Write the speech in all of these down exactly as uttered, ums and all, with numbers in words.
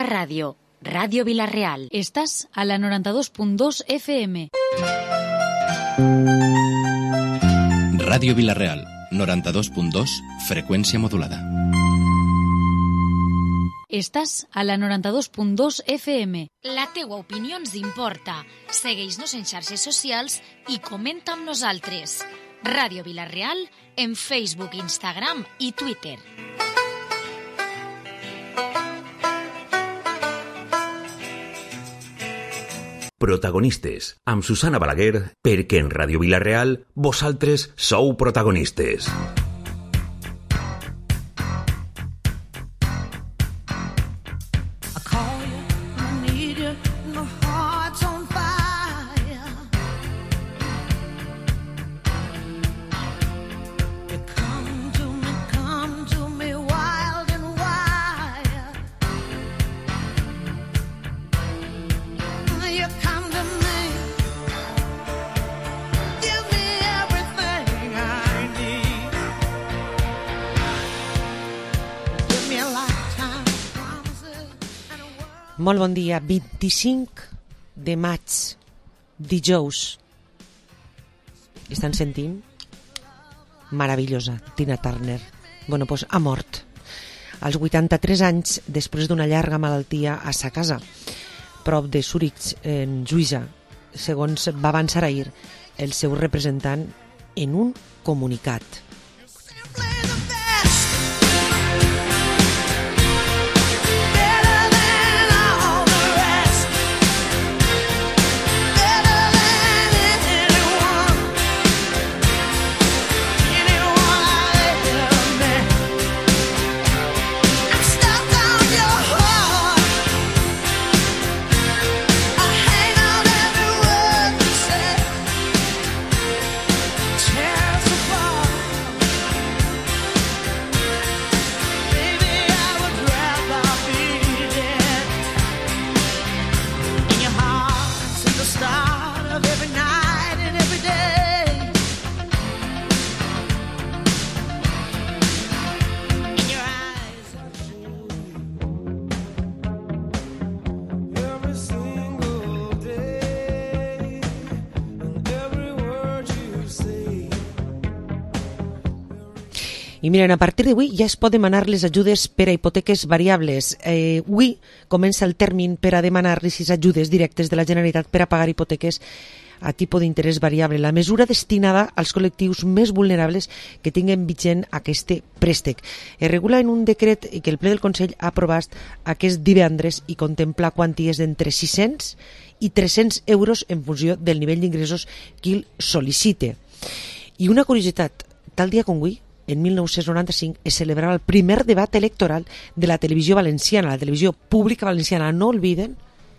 Radio, Radio Vila-real. Estás a la noranta-dos punt dos F M. Ràdio Vila-real, noranta-dos punt dos, freqüència modulada. Estàs a la noranta-dos punt dos F M. La teua opinió ens importa. Segueix-nos en xarxes socials i comenta amb nosaltres. Ràdio Vila-real en Facebook, Instagram i Twitter. Protagonistes, amb Susana Balaguer, perquè en Ràdio Vila-real vosaltres sou protagonistes. Molt bon dia, vint-i-cinc de maig, dijous. Estan sentint? Meravellosa, Tina Turner. Bueno, doncs ha mort. Als vuitanta-tres anys, després d'una llarga malaltia a sa casa, prop de Zurich, en Suïssa, segons va avançar ahir el seu representant en un comunicat. I miren, a partir d'avui ja es pot demanar les ajudes per a hipoteques variables. Eh, avui comença el termini per a demanar les ajudes directes de la Generalitat per a pagar hipoteques a tipus d'interès variable. La mesura destinada als col·lectius més vulnerables que tinguen vigent aquest préstec. Es regula en un decret que el ple del Consell ha aprovat aquest divendres i contempla quanties d'entre sis-cents i tres-cents euros en funció del nivell d'ingressos que el sol·licite. I una curiositat, tal dia com avui, en mil nou-cents noranta-cinc es celebrava el primer debat electoral de la televisió valenciana, la televisió pública valenciana. No olviden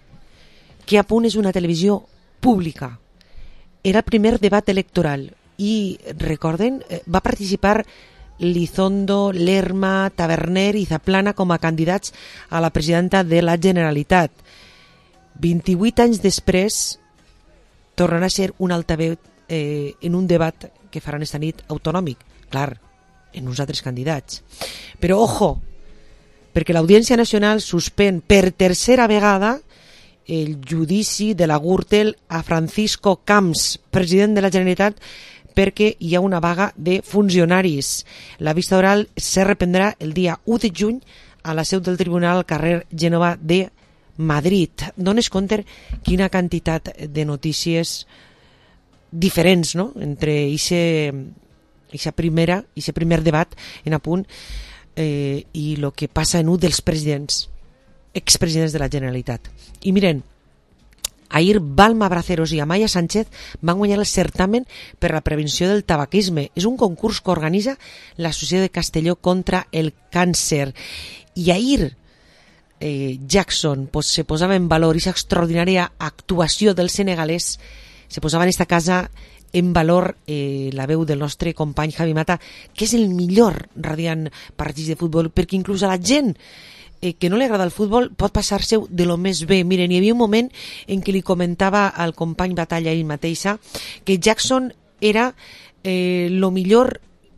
que a punt és una televisió pública. Era el primer debat electoral i, recorden, va participar Lizondo, Lerma, Taverner i Zaplana com a candidats a la presidenta de la Generalitat. vint-i-vuit anys després tornarà a ser un altaveu eh, en un debat que faran esta nit autonòmic. Clar, en uns altres candidats. Però, ojo, perquè l'Audiència Nacional suspèn per tercera vegada el judici de la Gürtel a Francisco Camps, president de la Generalitat, perquè hi ha una vaga de funcionaris. La vista oral se reprendrà el dia u de juny a la seu del tribunal al carrer Gènova de Madrid. Dones compte quina quantitat de notícies diferents, no?, entre ixe Ixa primera, ixe primer debat en apunt eh, i el que passa en un dels presidents, expresidents de la Generalitat. I miren, ahir Balma Braceros i Amaya Sánchez van guanyar el certamen per la prevenció del tabaquisme. És un concurs que organitza l'Associació de Castelló contra el Càncer. I ahir eh, Jackson pues, se posava en valor aquesta extraordinària actuació del senegalès, se posava en esta casa en valor eh, la veu del nostre company Javi Mata, que és el millor radiant partits de futbol, perquè inclús a la gent eh, que no li agrada el futbol pot passar-se de lo més bé. Miren, hi havia un moment en què li comentava al company Batalla ell mateixa que Jackson era eh, lo millor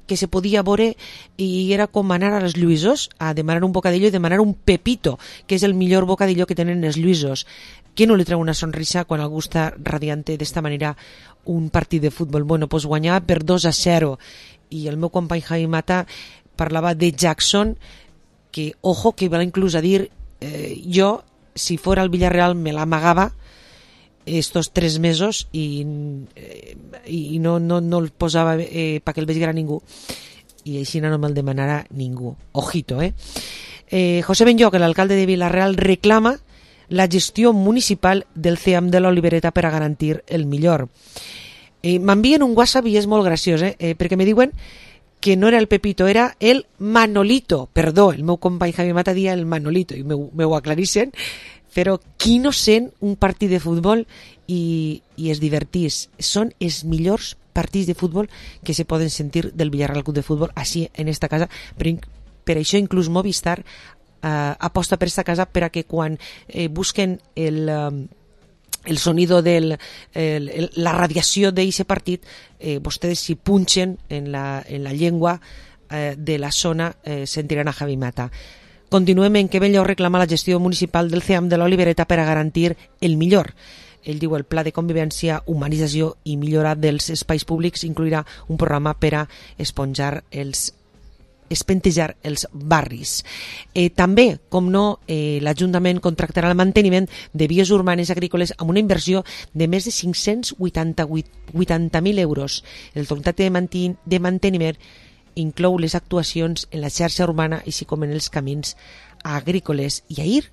que se podia veure i era com anar a les Lluïsos a demanar un bocadillo i demanar un pepito, que és el millor bocadillo que tenen els Lluïsos. Qui no li treu una sonrisa quan algú està radiante d'esta manera un partit de futbol? Bueno, pues guanyava per dos a zero i el meu company Javi Mata parlava de Jackson, que, ojo, que va inclús a dir eh, jo, si fora al Villarreal me l'amagava estos tres mesos i, eh, i no, no, no el posava eh, perquè el veiera ningú i així no me'l demanarà ningú. Ojito, eh? eh José Benlloc, l'alcalde de Vilareal, reclama la gestió municipal del C E A M de l'Olivereta per a garantir el millor. Eh, M'envien un WhatsApp i és molt graciós, eh? eh perquè me diuen que no era el Pepito, era el Manolito. Perdó, el meu company Javi Mata dia el Manolito i me ho aclarissin, però qui no sent un partit de futbol i, i es divertís? Són els millors partits de futbol que se poden sentir del Villarreal Club de Futbol així en esta casa. Per, per això inclús Movistar eh, aposta per esta casa per a que quan eh, busquen el... Eh, el sonido del el, el, la radiació d'aquest partit eh, vostès si punxen en la, en la llengua eh, de la zona eh, sentiran a Javi Mata. Continuem en que Benlloc reclama la gestió municipal del C E A M de l'Olivereta per a garantir el millor. Ell diu el pla de convivència, humanització i millora dels espais públics incluirà un programa per a esponjar els espentejar els barris. Eh, també, com no, eh, l'Ajuntament contractarà el manteniment de vies urbanes agrícoles amb una inversió de més de cinc-cents vuitanta mil euros. El contracte de, manten de manteniment inclou les actuacions en la xarxa urbana així com en els camins agrícoles. I ahir,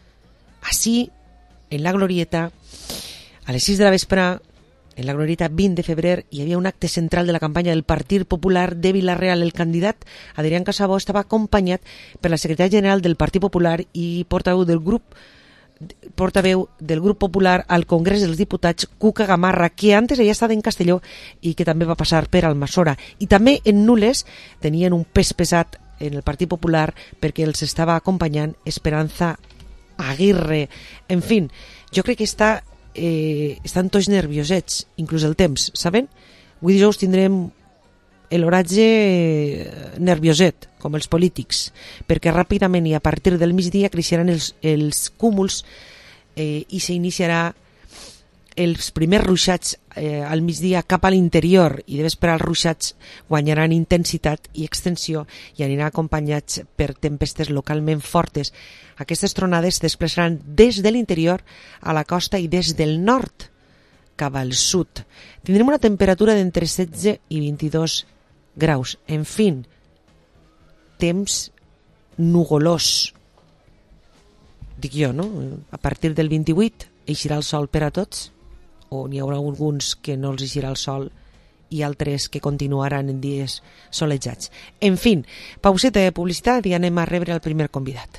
així, en la Glorieta, a les sis de la vespre, en la Glorieta vint de febrer, hi havia un acte central de la campanya del Partit Popular de Vilareal. El candidat Adrián Casabó estava acompanyat per la secretària general del Partit Popular i portaveu del grup portaveu del grup popular al Congrés dels Diputats, Cuca Gamarra, que antes havia estat en Castelló i que també va passar per Almassora. I també en Nules tenien un pes pesat en el Partit Popular perquè els estava acompanyant Esperanza Aguirre. En fin, jo crec que està Eh, estan tots nerviosets, inclús el temps, saben? Avui dijous tindrem l'horatge nervioset, com els polítics, perquè ràpidament i a partir del migdia creixeran els, els cúmuls eh, i s'iniciarà els primers ruixats eh, al migdia cap a l'interior i de vespre els ruixats guanyaran intensitat i extensió i aniran acompanyats per tempestes localment fortes. Aquestes tronades es desplaçaran des de l'interior a la costa i des del nord cap al sud. Tindrem una temperatura d'entre setze i vint-i-dos graus. En fi, temps nugolós. Dic jo, no? A partir del vint-i-vuit eixirà el sol per a tots? O n'hi haurà alguns que no els eixirà el sol i altres que continuaran en dies solejats. En fi, pauseta de publicitat i anem a rebre el primer convidat.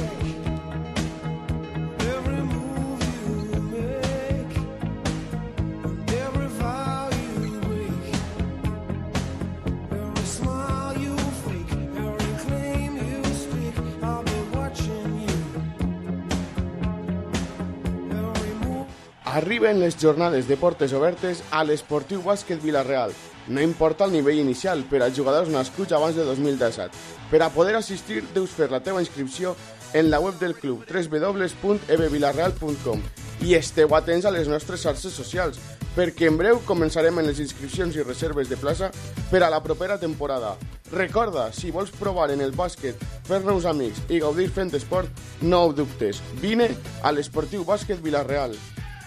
Arriben les jornades de portes obertes a l'Esportiu Bàsquet Vilareal. No importa el nivell inicial per als jugadors nascuts abans de dos mil disset. Per a poder assistir, deus fer la teva inscripció en la web del club w w w punt e b vilareal punt com i esteu atents a les nostres xarxes socials, perquè en breu començarem en les inscripcions i reserves de plaça per a la propera temporada. Recorda, si vols provar en el bàsquet, fer-nos amics i gaudir fent esport, no ho dubtes. Vine a l'Esportiu Bàsquet Vilareal.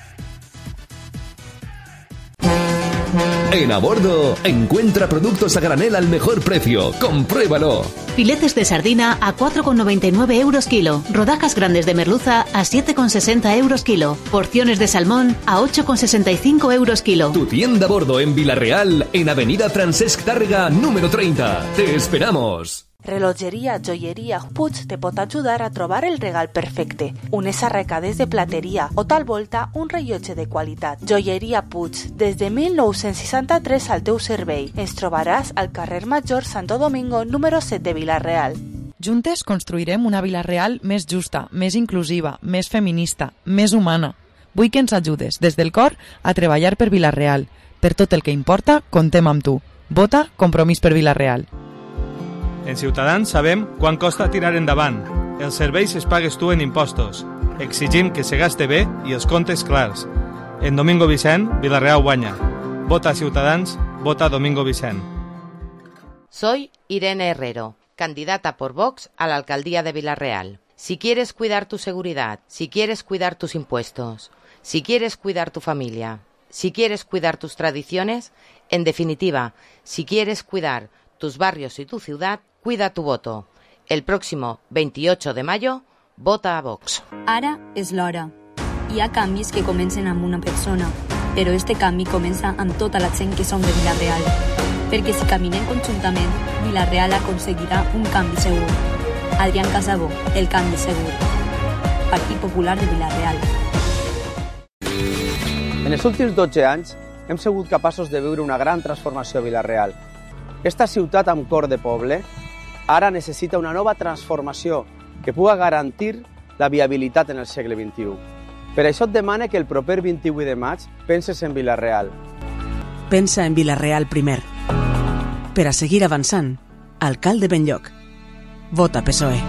En A Bordo, encuentra productos a granel al mejor precio. ¡Compruébalo! Filetes de sardina a cuatro con noventa y nueve euros kilo. Rodajas grandes de merluza a siete con sesenta euros kilo. Porciones de salmón a ocho con sesenta y cinco euros kilo. Tu tienda A Bordo en Vilareal, en Avenida Francesc Tàrrega, número treinta. ¡Te esperamos! Relojeria Joieria Puig te pot ajudar a trobar el regal perfecte. Unes arracades de plateria o tal volta un rellotge de qualitat. Joieria Puig, des de mil nou-cents seixanta-tres al teu servei. Ens trobaràs al carrer Major Santo Domingo número set de Vilareal. Juntes construirem una Vilareal més justa, més inclusiva, més feminista, més humana. Vull que ens ajudes, des del cor, a treballar per Vilareal. Per tot el que importa, contem amb tu. Vota Compromís per Vila-real. En Ciutadans sabem quan costa tirar endavant. Els serveis es pagues tu en impostos. Exigim que se gaste bé i els comptes clars. En Domingo Vicent, Vila-real guanya. Vota Ciutadans, vota Domingo Vicent. Soy Irene Herrero, candidata por Vox a la alcaldía de Vila-real. Si quieres cuidar tu seguridad, si quieres cuidar tus impuestos, si quieres cuidar tu familia, si quieres cuidar tus tradiciones, en definitiva, si quieres cuidar tus barrios y tu ciudad, cuida tu voto. El próximo veintiocho de mayo, vota a Vox. Ara és l'hora. Hi ha canvis que comencen amb una persona, però este canvi comença amb tota la gent que som de Vila-real. Perquè si caminem conjuntament, Vila-real aconseguirà un canvi segur. Adrián Casabó, el canvi segur. Partit Popular de Vila-real. En els últims dotze anys hem sigut capaços de viure una gran transformació a Vila-real. Esta ciutat amb cor de poble ara necessita una nova transformació que pugui garantir la viabilitat en el segle vint-i-u. Per això et demane que el proper vint-i-vuit de maig penses en Vila-real. Pensa en Vila-real primer. Per a seguir avançant, alcalde Benlloc. Vota P S O E.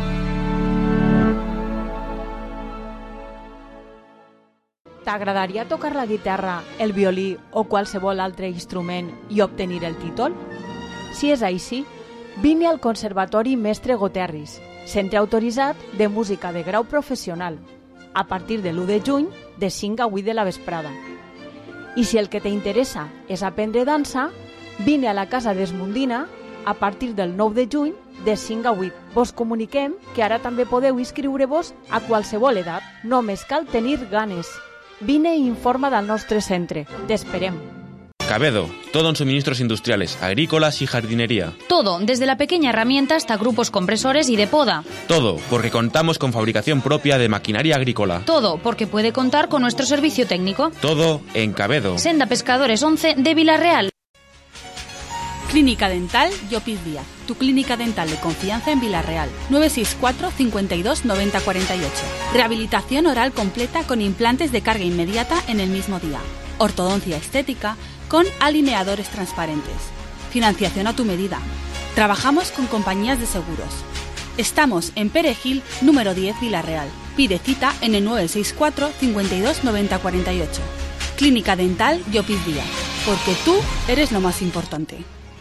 T'agradaria tocar la guitarra, el violí o qualsevol altre instrument i obtenir el títol? Si és així, vine al Conservatori Mestre Goterris, centre autoritzat de música de grau professional, a partir de l'u de juny, de cinc a vuit de la vesprada. I si el que t'interessa és aprendre dansa, vine a la Casa d'Esmundina a partir del nou de juny, de cinc a vuit. Vos comuniquem que ara també podeu inscriure-vos a qualsevol edat. Només cal tenir ganes. Vine i informa del nostre centre. T'esperem. Cabedo, todo en suministros industriales, agrícolas y jardinería. Todo, desde la pequeña herramienta hasta grupos compresores y de poda. Todo, porque contamos con fabricación propia de maquinaria agrícola. Todo, porque puede contar con nuestro servicio técnico. Todo en Cabedo. Senda Pescadores once de Vila-real. Clínica Dental Llopis Díaz, tu clínica dental de confianza en Vila-real. nueve seis cuatro, cincuenta y dos, noventa cuarenta y ocho. Rehabilitación oral completa con implantes de carga inmediata en el mismo día. Ortodoncia estética con alineadores transparentes. Financiación a tu medida. Trabajamos con compañías de seguros. Estamos en Perejil, número diez, Vila-real. Pide cita en el nueve seis cuatro, cincuenta y dos, noventa cuarenta y ocho. Clínica Dental Llopis Díaz, porque tú eres lo más importante.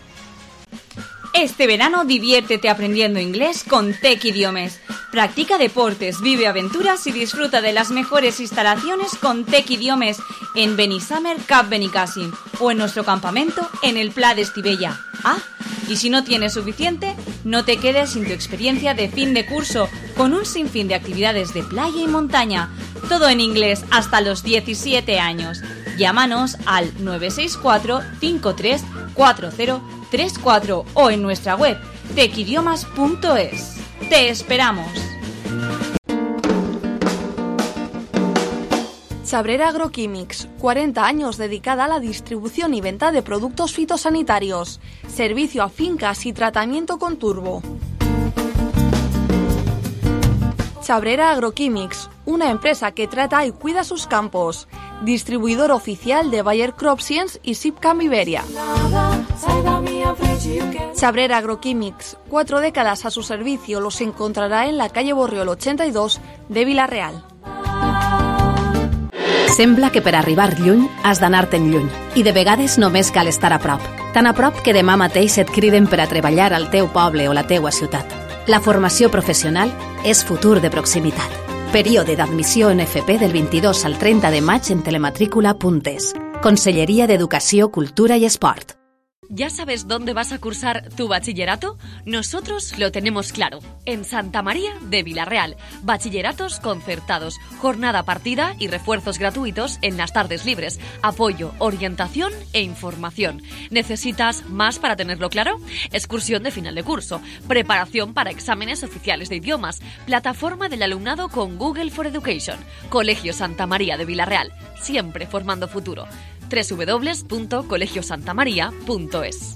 Este verano diviértete aprendiendo inglés con Tec Idiomes. Practica deportes, vive aventuras y disfruta de las mejores instalaciones con Tec Idiomes en Benissamer Cap Benicàssim o en nuestro campamento en el Pla de Estivella. Ah, y si no tienes suficiente, no te quedes sin tu experiencia de fin de curso con un sinfín de actividades de playa y montaña. Todo en inglés hasta los diecisiete años. Llámanos al nueve seis cuatro, cinco tres cuatro cero tres cuatro o en nuestra web tec idiomas punto es. ¡Te esperamos! Chabrera Agroquímics, cuarenta años dedicada a la distribución y venta de productos fitosanitarios, servicio a fincas y tratamiento con turbo. Chabrera Agroquímics, una empresa que trata y cuida sus campos. Distribuidor oficial de Bayer Crop Science y Sipcam Iberia. Chabrera Agroquímics, cuatro décadas a su servicio, los encontrará en la calle Borriol ochenta y dos de Vila-real. Sembla que per arribar lluny has d'anar-te'n lluny i de vegades només cal estar a prop. Tan a prop que demà mateix et criden per a treballar al teu poble o la teua ciutat. La formació professional és futur de proximitat. Període d'admissió en F P del vint-i-dos al trenta de maig en telematrícula punt es. Conselleria d'Educació, Cultura y Esport. ¿Ya sabes dónde vas a cursar tu bachillerato? Nosotros lo tenemos claro. En Santa María de Vila-real. Bachilleratos concertados, jornada partida y refuerzos gratuitos en las tardes libres. Apoyo, orientación e información. ¿Necesitas más para tenerlo claro? Excursión de final de curso. Preparación para exámenes oficiales de idiomas. Plataforma del alumnado con Google for Education. Colegio Santa María de Vila-real. Siempre formando futuro. doble u doble u doble u punto colegio santa maria punto es.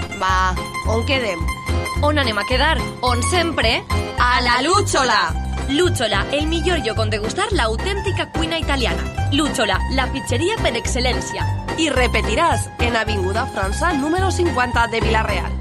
Va, on quedem? On anem a quedar? On sempre? A la Lúchola! Lúchola, el millor lloc on degustar l'autèntica cuina italiana. Lúchola, la pizzeria per excel·lència. I repetiràs en Avinguda França número cincuenta de Vila-real.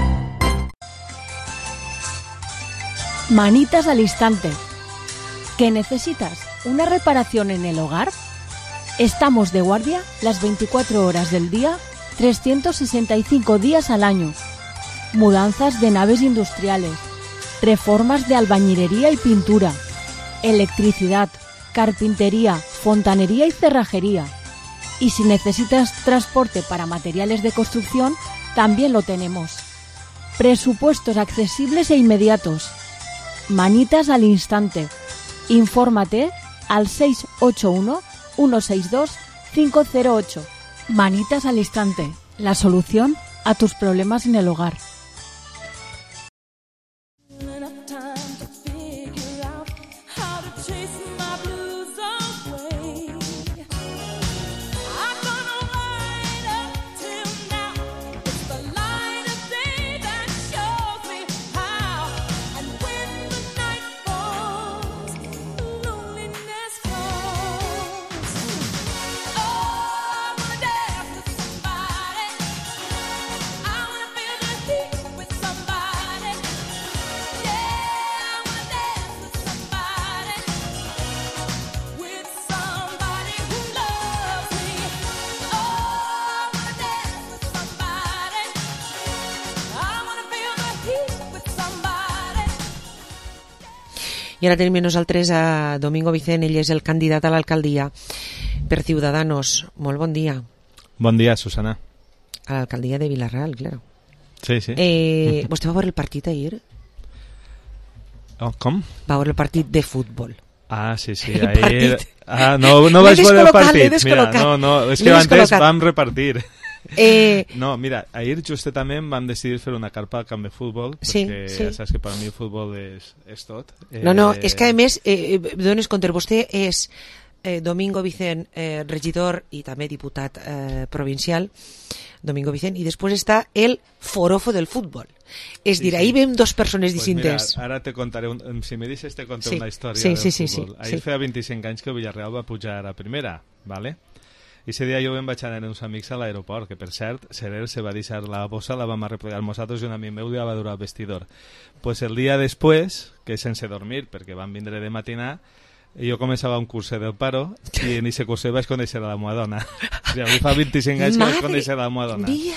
Manitas al instante. ¿Qué necesitas? ¿Una reparación en el hogar? Estamos de guardia las veinticuatro horas del día, trescientos sesenta y cinco días al año. Mudanzas de naves industriales, reformas de albañilería y pintura, electricidad, carpintería, fontanería y cerrajería. Y si necesitas transporte para materiales de construcción, también lo tenemos. Presupuestos accesibles e inmediatos. Manitas al instante. Infórmate al seis ocho uno, uno seis dos, cinco cero ocho. Manitas al instante. La solución a tus problemas en el hogar. I ara tenim nosaltres a Domingo Vicent, ell és el candidat a l'alcaldia per Ciudadanos. Molt bon dia. Bon dia, Susana. A l'alcaldia de Vila-real, claro. Sí, sí. Eh, ¿Vostè va veure el partit ahir? Oh, com? Va veure el partit de futbol. Ah, sí, sí, ahir... Ah, no, no vaig veure el partit. Mira, no, no, és que antes vam repartir. Eh... No, mira, ahir justament vam decidir fer una carpa al camp de futbol, sí, perquè sí. Ja saps que per mi el futbol és, és tot. Eh... No, no, és que a més, eh, dones compte, vostè és eh, Domingo Vicent, eh, regidor i també diputat eh, provincial, Domingo Vicent, i després està el forofo del futbol. És sí, dir, ahir sí. Vem dos persones pues distintes. Mira, ara te contaré, un, si me deixes te contaré sí, una història sí, del sí, sí, futbol. Sí, ahir sí. feia vint-i-cinc anys que el Villarreal va pujar a primera, ¿vale? I ese dia jo em vaig anar amb uns amics a l'aeroport, que per cert, Serer se va deixar la bossa, la vam arreplegar nosaltres i un amic meu ja va durar al vestidor. Pues el dia després, que sense dormir, perquè vam vindre de matinar, jo començava un curset del paro i en aquest curset vaig conèixer la meva dona. O sigui, fa vint-i-cinc anys que vaig conèixer la meva dona. Mia.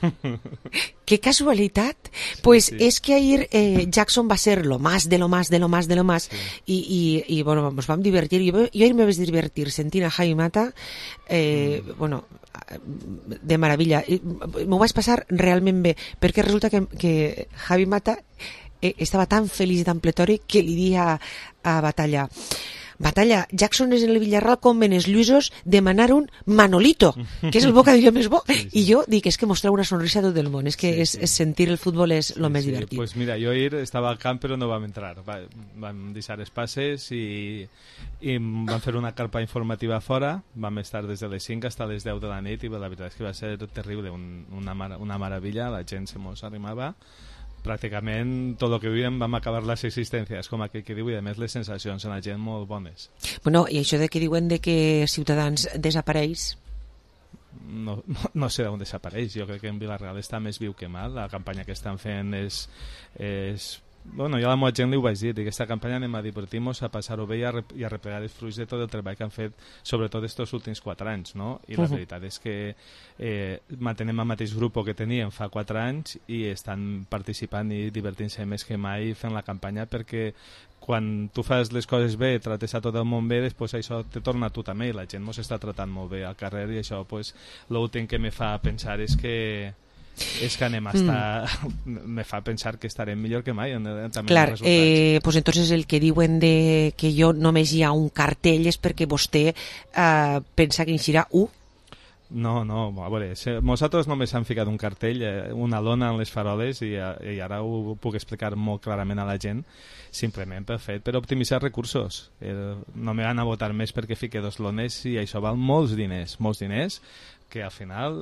Qué casualitat. Pues sí, sí. Es que ahir eh, Jackson va ser lo más de lo más de lo más de lo más sí. y, y, y bueno, nos vam divertir. Jo, jo ahir me vaig divertir sentint a Javi Mata eh, mm. bueno, de maravilla. M'ho vaig passar realment bé, perquè resulta que, que Javi Mata eh, estava tan feliç i tan pletori que li dia a, a Batalla Batalla, Jackson és en el Villarreal com en els Lluïsos demanar un Manolito, que és el bocadillo més bo. Sí, sí. I jo dic, és que mostrar una sonrisa a tot el món, és que sí, és, sí. és sentir el futbol és el sí, més sí. divertit. Pues mira, jo ahir estava al camp però no vam entrar. Va, vam deixar els passes i, i vam fer una carpa informativa fora, vam estar des de les cinc fins a les deu de la nit i la veritat és que va ser terrible, un, una, mar una meravella, la gent se mos arrimava. Pràcticament tot el que vivim vam acabar les existències, com aquell que diu, i a més les sensacions en la gent molt bones. Bueno, i això de que diuen de que Ciutadans desapareix? No, no, no sé d'on desapareix, jo crec que en Vila-real està més viu que mal, la campanya que estan fent és... és bueno, jo a la meva gent li ho vaig dir, que aquesta campanya anem a divertir-nos, a passar-ho bé i a, i a replegar els fruits de tot el treball que han fet, sobretot estos últims quatre anys, no? I la uh -huh. veritat és que eh, mantenem el mateix grup que teníem fa quatre anys i estan participant i divertint-se més que mai fent la campanya, perquè quan tu fas les coses bé, trates a tot el món bé, després això te torna a tu també, i la gent mos està tratant molt bé al carrer, i això, pues, l'últim que me fa pensar és que és que anem a estar mm. me fa pensar que estarem millor que mai en, també clar, eh, pues entonces el que diuen de que jo només hi ha un cartell és perquè vostè eh, pensa que hi serà un. No, no, a veure, nosaltres només hem ficat un cartell, eh, una lona en les faroles i, i ara ho puc explicar molt clarament a la gent, simplement per fet per optimitzar recursos. Eh, no me van a votar més perquè fique dos lones i això val molts diners, molts diners que al final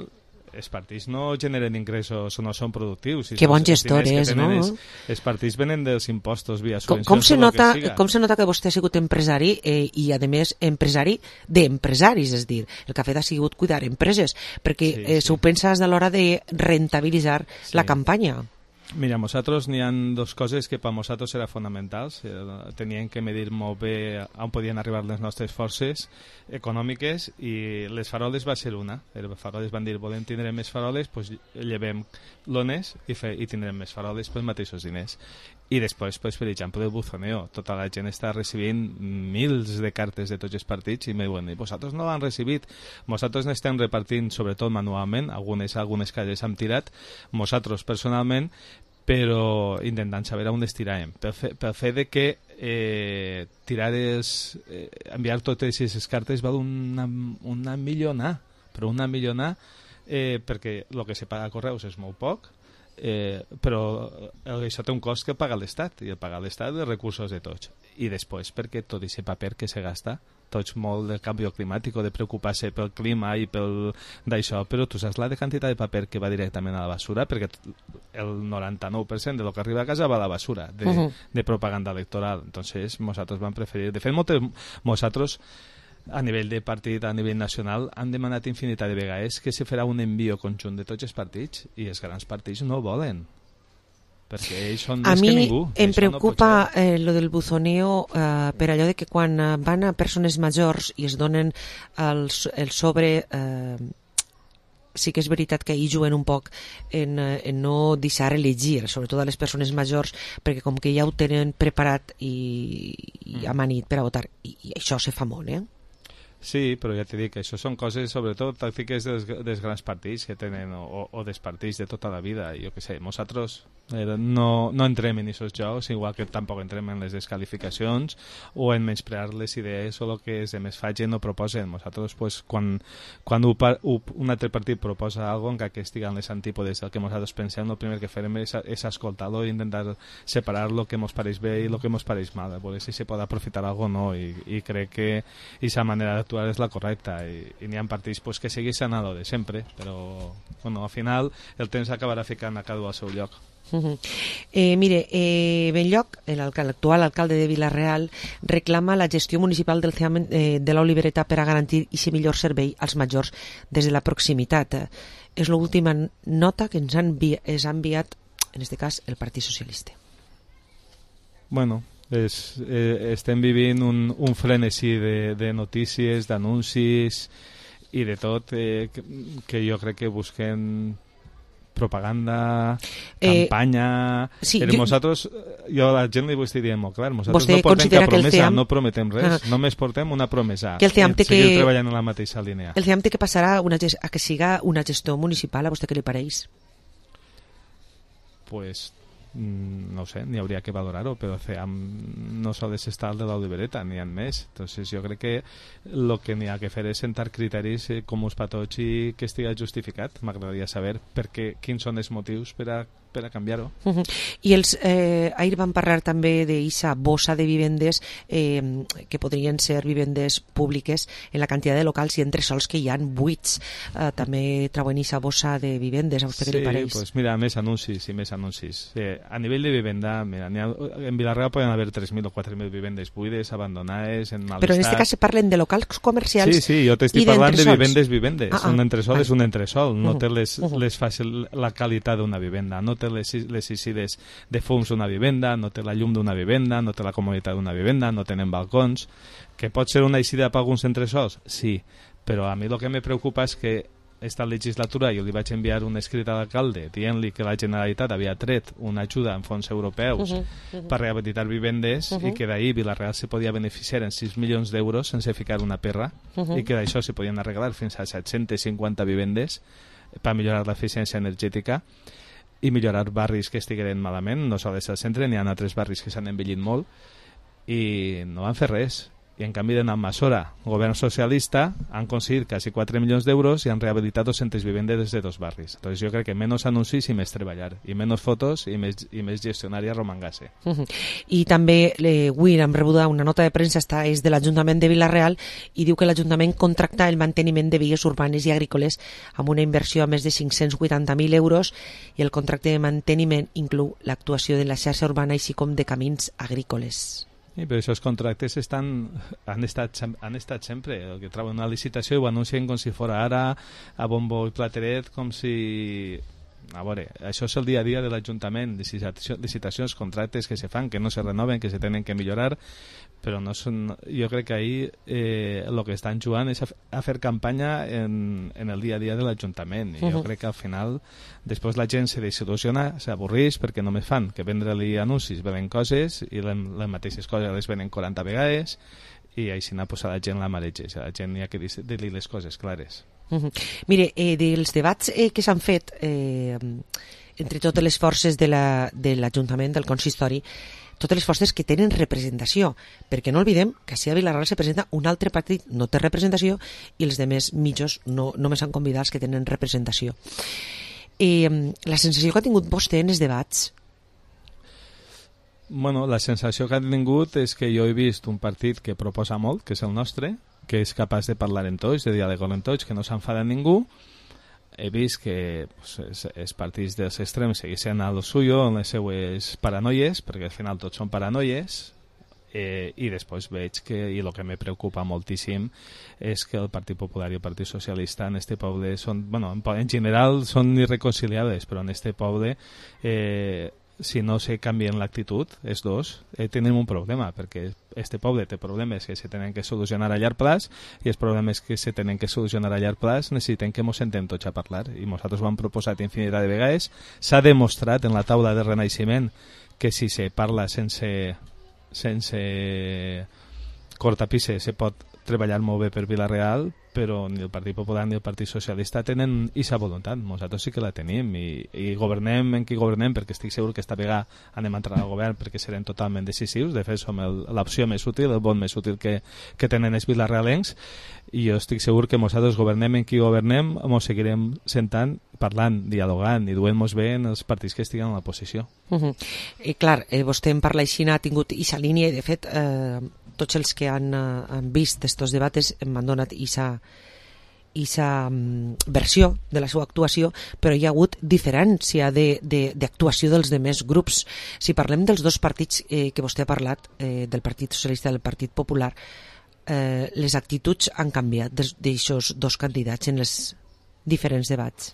els partits no generen ingressos o no són productius. Que bon gestor és, no? Els, els partits venen dels impostos via com, subvencions. Com se, nota, que com se nota que vostè ha sigut empresari eh, i, a més, empresari d'empresaris, és dir, el que ha fet ha sigut cuidar empreses, perquè sí, eh, sí. s'ho penses a l'hora de rentabilitzar sí. la campanya. Mira, nosaltres n'hi ha dues coses que per nosaltres eren fonamentals. Tenien que medir molt bé on podien arribar les nostres forces econòmiques i les faroles va ser una. Les faroles van dir, volem tindre més faroles, doncs llevem lones i, fe, i tindrem més faroles pels mateixos diners. I després, pues, per exemple, el buzoneo. Tota la gent està recibint mils de cartes de tots els partits i me diuen, vosaltres no l'han recibit. Nosaltres n'estem repartint, sobretot manualment, algunes, algunes cases hem tirat, nosaltres personalment, però intentant saber on les tiràvem. Pel fe, pel fet de que eh, tirar els, eh, enviar totes aquestes cartes val una, una milionà, però una milionà eh, perquè el que se paga a correus és molt poc, Eh, però això té un cost que paga l'Estat i el paga l'Estat els recursos de tots i després perquè tot aquest paper que se gasta tots molt del canvi climàtic o de preocupar-se pel clima i pel d'això, però tu saps la de quantitat de paper que va directament a la basura, perquè el noranta-nou per cent de lo que arriba a casa va a la basura de, uh -huh. de propaganda electoral. Entonces nosaltres vam preferir, de fet moltes, nosaltres a nivell de partit, a nivell nacional, han demanat infinitat de vegades que se farà un envio conjunt de tots els partits i els grans partits no volen. Perquè ells són més que ningú. A mi em preocupa no eh, lo del buzoneo eh, per allò de que quan van a persones majors i es donen el, el sobre... Eh, sí que és veritat que hi juguen un poc en, en no deixar elegir, sobretot a les persones majors, perquè com que ja ho tenen preparat i, i amanit per a votar, i, i això se fa molt, eh? Sí, però ja t'he dit que això són coses, sobretot, tàctiques dels, dels grans partits que tenen, o, o dels partits de tota la vida. Jo què sé, nosaltres eh, no, no entrem en aquests jocs, igual que tampoc entrem en les descalificacions o en menysprear les idees o el que els demés facin o proposen. Nosaltres, pues, quan, quan un, un altre partit proposa alguna cosa que estigui en les antípodes del que nosaltres pensem, el primer que farem és, és escoltar-lo i intentar separar el que ens pareix bé i el que ens pareix mal, a veure si se pot aprofitar alguna cosa o no, i, i crec que aquesta manera de actuar és la correcta i, i n'hi ha partits pues, que segueixen a lo de sempre, però bueno, al final el temps acabarà ficant a cada un al seu lloc. Uh -huh. eh, mire, eh, Benlloc, l'actual alcalde de Vila-real, reclama la gestió municipal del C E A M eh, de l'Olivereta per a garantir aquest millor servei als majors des de la proximitat. Eh, és l'última nota que ens ha enviat, ens ha enviat, en aquest cas, el Partit Socialista. Bueno, és, eh, estem vivint un, un frenesí de, de notícies, d'anuncis i de tot eh, que, que jo crec que busquen propaganda, campanya... Eh, sí, però jo, nosaltres, jo a la gent li vull dir molt clar, nosaltres no portem cap promesa, C E A M, no prometem res, ah, només portem una promesa. Que el C E A M té seguir que... treballant en la mateixa línia. El C E A M té que passar a, una, a que siga una gestió municipal, a vostè què li pareix? Pues... no sé, n'hi hauria que valorar-ho, però el C E A M no sol estar al de l'Olivereta, n'hi ha més. Entonces jo crec que el que n'hi ha que fer és sentar criteris eh, comuns per tots i que estigui justificat. M'agradaria saber per què, quins són els motius per a per a canviar-ho. Uh -huh. I els, eh, ahir vam parlar també d'eixa bossa de vivendes eh, que podrien ser vivendes públiques en la quantitat de locals i entresols que hi ha buits. Eh, també trauen eixa bossa de vivendes. A vostè sí, què li pareix? Pues mira, més anuncis i més anuncis. Eh, a nivell de vivenda, mira, ha, en Vila-real poden haver tres mil o quatre mil vivendes buides, abandonades, en mal Però en estat. aquest cas se parlen de locals comercials. Sí, sí, jo t'estic parlant de vivendes vivendes. Ah, ah, un entresol ah. és un entresol, no uh -huh. té les, uh -huh. les fàcil, la qualitat d'una vivenda, no té les, les incides de fums d'una vivenda, no té la llum d'una vivenda, no té la comoditat d'una vivenda, no tenen balcons. Que pot ser una eixida per alguns entresols? Sí, però a mi el que me preocupa és que esta legislatura jo li vaig enviar un escrit a l'alcalde dient-li que la Generalitat havia tret una ajuda en fons europeus uh -huh, uh -huh. per rehabilitar vivendes uh -huh. i que d'ahir Vila-real se podia beneficiar en sis milions d'euros sense ficar una perra uh -huh. i que d'això se podien arreglar fins a set-centes cinquanta vivendes per millorar l'eficiència energètica i millorar barris que estigueren malament, no sols al centre, n'hi ha altres barris que s'han envellit molt i no van fer res. y en canvi en Almassora, govern socialista, han conseguit quasi quatre milions d'euros i han rehabilitat dos-centes vivendes de dos barris. Entonces jo crec que menys anuncis i més treballar, i menys fotos i més, i més gestionària romangase. Uh -huh. I també eh, avui hem rebut una nota de premsa, està, és de l'Ajuntament de Vila-real, i diu que l'Ajuntament contracta el manteniment de vies urbanes i agrícoles amb una inversió a més de cinc-cents vuitanta mil euros, i el contracte de manteniment inclou l'actuació de la xarxa urbana així com de camins agrícoles. Sí, però aquests contractes estan, han, estat, han estat sempre. El que troben una licitació i ho anuncien com si fos ara, a bombo i plateret, com si... A veure, això és el dia a dia de l'Ajuntament, licitacions, contractes que se fan, que no se renoven, que se tenen que millorar, però no són, jo crec que ahir eh, el que estan jugant és a, a fer campanya en, en el dia a dia de l'Ajuntament, i jo uh-huh. crec que al final després la gent se desil·lusiona, s'avorreix perquè només fan que vendre-li anuncis, venen coses i les, les mateixes coses les venen quaranta vegades i així n'ha posat la gent la mareja, a la gent hi ha que dir-li les coses clares. Uh-huh. Mire, eh, dels debats eh, que s'han fet eh, entre totes les forces de l'Ajuntament, la, del consistori, totes les forces que tenen representació, perquè no oblidem que si a Vila-real se presenta un altre partit no té representació i els demés mitjos no, només han convidat els que tenen representació. Eh, la sensació que ha tingut vostè en els debats? Bueno, la sensació que ha tingut és que jo he vist un partit que proposa molt, que és el nostre, que és capaç de parlar en tots, de dialogar en tots, que no s'enfada ningú. He vist que pues, els partits dels extrems segueixen a lo suyo, en les seues paranoies, perquè al final tots són paranoies, eh, i després veig que, i el que me preocupa moltíssim, és que el Partit Popular i el Partit Socialista en este poble són, bueno, en general són irreconciliables, però en este poble eh, si no se canvien l'actitud, els dos, eh, tenim un problema, perquè este poble té problemes que se tenen que solucionar a llarg plaç i els problemes que se tenen que solucionar a llarg plaç necessiten que ens sentem tots a parlar, i nosaltres ho hem proposat infinitat de vegades. S'ha demostrat en la taula de renaixement que si se parla sense, sense cortapisses se pot treballar molt bé per Vila-real, però ni el Partit Popular ni el Partit Socialista tenen aquesta voluntat. Nosaltres sí que la tenim i, i governem en qui governem, perquè estic segur que esta vegada anem a entrar al govern perquè serem totalment decisius. De fet, som l'opció més útil, el vot més útil que, que tenen els vilarrealencs, i jo estic segur que nosaltres governem en qui governem, ens seguirem sentant, parlant, dialogant i duent-nos bé en els partits que estiguen a la posició. Uh -huh. I clar, eh, vostè en parla així, ha tingut aquesta línia i de fet eh, tots els que han, uh, han vist estos debates m'han donat aquesta um, versió de la seva actuació, però hi ha hagut diferència d'actuació de, de, dels demés grups. Si parlem dels dos partits eh, que vostè ha parlat, eh, del Partit Socialista i del Partit Popular, eh, les actituds han canviat d'aixòs dos candidats en els diferents debats.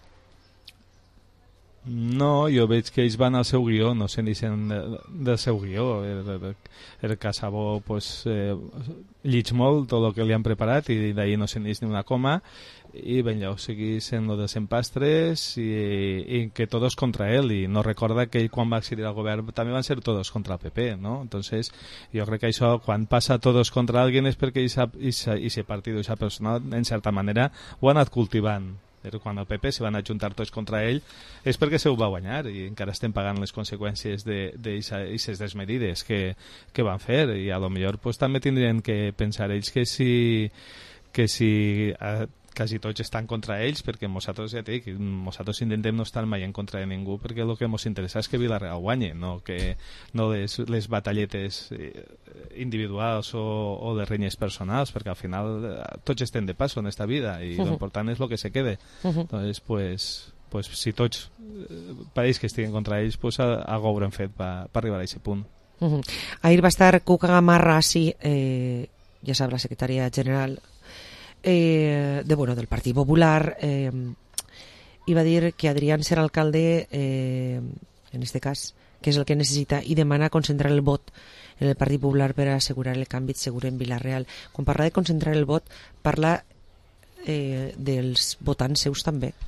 No, jo veig que ells van al seu guió, no se'n deixen de, del seu guió. El, el Casabó pues, eh, llig molt tot el que li han preparat i d'ahir no se'n deix ni una coma, i Benllau seguís en lo dels empastres i, i que tots contra ell, i no recorda que ell quan va accedir al govern també van ser tots contra el P P, ¿no? Entonces jo crec que això quan passa tots contra alguien és perquè aquest partit o aquesta persona en certa manera ho ha anat cultivant. Quan el P P se van ajuntar tots contra ell és perquè se ho va guanyar i encara estem pagant les conseqüències d'aquestes desmedides que, que van fer, i a lo millor pues, també tindrien que pensar ells que si, que si eh, quasi tots estan contra ells, perquè nosaltres ja dic, nosaltres intentem no estar mai en contra de ningú, perquè el que ens interessa és que Vila-real guanyi, no, que, no les, les batalletes individuals o, o de renyes personals, perquè al final tots estem de passo en esta vida i uh-huh. l'important és el que se quede. Uh-huh. Entonces, pues, pues, si tots pareix que estiguen contra ells, pues, algo haurem fet per pa arribar a aquest punt. Uh-huh. Ahir va estar Cuca Gamarra, sí, eh, ja sap, la secretària general Eh, de, bueno, del Partit Popular, eh, i va dir que Adrián serà alcalde, eh, en este cas, que és el que necessita, i demana concentrar el vot en el Partit Popular per assegurar el canvi segur en Vila-real. Quan parla de concentrar el vot, parla eh, dels votants seus també.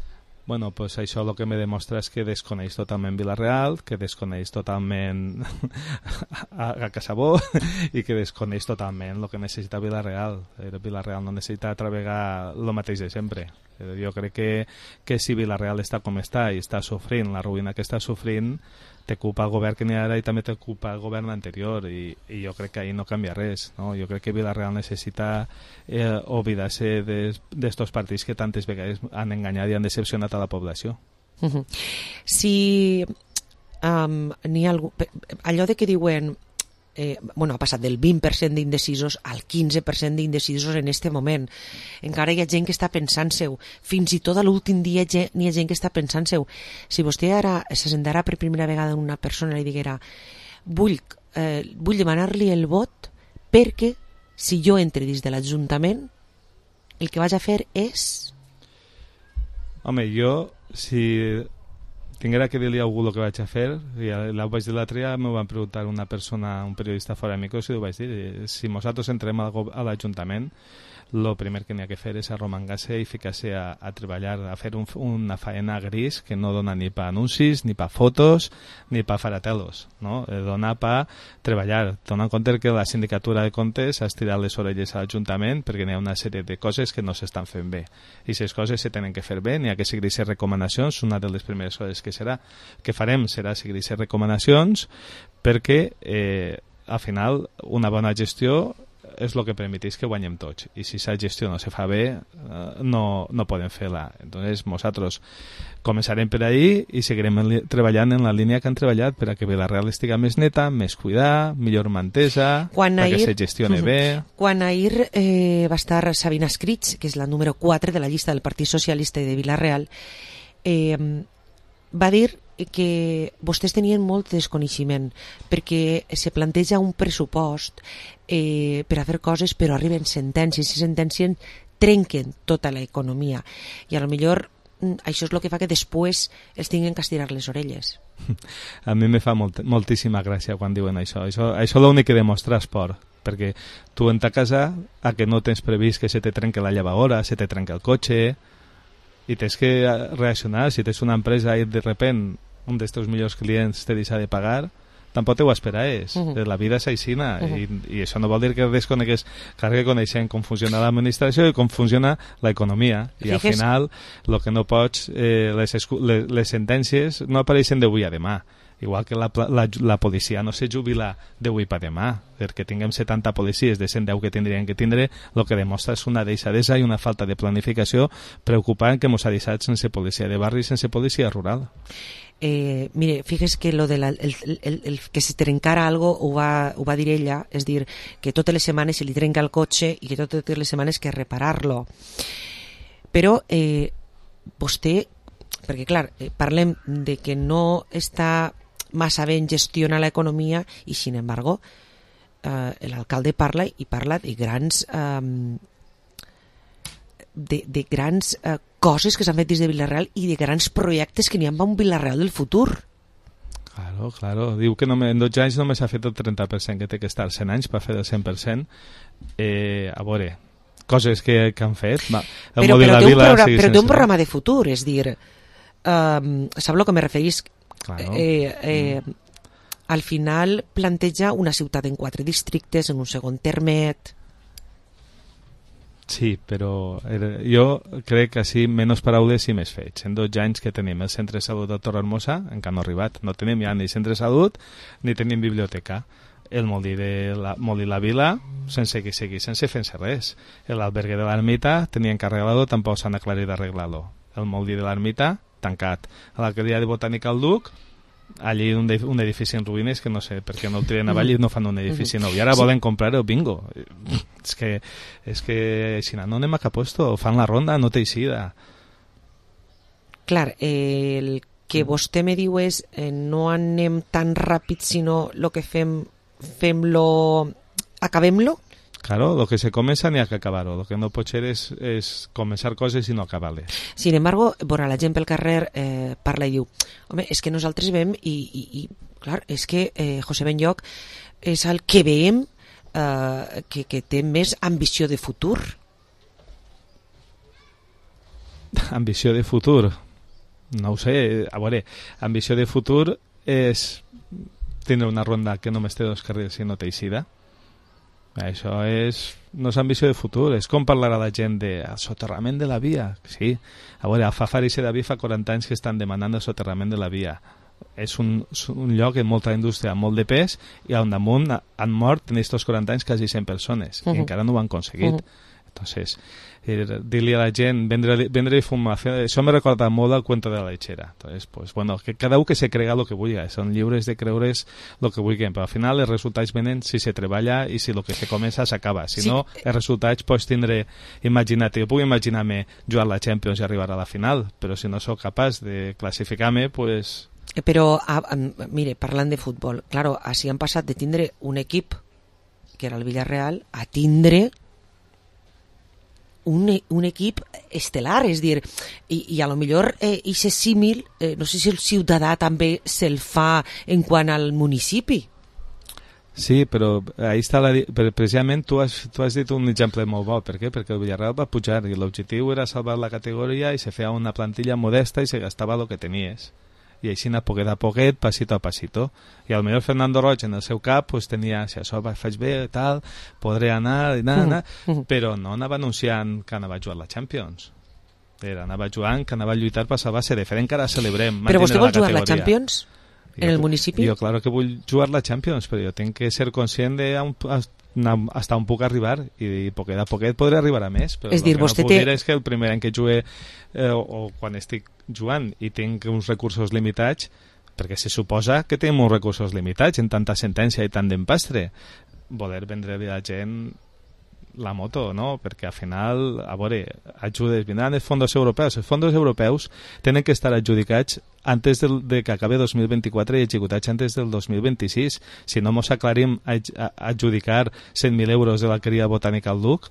Bueno, pues això el que me demostra és que desconeix totalment Vila-real, que desconeix totalment a, a Casabó i que desconeix totalment el que necessita Vila-real. Vila-real no necessita travegar el mateix de sempre. Jo crec que, que si Vila-real està com està i està sofrint la ruïna que està sofrint, té culpa el govern que n'hi ha ara i també té culpa el govern anterior i, i jo crec que ahí no canvia res, no? Jo crec que Vila-real necessita eh, oblidar-se d'estos partits que tantes vegades han enganyat i han decepcionat a la població. Uh -huh. Si um, n'hi ha algú... allò de que diuen eh, bueno, ha passat del vint per cent d'indecisos al quinze per cent d'indecisos en este moment. Encara hi ha gent que està pensant-seu, fins i tot a l'últim dia n'hi ha gent que està pensant-seu. Si vostè ara se sentarà per primera vegada en una persona i diguera vull, eh, vull demanar-li el vot perquè si jo entre dins de l'Ajuntament el que vaig a fer és... Home, jo si tinguera que dir-li a algú el que vaig a fer, i ho vaig dir l'altre dia, m'ho van preguntar una persona, un periodista fora de micros, i ho vaig dir, si nosaltres entrem a l'Ajuntament, el primer que n'hi ha que fer és arromangar-se i ficar-se a, a treballar, a fer un, una faena gris que no dona ni pa anuncis, ni pa fotos, ni pa faratelos, no? Dona pa treballar. Dona en compte que la sindicatura de comptes ha estirat les orelles a l'Ajuntament perquè n'hi ha una sèrie de coses que no s'estan fent bé. I aquestes coses se tenen que fer bé, n'hi ha que seguir aquestes recomanacions. Una de les primeres coses que serà que farem serà seguir aquestes recomanacions perquè eh, al final una bona gestió és el que permetís que guanyem tots i si la gestió no se fa bé no, no podem fer-la. Entonces nosaltres començarem per ahí i seguirem treballant en la línia que han treballat per a que Vila-real estiga més neta, més cuidada, millor mantesa, perquè se gestione bé. Quan ahir eh, va estar Sabina Escrits, que és la número quatre de la llista del Partit Socialista de Vila-real, eh, va dir que vostès tenien molt desconeixement perquè se planteja un pressupost eh, per a fer coses però arriben sentències i sentències trenquen tota l'economia i a lo millor això és el que fa que després els tinguin que estirar les orelles. A mi me fa molt, moltíssima gràcia quan diuen això. Això, això l'únic que demostra esport, perquè tu en ta casa a que no tens previst que se te trenque la llavadora, se te trenque el cotxe i tens que reaccionar. Si tens una empresa i de repent un dels teus millors clients te deixa de pagar, tampoc ho esperaves. Uh -huh. La vida és aixina, uh -huh. i, i això no vol dir que desconegues, que coneixem com funciona l'administració i com funciona l'economia. I al final, el que no pots, eh, les, les, les sentències no apareixen d'avui a demà. Igual que la, la, la policia no se jubila d'avui per demà, perquè tinguem setanta policies de cent deu que tindrien que tindre, el que demostra és una deixadesa i una falta de planificació preocupant que ens ha deixat sense policia de barri i sense policia rural. Eh, mire, fíjese que lo de la, el, el, el que se trencara algo ho va, ho va dir ella, és dir, que totes les setmanes se li trenca el cotxe i que totes les setmanes que reparar-lo. Però eh, vostè, perquè clar, eh, parlem de que no està massa ben gestiona l'economia i sin embargo eh, l'alcalde parla i parla de grans eh, de, de grans eh, coses que s'han fet des de Vila-real i de grans projectes que n'hi ha amb un Vila-real del futur. Claro, claro. Diu que només, en dotze anys només ha fet el trenta per cent, que té que estar cent anys per fer el cent per cent. Eh, a veure, coses que, que han fet. Va, el però, però, té un, programa, però sense... té un programa de futur, és dir, um, sap el que me referís? Claro. Eh, eh, mm. Al final planteja una ciutat en quatre districtes, en un segon termet... Sí, però jo crec que així menys paraules i més fets. En dotze anys que tenim el centre de salut de Torrehermosa, encara no ha arribat. No tenim ja ni centre de salut ni tenim biblioteca. El molí de la, molí la vila sense que sigui, sense fent-se res. L'albergue de l'ermita tenia encarregado, tampoc s'han aclarit d'arreglar-lo. El molí de l'ermita, tancat. A l'alcaldia de Botànica al Duc, allí un, un edifici en ruïnes que no sé per què no el tiren avall i no fan un edifici nou i ara sí. Volen comprar el bingo. És que, és que si no anem a cap puesto, fan la ronda, no té eixida. Clar, eh, el que vostè me diu és eh, no anem tan ràpid, sinó el que fem fem-lo, acabem-lo. Claro, lo que se comença n'hi ha que acabar-ho. Lo que no pot ser és, és començar coses i no acabar-les. Sin embargo, bueno, la gent pel carrer eh, parla i diu, home, és que nosaltres veiem i, i, i clar, és que eh, José Benlloch és el que veiem eh, que, que té més ambició de futur. Ambició de futur? no ho sé, a veure, ambició de futur és tindre una ronda que només té dos carrils i no té eixida. Això és, no és ambició de futur, és com parlar a la gent de soterrament de la via. Sí, a veure, a Fafarice de David fa quaranta anys que estan demanant el soterrament de la via. És un, un lloc amb molta indústria, molt de pes, i al damunt han mort en aquests quaranta anys quasi cent persones, uh -huh. i encara no ho han aconseguit. Uh -huh. Entonces, eh, dir-li a la gent, vendre, vendre informació, això me recorda molt al cuento de la lechera. Entonces, pues, bueno, que cada un que se crega el que vulgui, són lliures de creure's el que vulguin, però al final els resultats venen si se treballa i si el que se comença s'acaba. Si sí. no, els resultats pots tindre, imagina't, jo puc imaginar-me jugar a la Champions i arribar a la final, però si no sóc capaç de classificar-me, pues... Però, a, a, mire, parlant de futbol, claro, així han passat de tindre un equip, que era el Villarreal, a tindre un, un equip estel·lar, és dir, i, i a lo millor eh, ixe símil, eh, no sé si el ciutadà també se'l fa en quant al municipi. Sí, però ahí està la, però precisament tu has, tu has dit un exemple molt bo. Per què? Perquè el Villarreal va pujar i l'objectiu era salvar la categoria i se feia una plantilla modesta i se gastava el que tenies. I així a poquet a poquet, passito a passito. I al millor Fernando Roig en el seu cap pues, tenia, si això faig bé, tal, podré anar, anar, anar, uh -huh. però no anava anunciant que anava a jugar la Champions. Era, anava jugant que anava a lluitar per salvar-se. De fet, encara celebrem. Però vostè vol jugar la Champions en jo, el municipi? Jo, claro que vull jugar la Champions, però jo tinc que ser conscient de un, hasta on puc arribar i poquet a poquet podré arribar a més, però és dir, el que vostè no puc té... dir és que el primer any que jugué eh, o, o quan estic jugant i tinc uns recursos limitats, perquè se suposa que tenim uns recursos limitats en tanta sentència i tant d'empastre, voler vendre a la gent la moto, no? Perquè al final, a veure, ajudes, vindran els fons europeus. Els fons europeus tenen que estar adjudicats antes del, de que acabe dos mil vint-i-quatre i executats antes del dos mil vint-i-sis. Si no mos aclarim a, a, a adjudicar cent mil euros de la cria botànica al Duc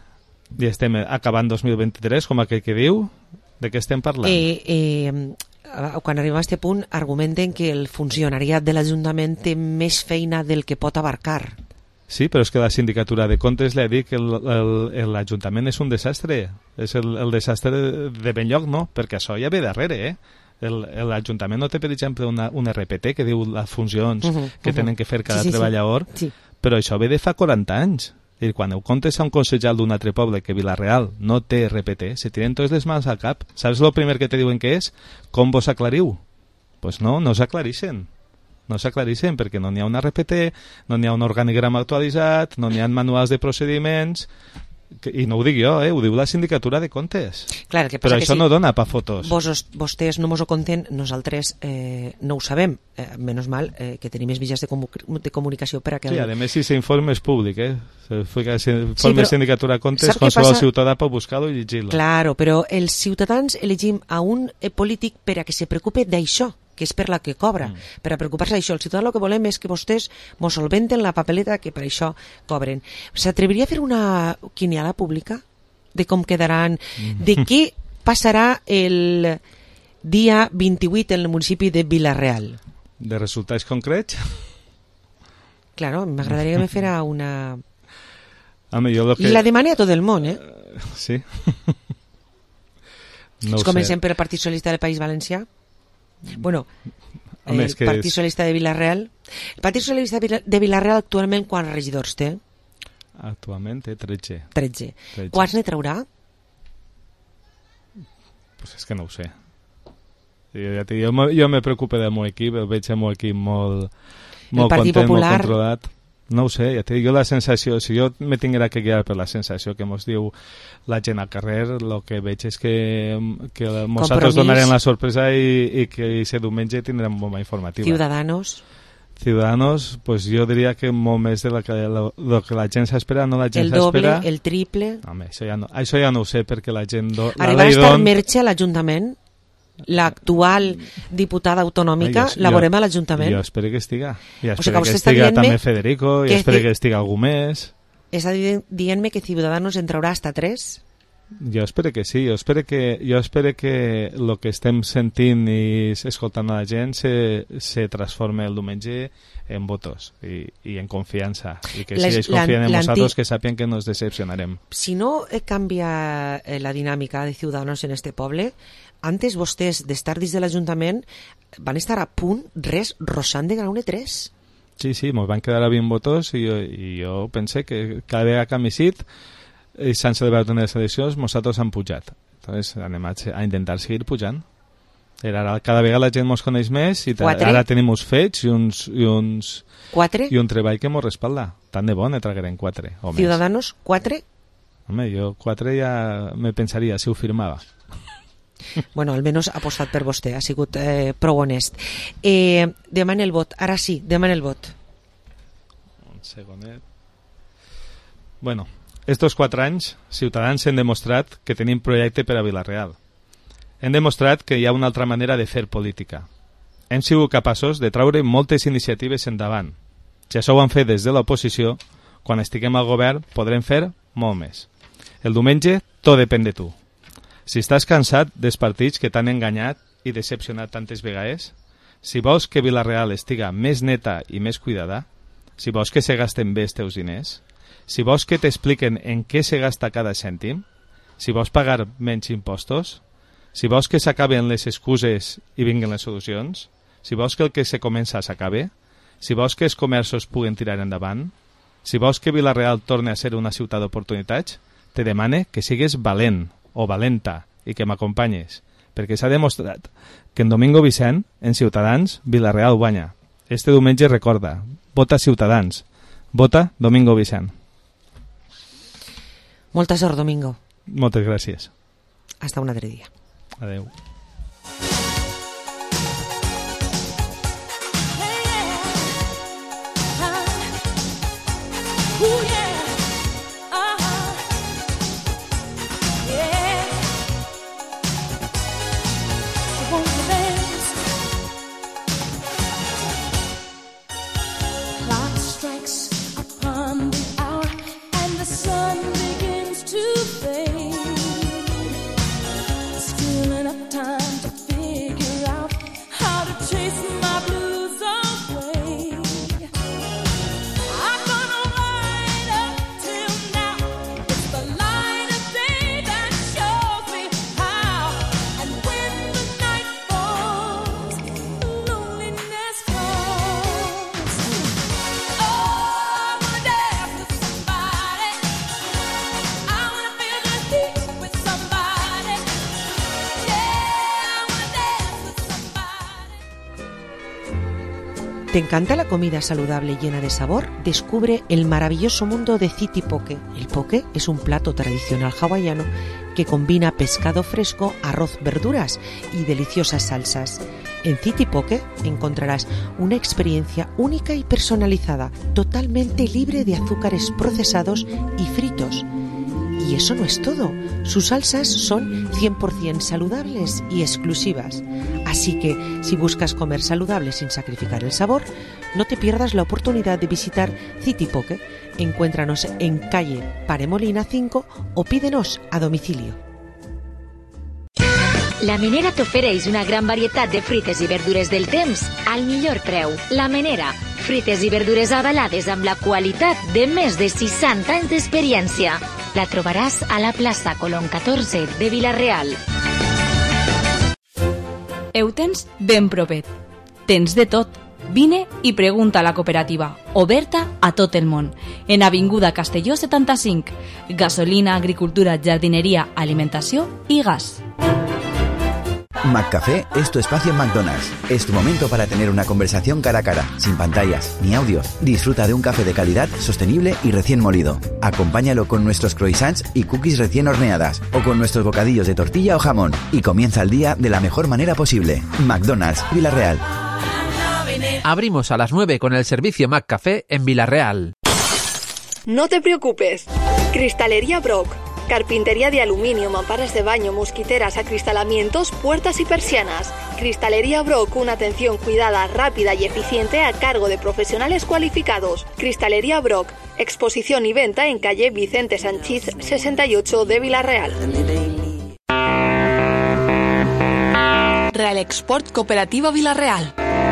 i estem acabant dos mil vint-i-tres, com aquell que diu, de què estem parlant? Eh, eh, quan arribem a aquest punt, argumenten que el funcionariat de l'Ajuntament té més feina del que pot abarcar. Sí, però és que la sindicatura de comptes li ha dit que l'Ajuntament és un desastre. És el, el desastre de, de ben lloc, no? Perquè això ja ve darrere, eh? L'Ajuntament no té, per exemple, una, un R P T que diu les funcions uh -huh, que uh -huh. tenen que fer cada sí, sí, treballador, sí. però això ve de fa quaranta anys. I quan heu comptes a un consellal d'un altre poble que Vila-real no té R P T, se tiren tots les mans al cap. Saps el primer que te diuen que és? Com vos aclariu? Doncs pues no, no s'aclarixen. No s'aclarixen perquè no n'hi ha un R P T, no n'hi ha un organigrama actualitzat, no n'hi ha manuals de procediments, que, i no ho dic jo, eh? Ho diu la sindicatura de comptes. Clar, que però que això si no dona pa fotos. Vos, vostès no mos ho conten, nosaltres eh, no ho sabem. Eh, menys mal eh, que tenim més mitjans de, comu de comunicació per a que... Sí, a més, si s'informe és públic, eh? S'informe sí, però, sindicatura de comptes, qualsevol passa... ciutadà pot buscar-lo i llegir-lo. Claro, però els ciutadans elegim a un polític per a que se preocupe d'això, que és per la que cobra, mm. per a preocupar-se d'això. El ciutadà el que volem és que vostès mos solventen la papeleta que per això cobren. S'atreviria a fer una quiniela pública de com quedaran, mm. de què passarà el dia vint-i-vuit en el municipi de Vila-real? De resultats concrets? Claro, m'agradaria que me fera una... Home, jo lo que... I la demane a tot el món, eh? Uh, sí. No Comencem per el Partit Socialista del País Valencià. Bueno, Home, el Partit és... Socialista de Vila-real. El Partit Socialista de Vila-real actualment quants regidors té? Actualment té tretze. tretze. Quants ne traurà? Pues és que no ho sé. Jo, jo, jo me preocupo del meu equip, el veig el meu equip molt, molt content, Popular... molt controlat. No ho sé, ja té, jo la sensació, si jo me tinguera que guiar per la sensació que mos diu la gent al carrer, el que veig és que, que nosaltres donarem la sorpresa i, i que aquest diumenge tindrem un bomba informativa. Ciudadanos? Ciudadanos, pues jo diria que molt més de lo que, lo, lo que la gent s'espera, no la gent s'espera. El doble, s'espera. el triple? Home, això ja no, això ja no ho sé, perquè la gent... Do, Arribarà a estar don... Merche a l'Ajuntament? L'actual diputada autonòmica la veurem a l'Ajuntament? Jo espero que estiga. I espero o sigui, que, que estiga també Federico, i espero que estiga algú més. Està dient-me que Ciudadanos en traurà hasta tres? Jo espero que sí, jo espero que, jo espero que el que estem sentint i escoltant a la gent se, se transforme el diumenge en votos i, i en confiança, i que si ells confien en nosaltres que sàpien que nos decepcionarem. Si no canvia la dinàmica de Ciudadanos en este poble, antes vostès d'estar dins de l'Ajuntament van estar a punt, res, Rosan de Graune tres. Sí, sí, ens van quedar a vint votos i jo, i jo pensé que cada vegada que hem eixit i s'han celebrat unes eleccions, nosaltres han pujat. Entonces anem a, a intentar seguir pujant. Ara, cada vegada la gent ens coneix més i ara tenim uns fets i uns, i uns quatre? I un treball que ens respalda. Tant de bo ne traguerem quatre o més. Ciudadanos, quatre? Home, jo quatre ja me pensaria si ho firmava. Bueno, almenys ha apostat per vostè, ha sigut eh, prou honest. Eh, demana el vot, ara sí, demana el vot. Un segonet. Bueno, estos quatre anys, Ciutadans hem demostrat que tenim projecte per a Vila-real. Hem demostrat que hi ha una altra manera de fer política. Hem sigut capaços de traure moltes iniciatives endavant. Si això ho han fet des de l'oposició, quan estiguem al govern podrem fer molt més. El diumenge tot depèn de tu. Si estàs cansat dels partits que t'han enganyat i decepcionat tantes vegades, si vols que Vila-real estiga més neta i més cuidada, si vols que se gasten bé els teus diners, si vols que t'expliquen en què se gasta cada cèntim, si vols pagar menys impostos, si vols que s'acaben les excuses i vinguin les solucions, si vols que el que se comença s'acabe, si vols que els comerços puguen tirar endavant, si vols que Vila-real torni a ser una ciutat d'oportunitats, te demane que sigues valent o valenta i que m'acompanyes, perquè s'ha demostrat que en Domingo Vicent, en Ciutadans, Vila-real guanya. Este diumenge recorda, vota Ciutadans, vota Domingo Vicent. Molta sort, Domingo. Moltes gràcies. Hasta un altre dia. Adeu. ¿Te encanta la comida saludable llena de sabor? Descubre el maravilloso mundo de City Poke. El poke es un plato tradicional hawaiano que combina pescado fresco, arroz, verduras y deliciosas salsas. En City Poke encontrarás una experiencia única y personalizada, totalmente libre de azúcares procesados y fritos. Y eso no es todo. Sus salsas son cien por ciento saludables y exclusivas. Así que, si buscas comer saludable sin sacrificar el sabor, no te pierdas la oportunidad de visitar City Poke. Encuéntranos en calle Paremolina cinco o pídenos a domicilio. La Menera t'ofereix una gran varietat de fruites i verdures del temps al millor preu. La Menera, fruites i verdures avalades amb la qualitat de més de seixanta anys d'experiència. La trobaràs a la plaça Colón catorze de Vila-real. Ho tens ben propet. Tens de tot. Vine i pregunta a la cooperativa, oberta a tot el món. En Avinguda Castelló setanta-cinc. Gasolina, agricultura, jardinería, alimentació i gas. McCafé es tu espacio en McDonald's. Es tu momento para tener una conversación cara a cara, sin pantallas ni audios. Disfruta de un café de calidad, sostenible y recién molido. Acompáñalo con nuestros croissants y cookies recién horneadas o con nuestros bocadillos de tortilla o jamón y comienza el día de la mejor manera posible. McDonald's, Vila-real. Abrimos a las nueve con el servicio McCafé en Vila-real. No te preocupes. Cristalería Brock. Carpintería de aluminio, mamparas de baño, mosquiteras, acristalamientos, puertas y persianas. Cristalería Brock, una atención cuidada, rápida y eficiente a cargo de profesionales cualificados. Cristalería Brock, exposición y venta en calle Vicente Sanchís sesenta y ocho de Vila-real. Real Export Cooperativa Vila-real.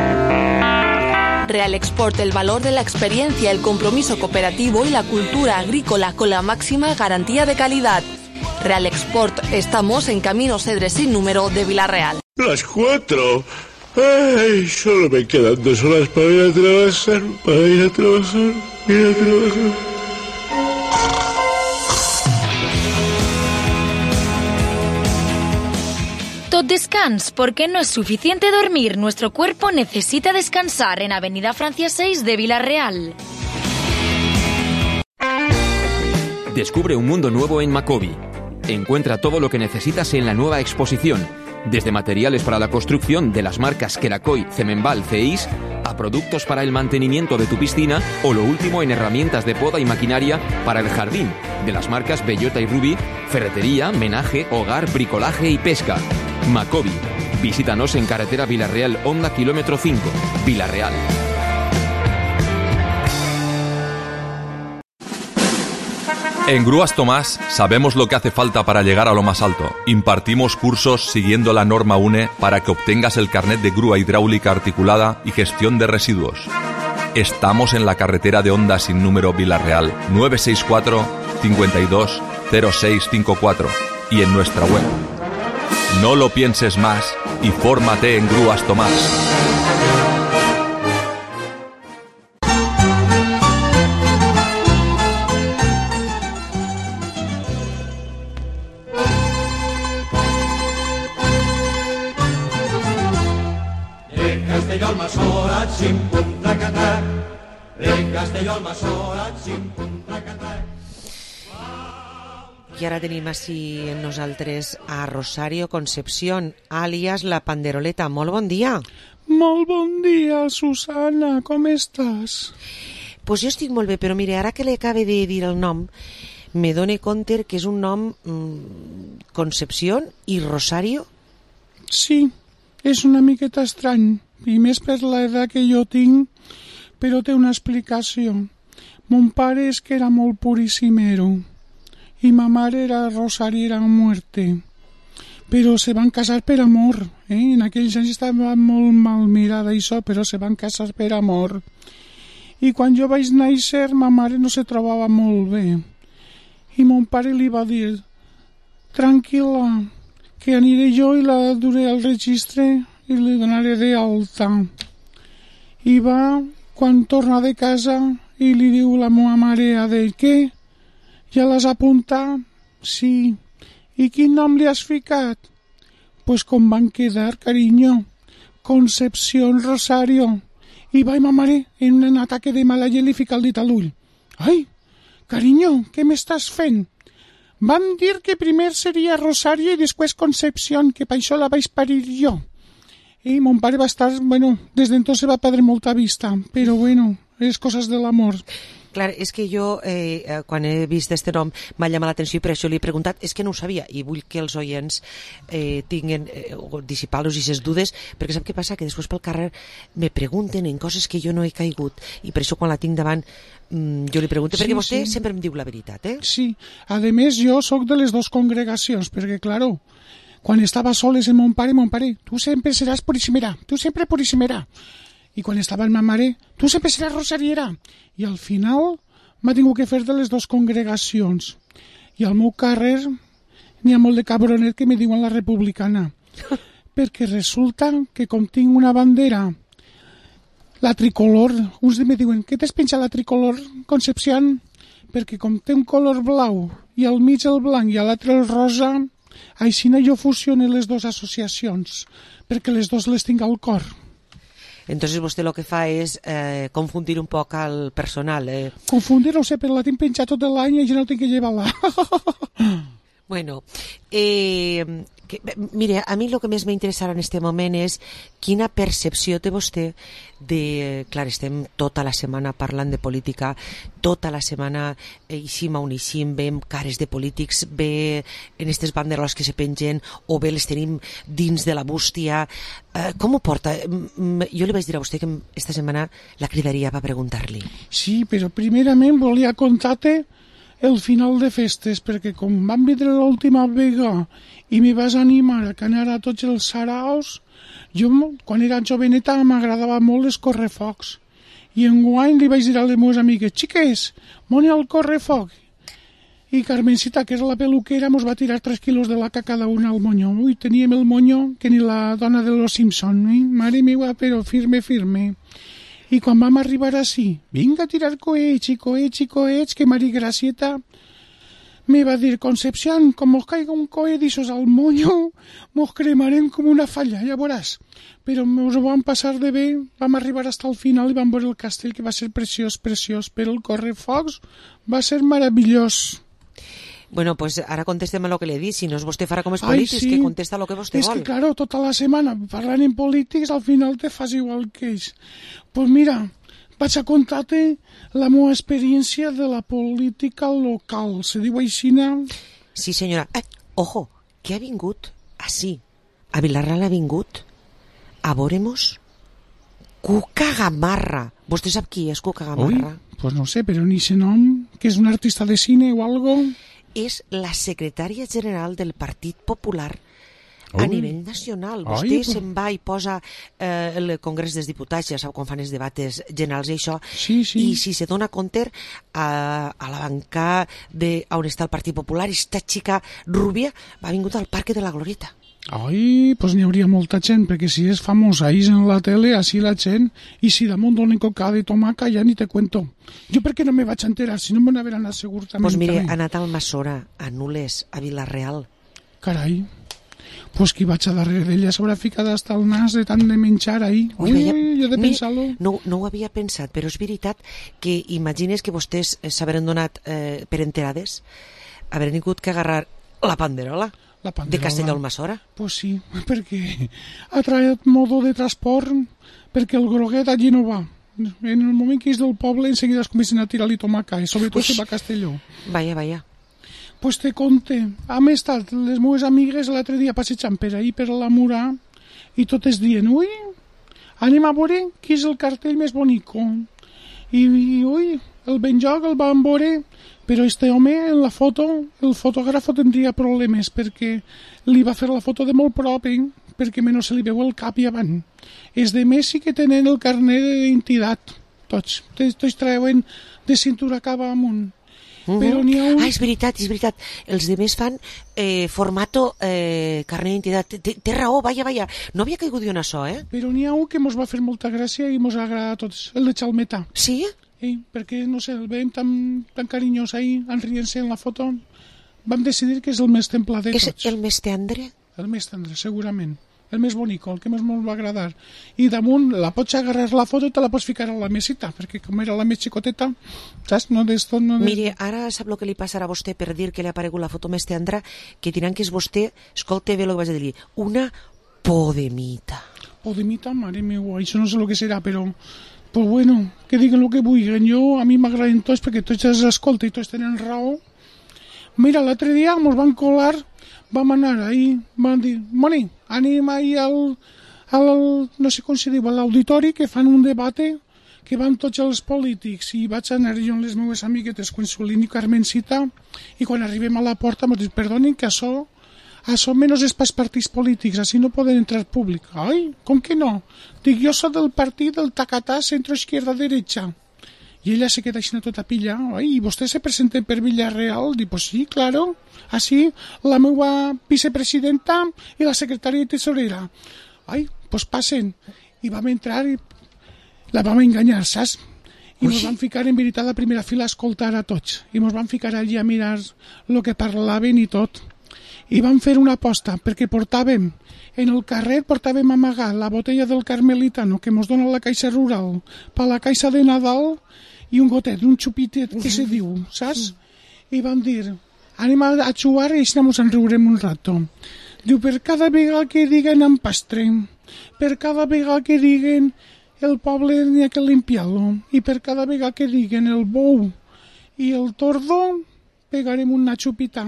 Real Export, el valor de la experiencia, el compromiso cooperativo y la cultura agrícola con la máxima garantía de calidad. Real Export, estamos en Camino Cedre sin número de Villarreal. Las cuatro. Ay, solo me quedan dos horas para ir a trabajar, para ir a trabajar, ir a trabajar. Tot descans, porque no es suficiente dormir. Nuestro cuerpo necesita descansar en Avenida Francia seis de Villarreal. Descubre un mundo nuevo en Macobi. Encuentra todo lo que necesitas en la nueva exposición, desde materiales para la construcción de las marcas Kerakoy, Cemenbal, Ceis, a productos para el mantenimiento de tu piscina o lo último en herramientas de poda y maquinaria para el jardín, de las marcas Bellota y Rubí, ferretería, menaje, hogar, bricolaje y pesca. Macobi. Visítanos en carretera Villarreal Honda kilómetro cinco, Villarreal. En Grúas Tomás sabemos lo que hace falta para llegar a lo más alto. Impartimos cursos siguiendo la norma U N E para que obtengas el carnet de grúa hidráulica articulada y gestión de residuos. Estamos en la carretera de Honda sin número Villarreal nueve seis cuatro, cinco dos, cero seis cinco cuatro y en nuestra web. No lo pienses más y fórmate en Grúas Tomás. I ara tenim així amb nosaltres a Rosario Concepción, àlies la Panderoleta. Molt bon dia. Molt bon dia, Susana, com estàs? Pues jo estic molt bé, però mire, ara que li acabe de dir el nom, me done compte que és un nom mmm, Concepción i Rosario. Sí, és una miqueta estrany, i més per l'edat que jo tinc, però té una explicació. Mon pare és que era molt purissimero i ma mare era rosariera a muerte, però se van casar per amor, eh? En aquells anys estava molt mal mirada això, però se van casar per amor. I quan jo vaig néixer, ma mare no se trobava molt bé, i mon pare li va dir: tranquil·la, que aniré jo i la duré al registre i li donaré d'alta. I va, quan torna de casa, i li diu la meva mare a ell: què? Ja l'has apuntat? Sí. I quin nom li has ficat? Pues com van quedar, carinyo. Concepción Rosario. I va, ma mare, en un ataque de mala llet li fica el dit a l'ull. Ai, carinyo, què m'estàs fent? Van dir que primer seria Rosario i després Concepción, que per això la vaig parir jo. I mon pare va estar, bueno, des d'entonces va perdre molta vista, però bueno, és coses de l'amor. Clar, és que jo, eh, quan he vist este nom, m'ha llamat l'atenció i per això li he preguntat. És que no ho sabia i vull que els oients eh, tinguin, eh, dissipar-los i ses dudes, perquè sap què passa? Que després pel carrer me pregunten en coses que jo no he caigut i per això quan la tinc davant mm, jo li pregunto, sí, perquè vostè sí. sempre em diu la veritat, eh? Sí, a més jo sóc de les dues congregacions, perquè, claro, quan estava soles en mon pare, mon pare, tu sempre seràs purissimera, tu sempre purissimera. I quan estava en ma mare, tu sempre seràs rosariera. I al final m'ha tingut que fer de les dues congregacions. I al meu carrer n'hi ha molt de cabronet que me diuen la republicana. Perquè resulta que com tinc una bandera, la tricolor, uns me diuen, què t'has penjat la tricolor, Concepción? Perquè com té un color blau i al mig el blanc i a l'altre el rosa, així jo fusiono les dues associacions, perquè les dues les tinc al cor. Entonces vostè el que fa és eh, confundir un poc al personal. Eh. Confundir, no sé, però la tinc penjat tot l'any i ja no tinc que llevar-la. Bueno, eh, que, mire, a mi el que més m'interessarà en aquest moment és quina percepció té vostè de... Clar, estem tota la setmana parlant de política, tota la setmana eixim on eixim, veiem cares de polítics, ve en aquestes banderoles que se pengen, o bé les tenim dins de la bústia. Eh, com ho porta? Jo li vaig dir a vostè que esta setmana la cridaria va preguntar-li. Sí, però primerament volia contar-te el final de festes, perquè com vam vindre l'última vegada i me vas animar a que anara a tots els saraos, jo, quan era joveneta, m'agradava molt els correfocs. I enguany li vaig dir a les meves amigues, xiques, moni al correfoc. i Carmencita, que és la peluquera, mos va tirar tres quilos de laca cada una al moño. Ui, teníem el moño que ni la dona de los Simpson, eh? Mare meva, però firme, firme. I quan vam arribar així, vinga a tirar coets i coets i coets, que Mari Gracieta me va dir, Concepción, com os caiga un coet d'ixos al moño, mos cremarem com una falla, ja veuràs. Però ens ho vam passar de bé, vam arribar fins al final i vam veure el castell, que va ser preciós, preciós, però el correfocs va ser meravellós. Bueno, pues ara contestem a lo que le di, si no és vostè farà com els polítics, sí. Que contesta lo que vostè és vol. És que, claro, tota la setmana parlant en polítics, al final te fas igual que ells. Pues mira, vaig a contar-te la meva experiència de la política local. Se diu aixina? Sí, senyora. Eh, ojo, que ha vingut així. A Vilarreal ha vingut a veuremos Cuca Gamarra. Vostè sap qui és Cuca Gamarra? Ui, pues no sé, però ni sé nom, que és un artista de cine o algo. És la secretària general del Partit Popular a Ui. nivell nacional. Vostè Ai, se'n va i posa eh, el Congrés dels Diputats, ja sap, quan fan els debates generals i això, sí, sí. I si se dona compte a, a la banca de, on està el Partit Popular, esta xica rubia va vingut al Parque de la Glorieta. Ai, pues n'hi hauria molta gent, perquè si és famosa ahí en la tele, així la gent, i si damunt donen coca de tomaca, ja ni te cuento. Jo per què no me vaig enterar, si no me n'haver anat segurament. Pues mire, ha anat al Almassora, a Nules, a Vilarreal. Carai, pues qui vaig a darrere d'ella s'haurà ficat hasta el nas de tant de menjar ahí. Ui, Ui, jo he de pensar-lo. No, no ho havia pensat, però és veritat que imagines que vostès s'haveren donat eh, per enterades, haveren tingut que agarrar la panderola. La de Castelló Almassora? Pues sí, perquè ha traït modo de transport, perquè el groguet allí no va. En el moment que és del poble, enseguida es comencen a tirar-li tomaca, i sobretot si va a Castelló. Vaya, vaya. Pues te conte, hem estat les meves amigues l'altre dia passejant per ahí, per la Mura, i totes dient, ui, anem a veure qui és el cartell més bonico. I, i ui, el Benjoc el vam veure, però este home en la foto, el fotògrafo tindria problemes perquè li va fer la foto de molt prop, eh? Perquè menys se li veu el cap i avant. Els de més sí que tenen el carnet d'identitat, tots, tots treuen de cintura cap amunt. Uh -huh. Però n'hi ha un... Ah, és veritat, és veritat. Els de més fan eh, formato eh, carnet d'identitat. Té, té raó, vaya, vaya. No havia caigut en això, eh? Però n'hi ha un que mos va fer molta gràcia i mos agrada a tots, el de Chalmeta. Sí? Sí, perquè, no sé, el veiem tan, tan carinyós ahí, enrient-se en la foto. Vam decidir que és el més temple de tots. És el més tendre? El més tendre, segurament. El més bonic, el que més molt va agradar. I damunt la pots agarrar la foto i te la pots ficar a la mesita, perquè com era la més xicoteta, saps? No d'esto, no de... Mire, ara sap el que li passarà a vostè per dir que li ha aparegut la foto més tendra, que diran que és vostè, escolta bé el que vaig a dir, una podemita. Podemita, mare meva, això no sé el que serà, però... Pues bueno, que diguen el que vulguin. Jo, a mi m'agraden tots perquè tots els escolta i tots tenen raó. Mira, l'altre dia ens van colar, vam anar ahí, van dir, Moni, anem ahí al, al, no sé com se diu, a l'auditori, que fan un debate, que van tots els polítics, i vaig anar jo amb les meves amiguetes, Consolín i Carmencita, i quan arribem a la porta m'ho dic, perdonin que això, això menys és pels partits polítics, així no poden entrar públic. Ai, com que no? Dic, jo soc del partit del tacatà centro-izquierda-derecha. I ella se queda així tota pilla. Ai, i vostè se presenta per Villarreal? Dic, pues sí, claro. Així, la meva vicepresidenta i la secretària de tesorera. Ai, pues passen. I vam entrar i la vam enganyar, saps? I ens vam ficar en veritat a la primera fila a escoltar a tots. I ens vam ficar allí a mirar el que parlaven i tot. I vam fer una aposta, perquè portàvem, en el carret portàvem amagat la botella del Carmelitano que mos dona la Caixa Rural per la Caixa de Nadal i un gotet, un xupitet, que se diu, saps? I vam dir, anem a jugar i així ens en riurem un rato. Diu, per cada vegada que diguen en pastre, per cada vegada que diguen el poble n'hi ha que limpiar-lo, i per cada vegada que diguen el bou i el tordo, pegarem una xupita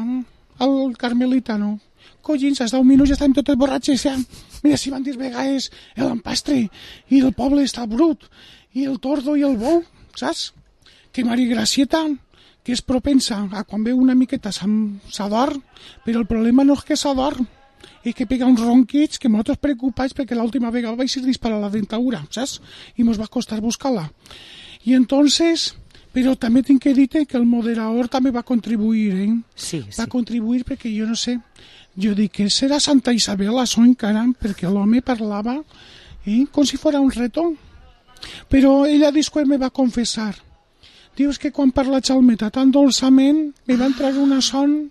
al Carmelitano. Collins, hasta un minut ja estem totes borratxes, ja. Mira, si van dir vegades l'empastre i el poble està brut, i el tordo i el bou, saps? Que Mari Gracieta, que és propensa a quan veu una miqueta s'ador, però el problema no és que s'ador, és que pega uns ronquits que nosaltres preocupats perquè l'última vegada vaig ser disparar la dentadura, saps? I mos va costar buscar-la. I entonces, Però també tinc que dir que el moderador també va contribuir, eh? Sí, sí. Va contribuir perquè jo no sé, jo dic que serà Santa Isabel a son encara, perquè l'home parlava eh, com si fos un reto. Però ella després me va confessar. Dius que quan parla Xalmeta tan dolçament me va entrar una son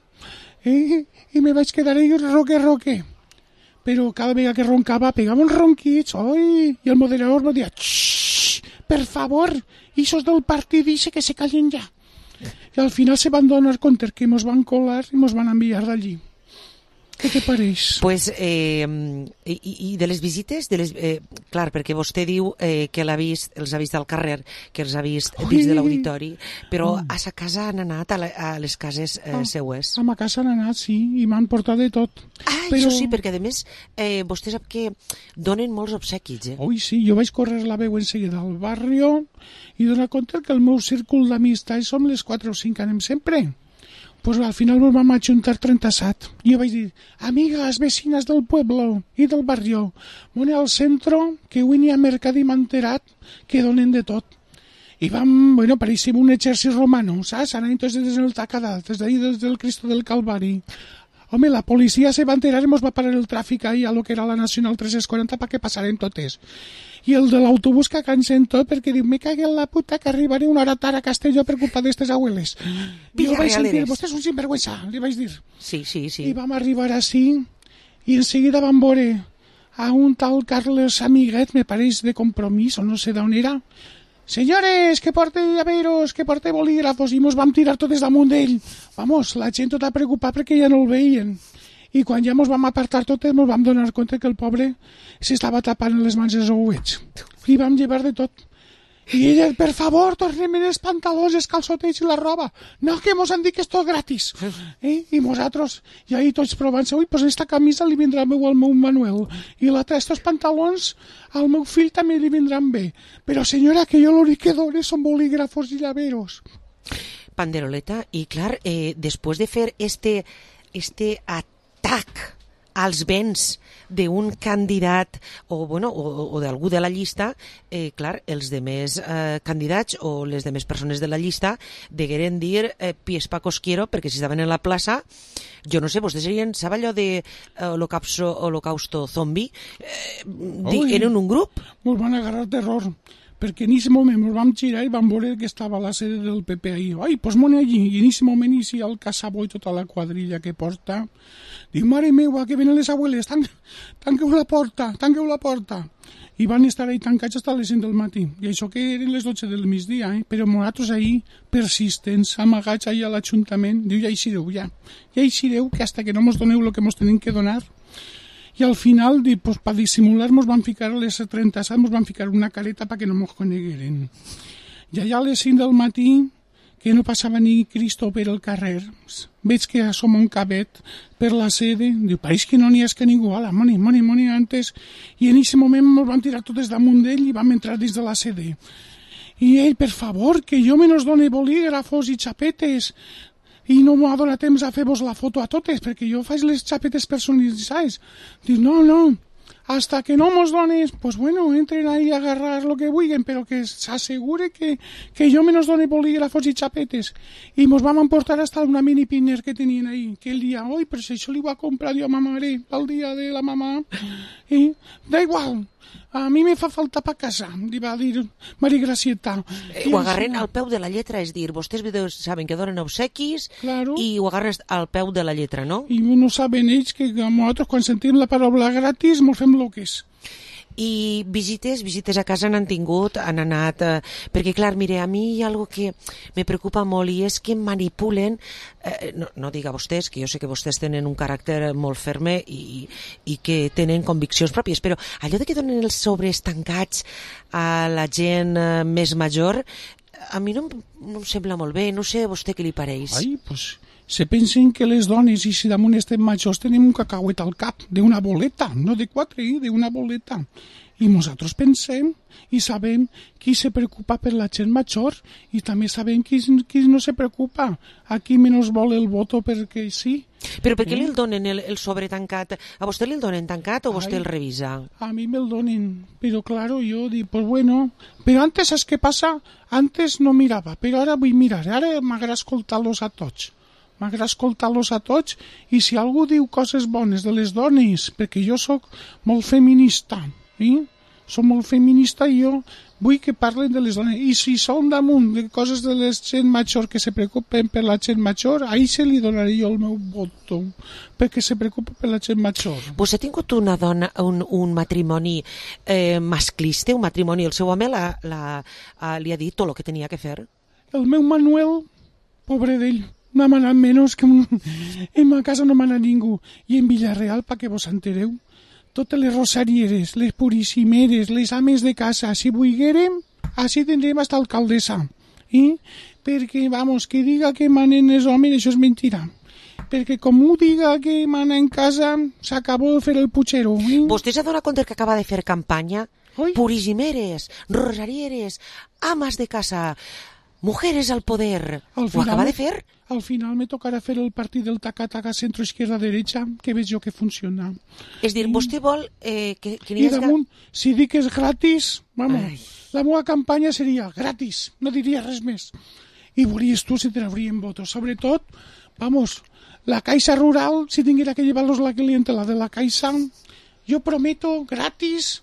eh, i me vaig quedar ahí roque, roque. Però cada vegada que roncava pegava uns ronquits, oi, i el moderador me deia, xxxt, per favor, ixos del partit dice que se callen ja. I al final se van donar compte que mos van colar i mos van enviar d'allí. Què te pareix? Pues, eh, i, i de les visites, de les, eh, clar, perquè vostè diu eh, que l'ha vist, els ha vist al carrer, que els ha vist Ui. dins de l'auditori, però Mm. a sa casa han anat a, la, a les cases eh, Ah, seues. A ma casa han anat, sí, i m'han portat de tot. Ah, però... això sí, perquè a més eh, vostè sap que donen molts obsequis, eh? Ui, sí, jo vaig córrer la veu en seguida al barri i donar compte que el meu círcul d'amistats som les quatre o cinc que anem sempre. Pues al final nos vam ajuntar trenta-set. Jo vaig dir, amigas, vecinas del pueblo i del barrio, vone al centro, que avui n'hi ha mercat i m'ha enterat que donen de tot. I vam, bueno, pareixem un exèrcit romano, saps? Anant des del Tacadal, des d'ahí, des del Cristo del Calvari. Home, la policia se va enterar i ens va parar el tràfic ahí a lo que era la Nacional tres quaranta perquè passarem totes. I el de l'autobús que cansem tot perquè diu, me cague en la puta que arribaré una hora tard a Castelló per culpa d'estes abueles. I jo vaig sentir, vostè és un sinvergüenza, li vaig dir. Sí, sí, sí. I vam arribar així i en seguida vam veure a un tal Carles Amiguet, me pareix de Compromís, o no sé d'on era. Senyores, que porte llaveros, que porte bolígrafos, i mos vam tirar totes damunt d'ell. Vamos, la gent tota preocupada perquè ja no el veien. I quan ja mos vam apartar totes, mos vam donar compte que el pobre s'estava tapant les mans els ouets. I vam llevar de tot. I ella, per favor, tornem els pantalons, els calçotets i la roba. No, que mos han dit que és tot gratis. Eh? I nosaltres, i ahí tots provant-se, ui, pues esta camisa li vindrà meu al meu Manuel. I l'altra, estos pantalons, al meu fill també li vindran bé. Però, senyora, que jo l'únic que dono són bolígrafos i llaveros. Panderoleta, i clar, eh, després de fer este, este atac als béns d'un candidat o, bueno, o, o d'algú de la llista, eh, clar, els demés eh, candidats o les demés persones de la llista degueren dir eh, pies pa cosquiero, perquè si estaven en la plaça, jo no sé, vostès serien, sap allò de eh, holocausto, holocausto zombi? Eh, di, eren un grup? Mos van agarrar terror, perquè en aquest moment ens vam girar i vam veure que estava la sede del P P ahí. Ai, pues mone allí. I en aquest moment inicia el Casabó i tota la quadrilla que porta. Dic, mare meua, que venen les abueles, Tan tanqueu la porta, tanqueu la porta. I van estar ahí tancats fins a les cinc del matí. I això que eren les dotze del migdia, eh? Però nosaltres ahí, persistents, amagats ahí a l'Ajuntament, diu, ja hi sereu, ja. Ja hi sereu, que hasta que no mos doneu el que mos tenim que donar. I al final, pues, per dissimular, mos van ficar a les trenta-set, mos van ficar una careta perquè no mos conegueren. I allà a les cinc del matí, que no passava ni Cristo per el carrer, veig que som un cabet per la sede, diu, pareix que no n'hi és que ningú, ala, moni, moni, moni, antes, i en aquest moment mos van tirar totes damunt d'ell i vam entrar dins de la sede. I ell, per favor, que jo menos done bolígrafos i xapetes, i no m'ha donat temps a fer-vos la foto a totes, perquè jo faig les xapetes personalitzades. Diu, no, no, hasta que no mos dones, pues bueno, entren ahí a agarrar lo que vulguen, però que s'assegure que, que jo menos done bolígrafos i xapetes. I mos vam emportar hasta una mini pinner que tenien ahí, que el dia, oi, però si això li va comprar jo a ma mare, el dia de la mamà, i da igual, a mi me fa falta pa casa, li va dir Maria Gracieta. Eh, ho agarren al peu de la lletra, és dir, vostès saben que donen obsequis claro. I ho agarren al peu de la lletra, no? I no saben ells que nosaltres quan sentim la paraula gratis mos fem loques. I visites, visites a casa n'han tingut, han anat... Eh, perquè, clar, mire, a mi hi ha algo que me preocupa molt i és que manipulen, eh, no, no diga vostès, que jo sé que vostès tenen un caràcter molt ferme i, i que tenen conviccions pròpies, però allò de que donen els sobres tancats a la gent eh, més major, a mi no, no em sembla molt bé, no sé a vostè què li pareix. Ai, pues, se pensen que les dones, i si damunt estem majors, tenim un cacauet al cap, d'una boleta, no de quatre, eh? d'una boleta. I nosaltres pensem i sabem qui se preocupa per la gent major i també sabem qui, qui no se preocupa. Aquí menys vol el voto perquè sí. Però per què eh? li el donen el, el sobre tancat? A vostè li el donen tancat o vostè Ai, el revisa? A mi me'l donen, però claro, jo dic, pues bueno, però antes, saps què passa? Antes no mirava, però ara vull mirar, ara m'agrada escoltar-los a tots. M'agrada escoltar-los a tots i si algú diu coses bones de les dones, perquè jo sóc molt feminista, eh? Som molt feminista i jo vull que parlen de les dones. I si són damunt de coses de la gent major que se preocupen per la gent major, ahí se li donaré jo el meu voto, perquè se preocupa per la gent major. Vostè ha tingut una dona, un, un matrimoni eh, masclista, un matrimoni, el seu home la, la, la, li ha dit tot el que tenia que fer? El meu Manuel, pobre d'ell, no m'ha anat menys que un... en ma casa no m'ha anat ningú. I en Villarreal, perquè vos entereu, totes les rosarieres, les purissimeres, les ames de casa, si vulguérem, així tindrem hasta alcaldessa. Eh? Perquè, vamos, que diga que manen els homes, això és mentira. Perquè com ho diga que mana en casa, s'acabó de fer el putxero. Eh? Vostè s'ha donat compte que acaba de fer campanya? Oi? Purissimeres, rosarieres, amas de casa, mujeres al poder. Al final, ho acaba de fer? Al final me tocarà fer el partit del taca-taca centro-izquierda-derecha, que veig jo que funciona. És dir, I, vostè vol eh, que, que n'hi I damunt, si dic que és gratis, vamos, Ai. la meva campanya seria gratis, no diria res més. I veuries tu si trauríem votos. Sobretot, vamos, la Caixa Rural, si tinguera que llevar-los la clientela de la Caixa, jo prometo gratis.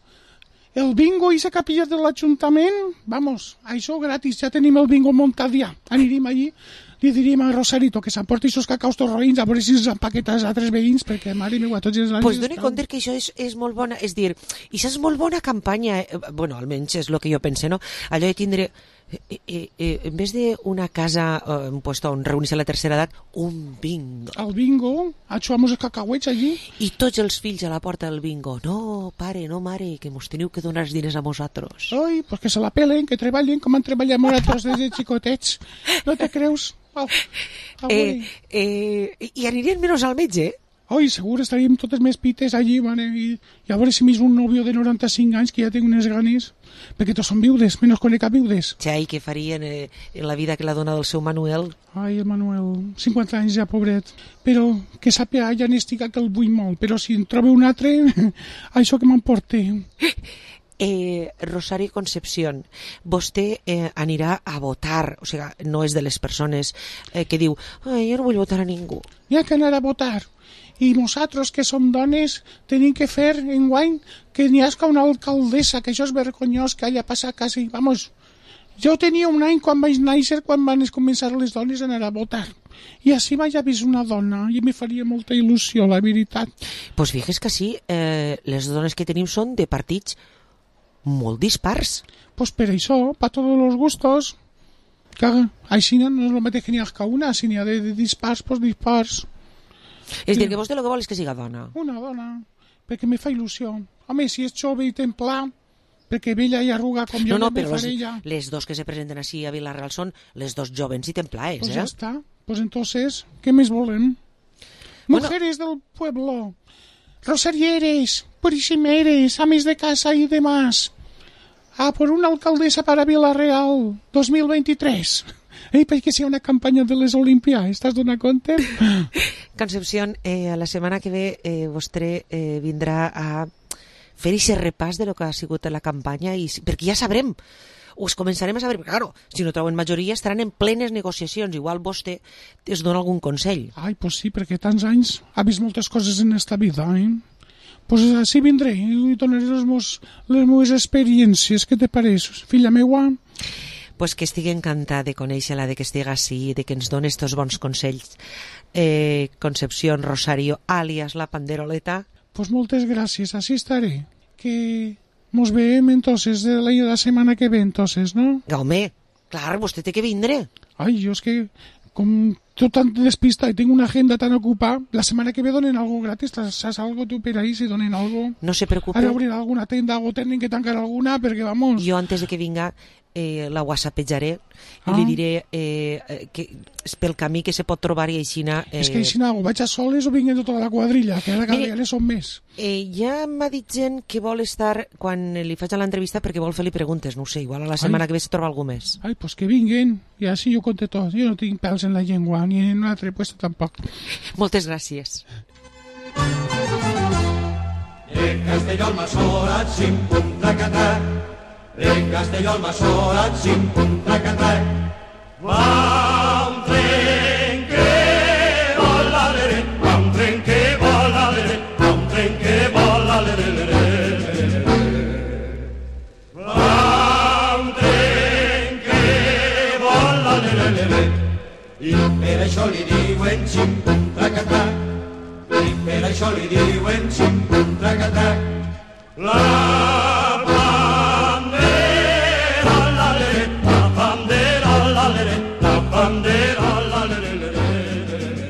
El bingo i la capilla de l'Ajuntament, vamos, això gratis, ja tenim el bingo muntat ja. Anirem allí, li diríem a Rosarito que s'emporti aquests cacaus torroïns a veure si s'empaqueta els altres veïns, perquè mare meva, tots els anys... Pues doni compte que això és, és molt bona, és dir, i això és molt bona campanya, eh, bueno, almenys és el que jo pense, no? Allò de tindre... Eh, eh, eh, en vez de una casa, eh, un puesto on reunir-se a la tercera edat, un bingo. El bingo, achuvamos els cacauets allí. I tots els fills a la porta del bingo. No, pare, no, mare, que mos teniu que donar els diners a vosaltres. Ai, pues que se la pelen, que treballen com han treballat nosaltres des de xicotets. No te creus? Oh, eh, eh, I anirien menys al metge, eh? Ai, segur, estaríem totes més pites allí, mare, i, i a veure si m'és un nòvio de noranta-cinc anys que ja tinc unes ganes, perquè tots són viudes, menys conec a viudes. Ja, i què farien eh, en la vida que la dona del seu Manuel? Ai, el Manuel, cinquanta anys ja, pobret. Però que sàpia, ja n'estiga que el vull molt, però si en trobo un altre, això que m'emporte. Eh, Rosario Concepción, vostè eh, anirà a votar, o sigui, no és de les persones eh, que diu, ai, jo no vull votar a ningú. Ja que anar a votar. I nosaltres, que som dones, tenim que fer enguany que n'hi hagi una alcaldessa, que això és vergonyós que hagi passat quasi, vamos, jo tenia un any quan vaig néixer, quan van començar les dones a anar a votar, i així vaig haver vist una dona, i me faria molta il·lusió, la veritat. Pues fixes que sí, eh, les dones que tenim són de partits molt dispars. Pues per això, pa tots els gustos, que així no és el mateix que n'hi ha que una, si n'hi ha de, de dispars, pues dispars. És dir, que vostè el que vol és que siga dona. Una dona, perquè me fa il·lusió. Home, si és jove i templà, perquè vella i arruga com jo no, no, me però faré les, ja. les dos que se presenten així a Vila-real són les dos jovens i templaes, pues eh? Pues ja està. Pues entonces, ¿qué més volem? Bueno, mujeres del pueblo, rosarieres, purissimeres, ames de casa y demás. A por una alcaldesa para Vila-real dos mil veintitrés. Ei, perquè si hi ha una campanya de les Olimpiades, t'has donat compte? Concepción, eh, la setmana que ve eh, vostè eh, vindrà a fer aquest repàs de lo que ha sigut la campanya, i, perquè ja sabrem, us començarem a saber, perquè claro, si no troben majoria estaran en plenes negociacions, igual vostè es dona algun consell. Ai, pues sí, perquè tants anys ha vist moltes coses en esta vida, eh? Pues així vindré i donaré les meves, les meves experiències, què te pareix, filla meua? Pues que estigui encantada de conèixer-la, de que estigui així, de que ens doni estos bons consells. Eh, Concepción Rosario, àlies la Panderoleta. Pues moltes gràcies, així estaré. Que mos veiem entonces de la, la setmana que ve, entonces, no? Home, clar, vostè té que vindre. Ai, jo és que com estoy tan despistada y tengo una agenda tan ocupada, la semana que ve donen algo gratis, ¿sabes algo tú per ahí si donen algo? No se preocupe. Ara obrir alguna tenda o tienen que tancar alguna, porque vamos... Jo antes de que vinga eh, la whatsappejaré Ah. i li diré eh, que és pel camí que se pot trobar i aixina... Eh... És que aixina o vaig a soles o vinguent tota la quadrilla, que ara cada Mire, dia són més. Eh, ja m'ha dit gent que vol estar quan li faig l'entrevista perquè vol fer-li preguntes, no ho sé, igual a la setmana Ai. que ve se troba algú més. Ai, pues que vinguin, i així jo conté tot. Jo no tinc pèls en la llengua, ni en un altre puesto tampoc. Moltes gràcies. De Castelló al Massorat, sim, pum, tracatac. De Castelló al Massorat, sim, pum, tracatac. Va un tren que vola, lere, va un tren que vola, lere, va un tren que vola, lere, lere, lere. Va un tren que vola, lere, lere. I per això li diuen xim, pum, tracatac. I per això li diuen xim, pum, tracatac. La bandera, la lere, la bandera, la lere, la bandera, la lere, lere,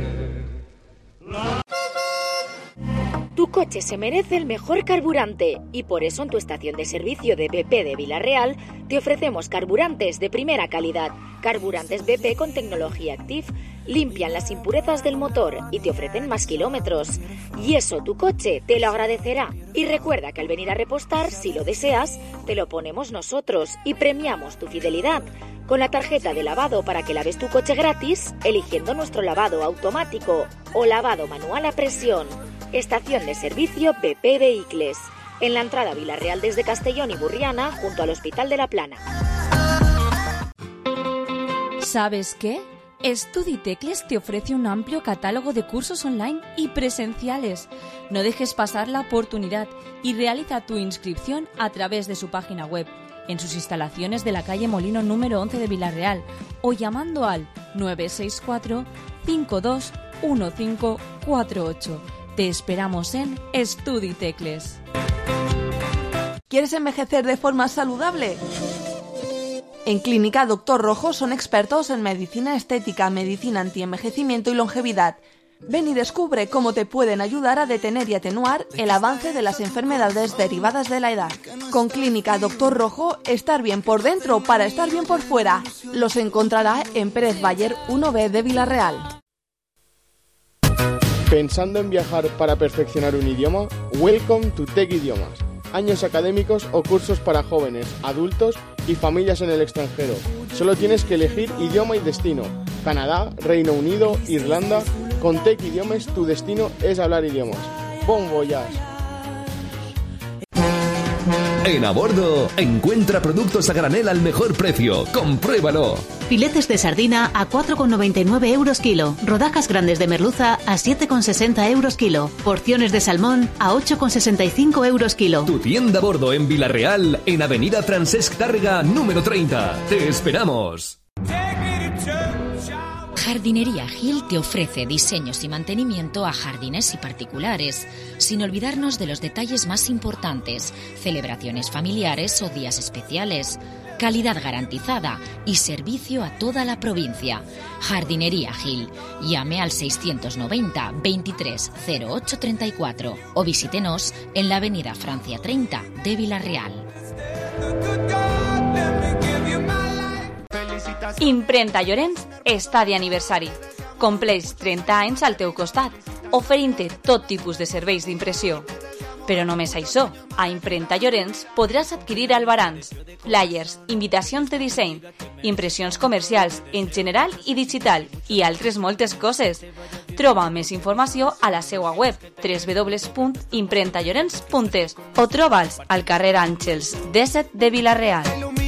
lere. Tu coche se merece el mejor carburante y por eso en tu estación de servicio de B P de Villarreal te ofrecemos carburantes de primera calidad. Carburantes B P con tecnología Active limpian las impurezas del motor y te ofrecen más kilómetros. Y eso tu coche te lo agradecerá. Y recuerda que al venir a repostar, si lo deseas, te lo ponemos nosotros y premiamos tu fidelidad con la tarjeta de lavado para que laves tu coche gratis, eligiendo nuestro lavado automático o lavado manual a presión. Estación de servicio B P Vehicles, en la entrada a Villarreal desde Castellón y Burriana, junto al Hospital de la Plana. ¿Sabes qué? StudiTecles te ofrece un amplio catálogo de cursos online y presenciales. No dejes pasar la oportunidad y realiza tu inscripción a través de su página web, en sus instalaciones de la calle Molino número once de Villarreal o llamando al nueve seis cuatro, cinco dos uno cinco cuatro ocho. Te esperamos en StudiTecles. ¿Quieres envejecer de forma saludable? En Clínica Doctor Rojo son expertos en medicina estética, medicina antienvejecimiento y longevidad. Ven y descubre cómo te pueden ayudar a detener y atenuar el avance de las enfermedades derivadas de la edad. Con Clínica Doctor Rojo, estar bien por dentro para estar bien por fuera. Los encontrará en Pérez Bayer uno B de Villarreal. ¿Pensando en viajar para perfeccionar un idioma? Welcome to Tech Idiomas. Años académicos o cursos para jóvenes, adultos y familias en el extranjero. Solo tienes que elegir idioma y destino. Canadá, Reino Unido, Irlanda. Con Tech Idiomas tu destino es hablar idiomas. Bon voyage. En A Bordo, encuentra productos a granel al mejor precio. ¡Compruébalo! Filetes de sardina a cuatro con noventa y nueve euros kilo. Rodajas grandes de merluza a siete con sesenta euros kilo. Porciones de salmón a ocho con sesenta y cinco euros kilo. Tu tienda A Bordo en Villarreal, en Avenida Francesc Tàrrega, número treinta. ¡Te esperamos! Jardinería Gil te ofrece diseños y mantenimiento a jardines y particulares, sin olvidarnos de los detalles más importantes, celebraciones familiares o días especiales, calidad garantizada y servicio a toda la provincia. Jardinería Gil. Llame al seiscientos noventa, veintitrés, cero ocho treinta y cuatro o visítenos en la avenida Francia treinta de Villarreal. Imprenta Llorenç està d'aniversari. Compleix trenta anys al teu costat, oferint-te tot tipus de serveis d'impressió. Però només això, a Imprenta Llorenç podràs adquirir albarans, flyers, invitacions de disseny, impressions comercials en general i digital i altres moltes coses. Troba més informació a la seva web w w w punt imprenta llorenç punt es o troba'ls al carrer Àngels disset de Villarreal.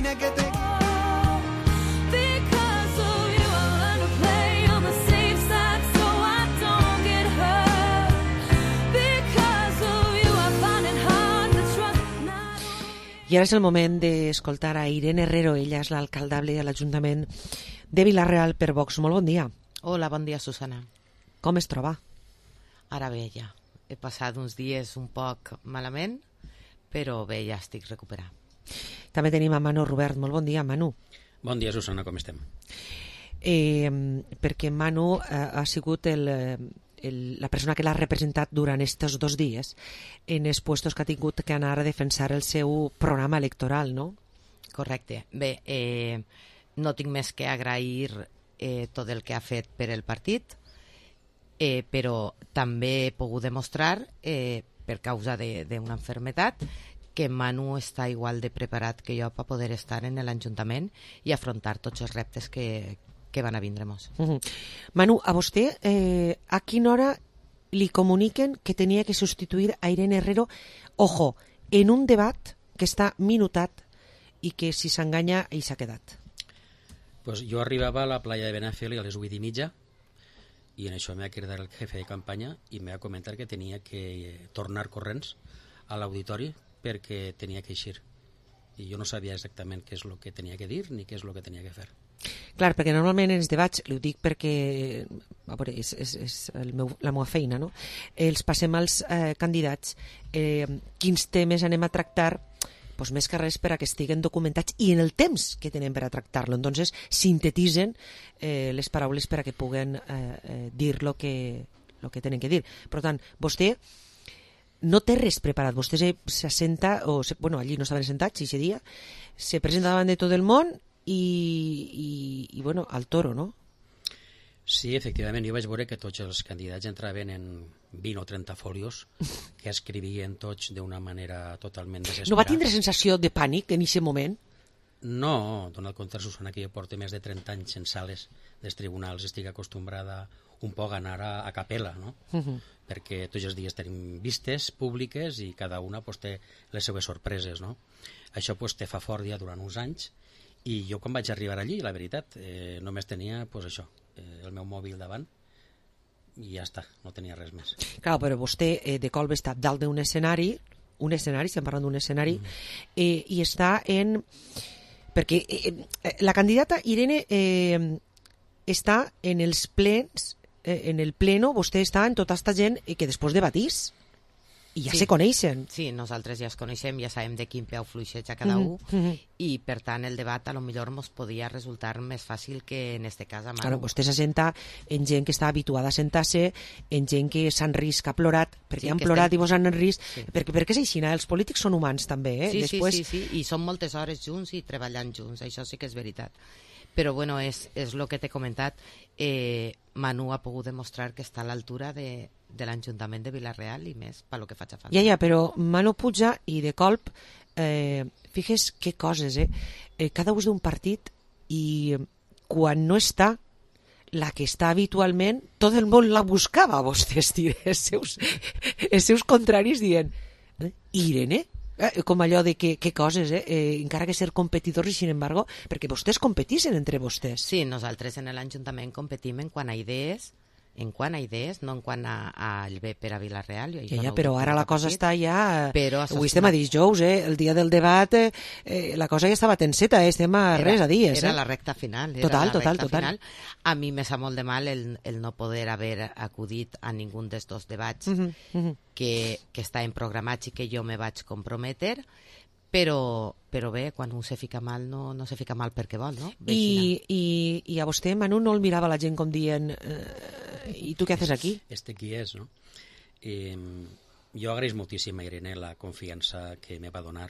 I ara és el moment d'escoltar a Irene Herrero. Ella és l'alcaldable de l'Ajuntament de Villarreal per Vox. Molt bon dia. Hola, bon dia, Susana. Com es troba? Ara bé, ja. He passat uns dies un poc malament, però bé, ja estic recuperat. També tenim a Manu Robert. Molt bon dia, Manu. Bon dia, Susana, com estem? eh, perquè Manu eh, ha sigut el, el, la persona que l'ha representat durant aquests dos dies en els puestos que ha tingut que anar a defensar el seu programa electoral, no? Correcte. Bé, eh, no tinc més que agrair eh, tot el que ha fet per el partit, eh, però també he pogut demostrar, eh, per causa d'una enfermetat, que Manu està igual de preparat que jo per poder estar en l'Ajuntament i afrontar tots els reptes que, que van a vindre-nos. Uh-huh. Manu, a vostè eh, a quina hora li comuniquen que tenia que substituir a Irene Herrero, ojo, en un debat que està minutat i que si s'enganya ell s'ha quedat? Pues jo arribava a la playa de Benafeli a les vuit i mitja i en això m'ha cridat el jefe de campanya i m'ha comentat que tenia que tornar corrents a l'auditori perquè tenia que eixir. I jo no sabia exactament què és el que tenia que dir ni què és el que tenia que fer. Clar, perquè normalment en els debats, li ho dic perquè a veure, és, és, és el meu, la meva feina, no? Els passem als eh, candidats eh, quins temes anem a tractar, pues més que res per a que estiguen documentats i en el temps que tenen per a tractar-lo. Entonces, sintetitzen eh, les paraules per a que puguen eh, eh, dir lo que, lo que tenen que dir. Per tant, vostè no té res preparat. Vostè s'assenta, o se, bueno, allí no estaven sentats, ese dia, se presenta davant de tot el món i, i, i bueno, al toro, no? Sí, efectivament, jo vaig veure que tots els candidats entraven en vint o trenta folios que escrivien tots d'una manera totalment desesperada. No va tindre sensació de pànic en aquest moment? No, dona el compte, Susana, que jo porto més de trenta anys en sales dels tribunals, estic acostumbrada un poc a anar a, a capella, no? Uh-huh. Perquè tots els dies tenim vistes públiques i cada una pues, té les seves sorpreses, no? Això pues, te fa fort ja durant uns anys i jo quan vaig arribar allí, la veritat, eh, només tenia pues, això, eh, el meu mòbil davant i ja està, no tenia res més. Clar, però vostè eh, de colp està dalt d'un escenari, un escenari, estem parlant d'un escenari, mm. eh, i està en... Perquè eh, la candidata Irene eh, està en els plens, eh, en el pleno, vostè està en tota aquesta gent eh, que després debatís. I ja sí. se coneixen. Sí, nosaltres ja es coneixem, ja sabem de quin peu fluixeja cada mm -hmm. un i per tant el debat a lo millor ens podia resultar més fàcil que en este cas a Manu. Claro, vostè s'assenta en gent que està habituada a sentar-se, en gent que s'han risc, que ha plorat, perquè sí, han plorat estem... i vos han en risc, sí. perquè, perquè és així, els polítics són humans també, eh? Sí, Després... sí, sí, sí, i són moltes hores junts i treballant junts, això sí que és veritat. Però bueno, és, és el que t'he comentat, eh, Manu ha pogut demostrar que està a l'altura de, de l'Ajuntament de Vila-real i més pel que faig a falta. Ja, ja, però Manu puja i de colp, eh, fixes que coses, eh? eh cada ús d'un partit i quan no està, la que està habitualment, tot el món la buscava, vostès, els seus, els seus contraris dient, eh, Irene? Eh, com allò de que, que coses, eh? eh? encara que ser competidors i sin embargo, perquè vostès competissen entre vostès. Sí, nosaltres en l'Ajuntament competim en quant a idees, en quant a idees, no en quant a, a el bé per a Vila-real. Ja, ja, però ara la cosa està ja... Però avui estem a dijous, eh? El dia del debat, eh, eh, la cosa ja estava tenseta, eh? Estem a res a dies. Era eh? la recta final. Era total, la total, recta total. Final. A mi me sap molt de mal el, el no poder haver acudit a ningú d'estos debats uh-huh, uh-huh. que, que estaven programats i que jo me vaig comprometer, però, però bé, quan un se fica mal no, no se fica mal perquè vol, no? I, i, I a vostè, Manu, no el mirava la gent com dient eh, i tu què haces aquí? Este qui és, no? Eh, jo agraeix moltíssim a Irene la confiança que me va donar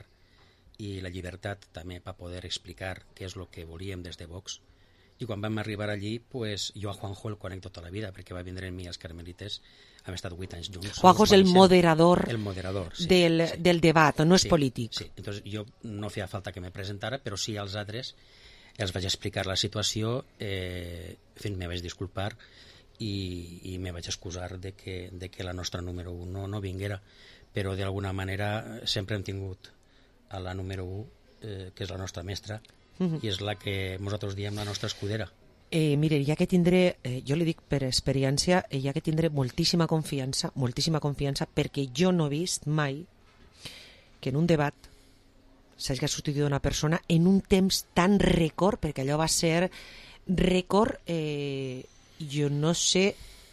i la llibertat també per poder explicar què és el que volíem des de Vox. I quan vam arribar allí, pues, jo a Juanjo el conec tota la vida, perquè va vindre amb mi als Carmelites, hem estat vuit anys junts. Juanjo és el moderador, el moderador sí, del, sí. del debat, no és sí, polític. Sí, entonces jo no feia falta que me presentara, però sí als altres els vaig explicar la situació, eh, en fi, me vaig disculpar i, i me vaig excusar de que, de que la nostra número un no, no vinguera, però d'alguna manera sempre hem tingut a la número un, eh, que és la nostra mestra, uh-huh. i és la que nosaltres diem la nostra escudera. Eh, mire, ja que tindré, eh, jo li dic per experiència, eh, ja que tindré moltíssima confiança, moltíssima confiança, perquè jo no he vist mai que en un debat s'hagi substituït una persona en un temps tan rècord, perquè allò va ser rècord, eh, jo no sé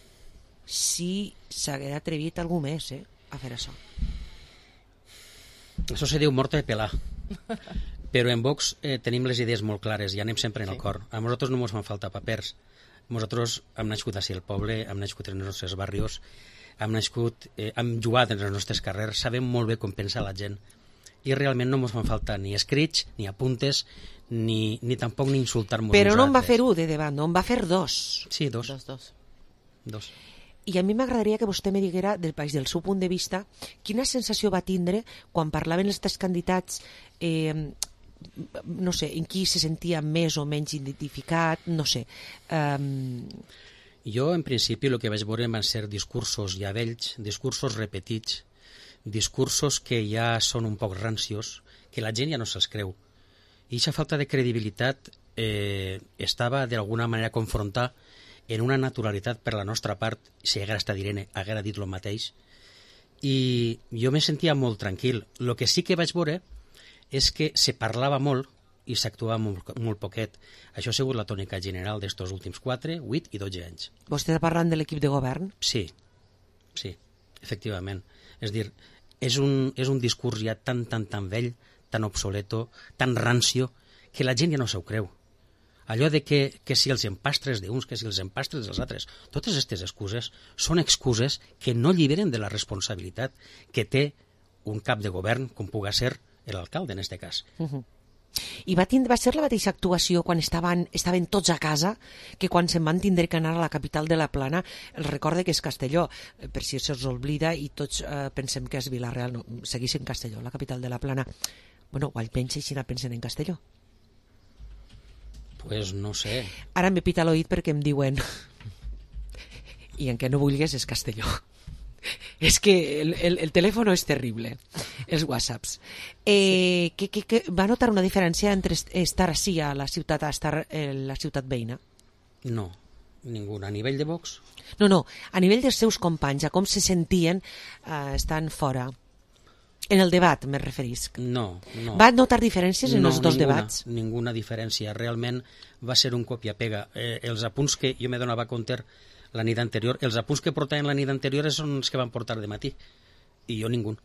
si s'hagués atrevit algú més eh, a fer això. Això se diu mort de pelar. Però en Vox eh, tenim les idees molt clares i anem sempre en el cor. A nosaltres no ens fan falta papers. Nosaltres hem nascut així al poble, hem nascut en els nostres barrios, hem nascut, eh, hem jugat en els nostres carrers, sabem molt bé com pensa la gent i realment no ens fan falta ni escrits, ni apuntes, ni, ni tampoc ni insultar-nos. Però no en va fer un de davant, no en va fer dos. Sí, dos. Dos, dos. Dos. I a mi m'agradaria que vostè me diguera, des del seu punt de vista, quina sensació va tindre quan parlaven els tres candidats, eh, no sé, en qui se sentia més o menys identificat, no sé. Um... Jo, en principi, el que vaig veure van ser discursos ja vells, discursos repetits, discursos que ja són un poc rancios, que la gent ja no se'ls creu. I aquesta falta de credibilitat eh, estava d'alguna manera a confrontar en una naturalitat per la nostra part, si haguera estat Irene, haguera dit el mateix, i jo me sentia molt tranquil. El que sí que vaig veure és que se parlava molt i s'actuava molt, molt poquet. Això ha sigut la tònica general d'estos últims quatre, vuit i dotze anys. Vostè està parlant de l'equip de govern? Sí, sí, efectivament. És dir, és un, és un discurs ja tan, tan, tan vell, tan obsoleto, tan rancio, que la gent ja no s'ho creu. Allò de que, que si els empastres d'uns, que si els empastres dels altres, totes aquestes excuses són excuses que no lliberen de la responsabilitat que té un cap de govern, com puga ser l'alcalde, en aquest cas. Uh -huh. I va, tindre, va ser la mateixa actuació quan estaven, estaven tots a casa que quan se'n van tindre que anar a la capital de la Plana. El recorde que és Castelló, per si se'ls oblida i tots eh, pensem que és Vila-real, no, segueix en Castelló, la capital de la Plana. Bueno, o almenys així no pensen en Castelló. Pues no sé. Ara m'he pita l'oït perquè em diuen i en què no vulguis és Castelló. És que el, el, el telèfon és terrible, els whatsapps. Eh, sí. que, que, que va notar una diferència entre estar així a la ciutat a estar a la ciutat veïna? No, ninguna. A nivell de Vox? No, no, a nivell dels seus companys, a com se sentien eh, estant fora. En el debat, me referisc. No, no. Va notar diferències en no, els dos ninguna, debats? Ninguna diferència. Realment va ser un copia-pega. Eh, els apunts que jo me donava compte la nit anterior, els apunts que portaven la nit anterior són els que van portar de matí. I jo ningú.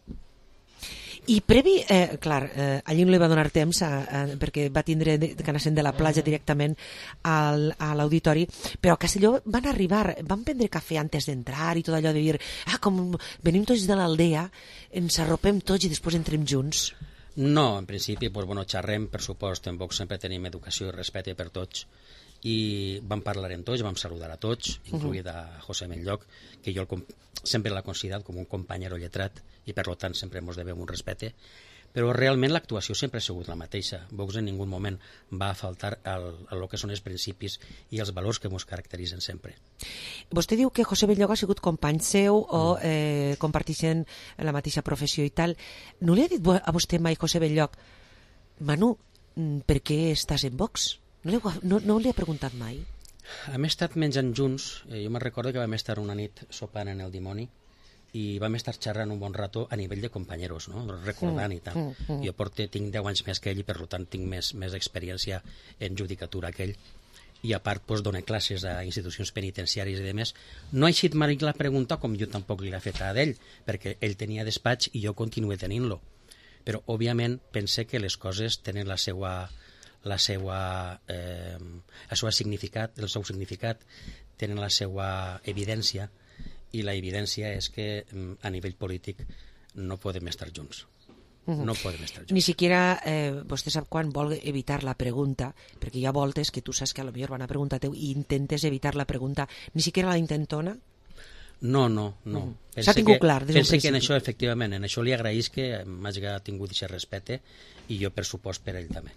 I previ, eh, clar, eh, allí no li va donar temps a, a, perquè va tindre de, que anar-se'n de la platja directament al, a l'auditori, però a Castelló van arribar, van prendre cafè antes d'entrar i tot allò de dir, ah, com venim tots de l'aldea, ens arropem tots i després entrem junts. No, en principi, pues, bueno, xerrem, per supost, en Vox sempre tenim educació i respecte per tots, i vam parlar amb tots, vam saludar a tots, incluït a José Menlloc, que jo el, sempre l'ha considerat com un companyero lletrat i per tant sempre ens devem un respecte, però realment l'actuació sempre ha sigut la mateixa. Vox en ningú moment va faltar al, al que són els principis i els valors que ens caracteritzen sempre. Vostè diu que José Menlloc ha sigut company seu o eh, comparteixen la mateixa professió i tal. No li ha dit a vostè mai, José Menlloc, Manu, per què estàs en Vox? No li, no, no li ha preguntat mai? Hem estat menjant junts. Eh, jo me'n recordo que vam estar una nit sopant en el dimoni i vam estar xerrant un bon rato a nivell de companyeros, no? Recordant i tal. Mm, mm. Jo porto, tinc deu anys més que ell i per tant tinc més, més experiència en judicatura que ell. I a part pues, dono classes a institucions penitenciàries i demés. No ha eixit mai la pregunta com jo tampoc li l'he fet a ell, perquè ell tenia despatx i jo continué tenint-lo. Però òbviament pense que les coses tenen la seva la seva, eh, el seu significat, el seu significat tenen la seva evidència i la evidència és que a nivell polític no podem estar junts. No podem estar junts. Ni siquiera, eh, vostè sap quan vol evitar la pregunta, perquè hi ha voltes que tu saps que a lo millor van a preguntar teu i intentes evitar la pregunta, ni siquiera la intentona? No, no, no. Uh -huh. S'ha tingut que, clar des d'un principi. Pense que en això, efectivament, en això li agraïs que m'hagi tingut aquest respecte i jo, per supost, per ell també.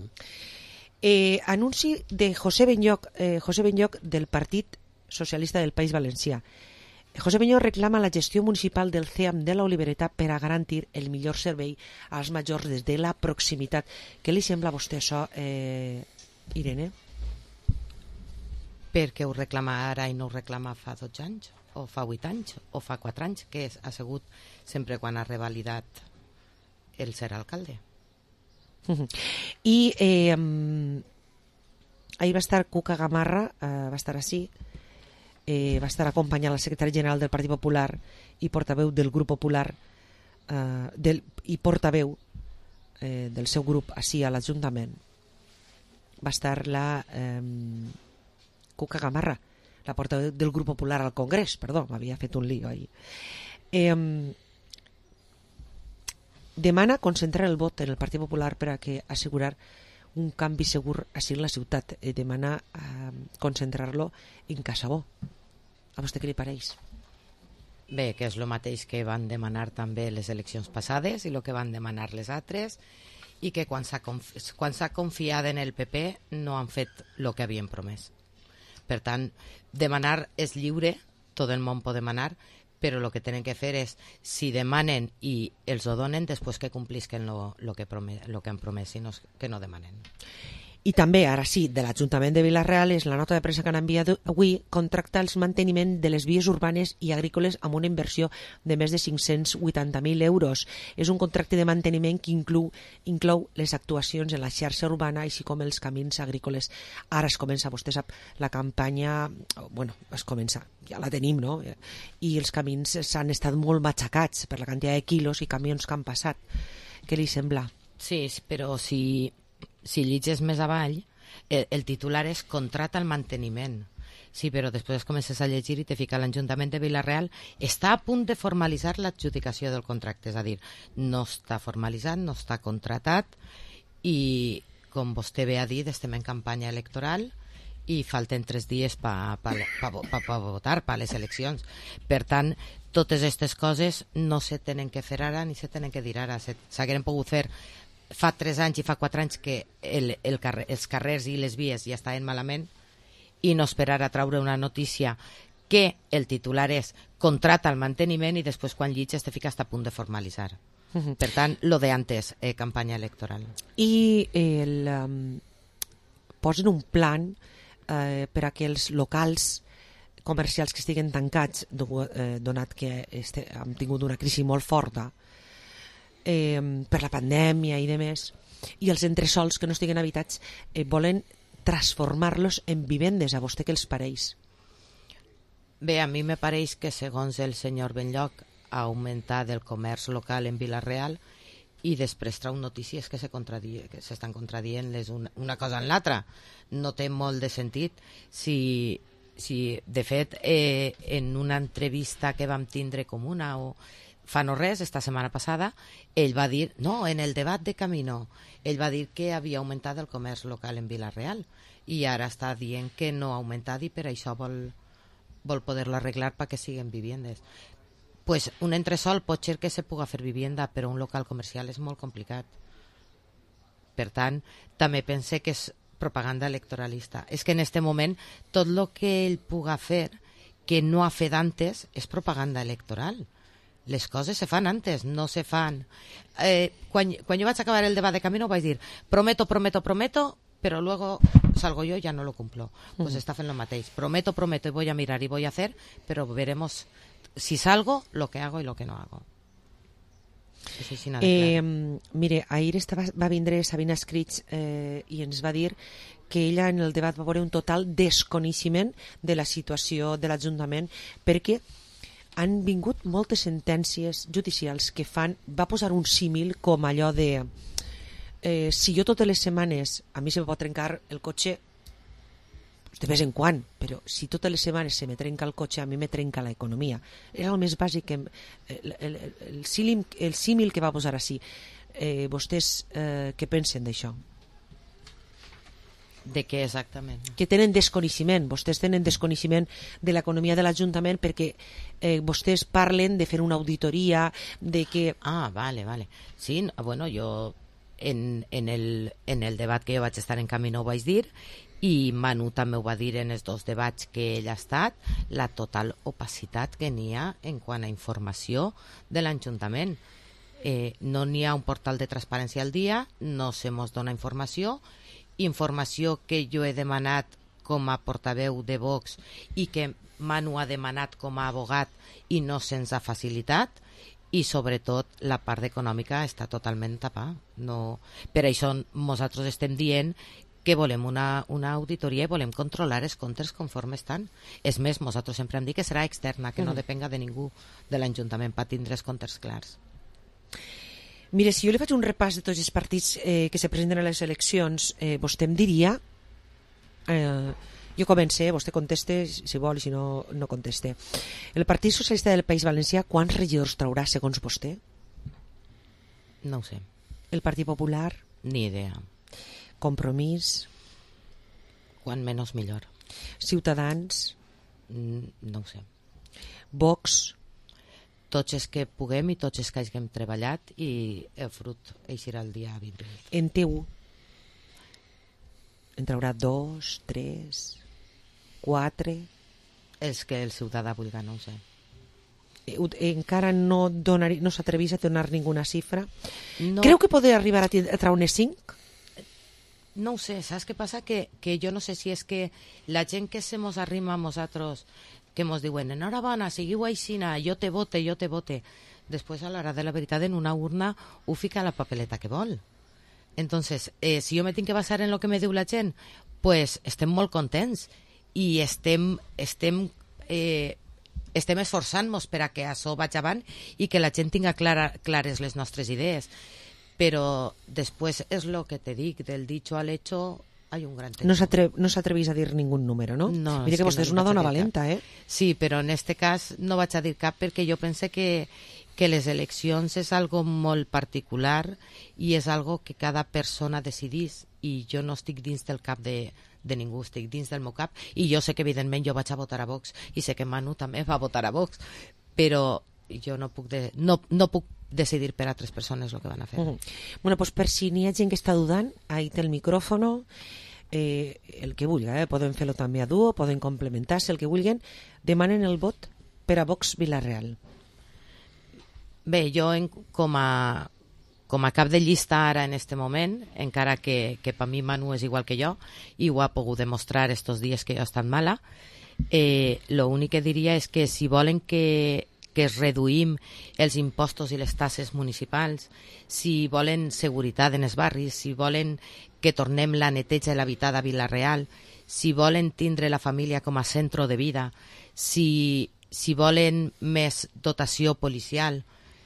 Eh, anunci de José Benlloc, eh, José Benlloc del Partit Socialista del País Valencià. José Benlloc reclama la gestió municipal del C E A M de la Olivereta per a garantir el millor servei als majors des de la proximitat. Què li sembla a vostè això, eh, Irene? Per què ho reclama ara i no ho reclama fa dotze anys? O fa vuit anys? O fa quatre anys? Que ha sigut sempre quan ha revalidat el ser alcalde. I eh, ahir va estar Cuca Gamarra, eh, va estar així, eh, va estar acompanyant el secretari general del Partit Popular i portaveu del Grup Popular eh, del, i portaveu eh, del seu grup així a l'Ajuntament va estar la eh, Cuca Gamarra, la portaveu del grup popular al Congrés, perdó, m'havia fet un lío ahí. Eh, demana concentrar el vot en el Partit Popular per a que assegurar un canvi segur així en la ciutat, eh, demana eh, concentrar-lo en Casabó. A vostè què li pareix? Bé, que és el mateix que van demanar també les eleccions passades i el que van demanar les altres, i que quan s'ha confi quan s'ha confiat en el P P no han fet el que havien promès. Per tant, demanar és lliure, tot el món pot demanar, però el que tenen que fer és, si demanen i els ho donen, després que complisquen el que, que han promès, i no, que no demanen. I també, ara sí, de l'Ajuntament de Vila-real és la nota de premsa que han enviat avui, contracta el manteniment de les vies urbanes i agrícoles amb una inversió de més de cinc-cents vuitanta mil euros. És un contracte de manteniment que inclou, inclou les actuacions en la xarxa urbana, així com els camins agrícoles. Ara es comença, vostè sap, la campanya, bueno, es comença, ja la tenim, no? I els camins s'han estat molt matxacats per la quantitat de quilos i camions que han passat. Què li sembla? Sí, però si... si llegis més avall, el, el titular és contrata el manteniment. Sí, però després comences a llegir i te fica l'Ajuntament de Vila-real està a punt de formalitzar l'adjudicació del contracte, és a dir, no està formalitzat, no està contratat, i com vostè ve a dir, estem en campanya electoral i falten tres dies per pa, pa, pa, pa votar, per les eleccions. Per tant, totes aquestes coses no se tenen que fer ara ni se tenen que dir ara. S'hagueren pogut fer fa tres anys i fa quatre anys que el, el carrer, els carrers i les vies ja estaven malament, i no esperar a traure una notícia que el titular és contrata el manteniment i després quan llitges te fiques a punt de formalitzar. Uh-huh. Per tant, lo de antes, eh, campanya electoral. I el, um, posen un plan eh, per a que els locals comercials que estiguen tancats, eh, donat que este, hem tingut una crisi molt forta, Eh, per la pandèmia i demés, i els entresols que no estiguen habitats, eh, volen transformar-los en vivendes. A vostè què els pareix? Bé, a mi me pareix que segons el senyor Benlloc ha augmentat el comerç local en Vila-real i després trau notícies que se contradien, que s'estan contradient les una, una cosa en l'altra. No té molt de sentit. Si, si de fet, eh, en una entrevista que vam tindre com una o fa no res, esta setmana passada, ell va dir, no, en el debat de Camino, ell va dir que havia augmentat el comerç local en Vila-real i ara està dient que no ha augmentat i per això vol, vol poder-lo arreglar perquè siguin viviendes. Pues un entresol pot ser que se puga fer vivienda, però un local comercial és molt complicat. Per tant, també pense que és propaganda electoralista. És que en este moment tot el que ell puga fer que no ha fet antes és propaganda electoral. Les coses se fan antes, no se fan. Eh, quan, quan jo vaig acabar el debat de Camino vaig dir, prometo, prometo, prometo, però luego salgo yo y ya no lo cumplo. Pues mm. està fent lo mateix. Prometo, prometo y voy a mirar y voy a hacer, pero veremos si salgo, lo que hago y lo que no hago. Sí, eh, mire, ahir estava, va vindre Sabina Escrits eh, i ens va dir que ella en el debat va veure un total desconeixement de la situació de l'Ajuntament perquè han vingut moltes sentències judicials que fan, va posar un símil com allò de eh, si jo totes les setmanes a mi se me pot trencar el cotxe de vez en quan, però si totes les setmanes se me trenca el cotxe, a mi me trenca l'economia. Era el més bàsic, el, el, el, el, símil, el símil que va posar així. Eh, vostès eh, què pensen d'això? De què exactament? Que tenen desconeixement, vostès tenen desconeixement de l'economia de l'Ajuntament perquè eh, vostès parlen de fer una auditoria, de que... Ah, vale, vale. Sí, bueno, jo en, en, el, en el debat que jo vaig estar en Camino ho vaig dir i Manu també ho va dir en els dos debats que ell ha estat, la total opacitat que n'hi ha en quant a informació de l'Ajuntament. Eh, no n'hi ha un portal de transparència al dia, no se mos dona informació, informació que jo he demanat com a portaveu de Vox i que Manu ha demanat com a abogat i no se'ns ha facilitat, i sobretot la part econòmica està totalment tapada. No... Per això nosaltres estem dient que volem una, una auditoria i volem controlar els comptes conforme estan. És més, nosaltres sempre hem dit que serà externa, que no depenga de ningú de l'Ajuntament per tindre els comptes clars. Mire, si jo li faig un repàs de tots els partits eh, que se presenten a les eleccions, eh, vostè em diria... Eh, jo comence, vostè conteste, si vol, i si no, no conteste. El Partit Socialista del País Valencià, quants regidors traurà, segons vostè? No ho sé. El Partit Popular? Ni idea. Compromís? Quan menys millor. Ciutadans? No ho sé. Vox? Tots els que puguem i tots els que hàgim treballat, i el fruit eixirà el dia vint-i-vuit. En T U? En traurà dos, tres, quatre... Els que el ciutadà vulgui, no ho sé. Encara no, donar, no s'atrevís a donar ninguna xifra. No. Creu que podria arribar a, a traure cinc? No ho sé, saps què passa? Que, que jo no sé si és que la gent que se mos arrima a nosaltres, que mos diuen, enhorabona, seguiu aixina, jo te vote, jo te vote. Després, a l'hora de la veritat, en una urna ho fica a la papeleta que vol. Entonces, eh, si jo me tinc que basar en el que me diu la gent, pues estem molt contents i estem, estem, eh, estem esforçant-nos per a que això vagi avant i que la gent tinga clara, clares les nostres idees. Però després és el que te dic, del dicho al hecho hay un gran trecho. No s'atre, no s'atrevís a dir ningú número, no? No, Mira que, que vostè no és una dona valenta, eh? Sí, però en este cas no vaig a dir cap perquè jo pense que, que les eleccions és algo molt particular i és algo que cada persona decidís, i jo no estic dins del cap de, de ningú, estic dins del meu cap, i jo sé que evidentment jo vaig a votar a Vox i sé que Manu també va votar a Vox, però jo no puc, de, no, no puc decidir per a altres persones el que van a fer. Uh -huh. Bueno, pues per si n'hi ha gent que està dudant, ahí té el micròfono, eh, el que vulgui, eh? Poden fer-lo també a duo, poden complementar-se, el que vulguin, demanen el vot per a Vox Vila-real. Bé, jo en, com, a, com a cap de llista ara en este moment, encara que, que per mi Manu és igual que jo, i ho ha pogut demostrar estos dies que jo he estat mala, eh, lo únic que diria és que si volen que que es reduïm els impostos i les tasses municipals, si volen seguretat en els barris, si volen que tornem la neteja i l'habitat a Vila-real, si volen tindre la família com a centre de vida, si, si volen més dotació policial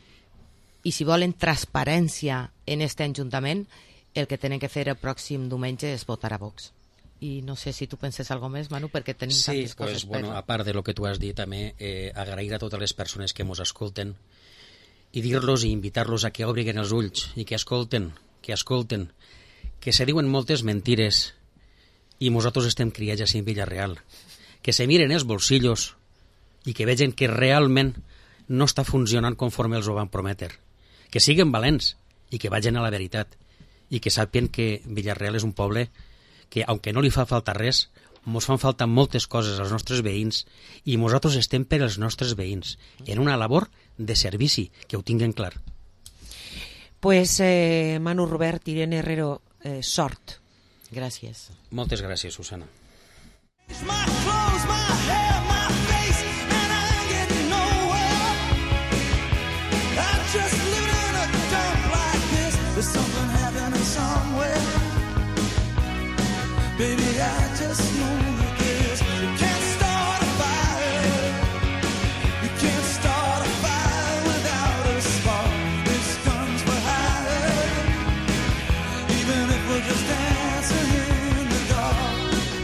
i si volen transparència en aquest ajuntament, el que tenen que fer el pròxim diumenge és votar a Vox. I no sé si tu penses alguna cosa més, Manu, perquè tenim sí, tantes pues, coses bueno, per... a part de lo que tu has dit, també eh, agrair a totes les persones que ens escolten i dir-los i invitar-los a que obriguen els ulls i que escolten, que escolten, que se diuen moltes mentires i nosaltres estem criats així en Vila-real, que se miren els bolsillos i que vegen que realment no està funcionant conforme els ho van prometre, que siguen valents i que vagin a la veritat i que sàpien que Vila-real és un poble que, aunque no li fa falta res, ens fan falta moltes coses als nostres veïns i nosaltres estem per als nostres veïns, en una labor de servici, que ho tinguen clar. Pues eh, Manu Robert, Irene Herrero, eh, sort. Gràcies. Moltes gràcies, Susana. Baby, I just know that this you can't start a fire. You can't start a fire without a spark. This guns for hire. Even if we're just dancing in the dark.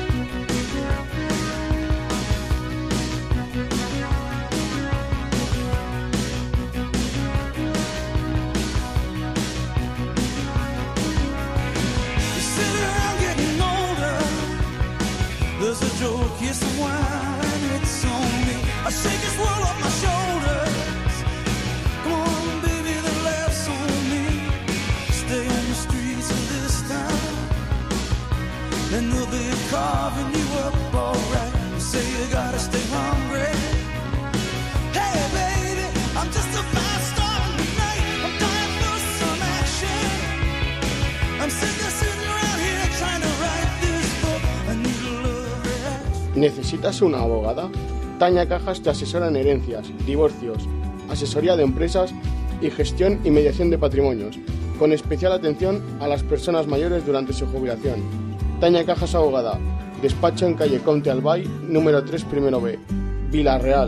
You sit around getting older. There's a joke, yes, some wine, it's on me. I shake this world off my shoulders. Come on, baby, the laughs on me. Stay on the streets of this town, and they'll be carving you up alright. You say you gotta stay hungry. Hey, baby, I'm just a fast star in the night. I'm dying for some action. I'm sitting, sitting around here trying to write this book. I need a love. ¿Necesitas una abogada? Tania Cajas te asesora en herencias, divorcios, asesoría de empresas y gestión y mediación de patrimonios, con especial atención a las personas mayores durante su jubilación. Tania Cajas Abogada, despacho en calle Conte Albay, número tres, primero B, Vila-real,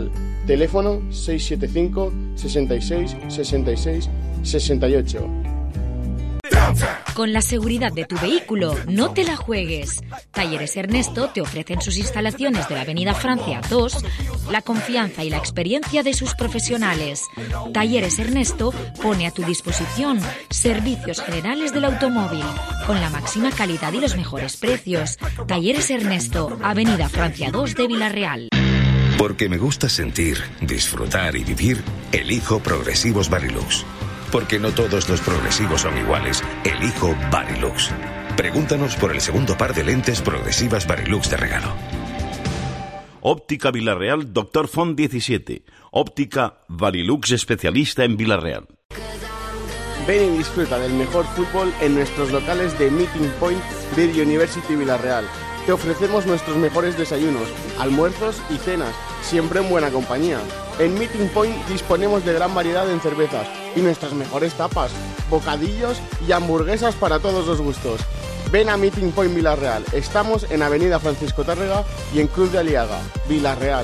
Teléfono seis siete cinco, sesenta y seis, sesenta y seis, sesenta y ocho. Con la seguridad de tu vehículo, no te la juegues. Talleres Ernesto te ofrecen sus instalaciones de la Avenida Francia dos, la confianza y la experiencia de sus profesionales. Talleres Ernesto pone a tu disposición servicios generales del automóvil, con la máxima calidad y los mejores precios. Talleres Ernesto, Avenida Francia dos de Villarreal. Porque me gusta sentir, disfrutar y vivir, elijo Progresivos Varilux. Porque no todos los progresivos son iguales, elijo Varilux. Pregúntanos por el segundo par de lentes progresivas Varilux de regalo. Óptica Villarreal, Doctor Font diecisiete. Óptica Varilux, especialista en Villarreal. Ven y disfruta del mejor fútbol en nuestros locales de Meeting Point Beer University Villarreal. Te ofrecemos nuestros mejores desayunos, almuerzos y cenas, siempre en buena compañía. En Meeting Point disponemos de gran variedad en cervezas y nuestras mejores tapas, bocadillos y hamburguesas para todos los gustos. Ven a Meeting Point Villarreal. Estamos en Avenida Francisco Tárrega y en Cruz de Aliaga, Villarreal.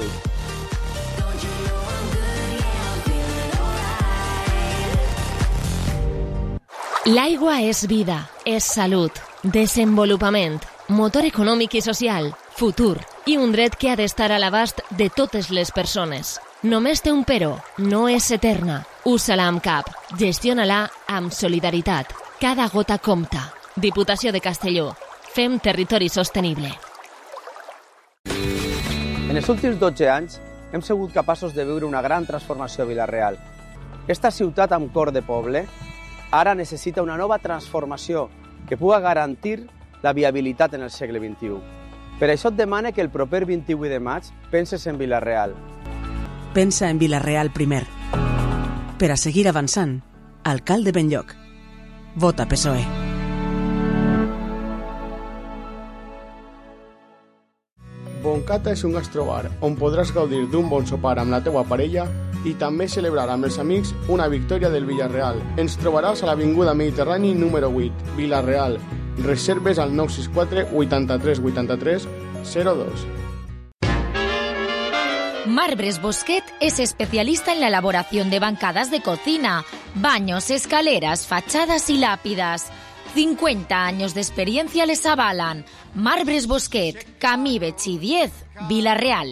L'aigua és vida, és salut, desenvolupament, motor econòmic i social, futur i un dret que ha d'estar a l'abast de totes les persones. Només té un però, no és eterna. Usa-la amb cap, gestiona-la amb solidaritat. Cada gota compta. Diputació de Castelló. Fem territori sostenible. En els últims dotze anys hem sigut capaços de viure una gran transformació a Vila-real. Esta ciutat amb cor de poble ara necessita una nova transformació que pugui garantir la viabilitat en el segle vint-i-u. Per això et demane que el proper vint-i-vuit de maig penses en Vila-real. Pensa en Vila-real primer. Per a seguir avançant, alcalde Benlloc. Vota P S O E. Boncata és un gastrobar on podràs gaudir d'un bon sopar amb la teua parella i també celebrar amb els amics una victòria del Villarreal. Ens trobaràs a l'Avinguda Mediterrani número vuit, Villarreal. Reserves al nou sis quatre, vuitanta-tres, vuitanta-tres, zero dos. Marbres Bosquet es especialista en la elaboración de bancadas de cocina, baños, escaleras, fachadas y lápidas. cincuenta años de experiencia les avalan. Marbres Bosquet, Camí Betxí diez, Vila-real.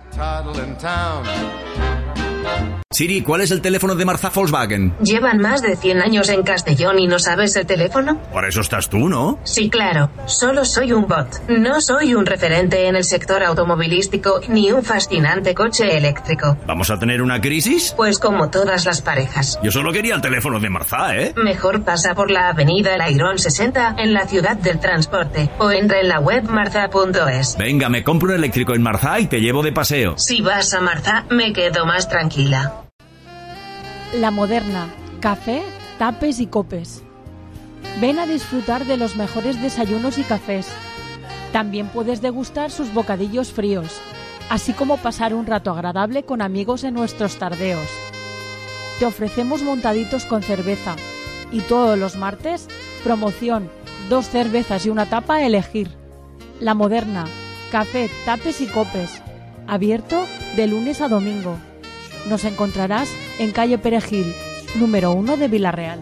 Siri, ¿cuál es el teléfono de Marzá Volkswagen? ¿Llevan más de cien años en Castellón y no sabes el teléfono? Por eso estás tú, ¿no? Sí, claro. Solo soy un bot. No soy un referente en el sector automovilístico ni un fascinante coche eléctrico. ¿Vamos a tener una crisis? Pues como todas las parejas. Yo solo quería el teléfono de Marzá, ¿eh? Mejor pasa por la avenida Lairón sesenta en la ciudad del transporte o entra en la web marzá punto es. Venga, me compro un eléctrico en Marzá y te llevo de paseo. Si vas a Marzá, me quedo más tranquila. La Moderna, café, tapes y copes. Ven a disfrutar de los mejores desayunos y cafés. También puedes degustar sus bocadillos fríos, así como pasar un rato agradable con amigos en nuestros tardeos. Te ofrecemos montaditos con cerveza y todos los martes, promoción, dos cervezas y una tapa a elegir. La Moderna, café, tapes y copes. Abierto de lunes a domingo. Nos encontrarás en calle Perejil, número uno de Vila-real.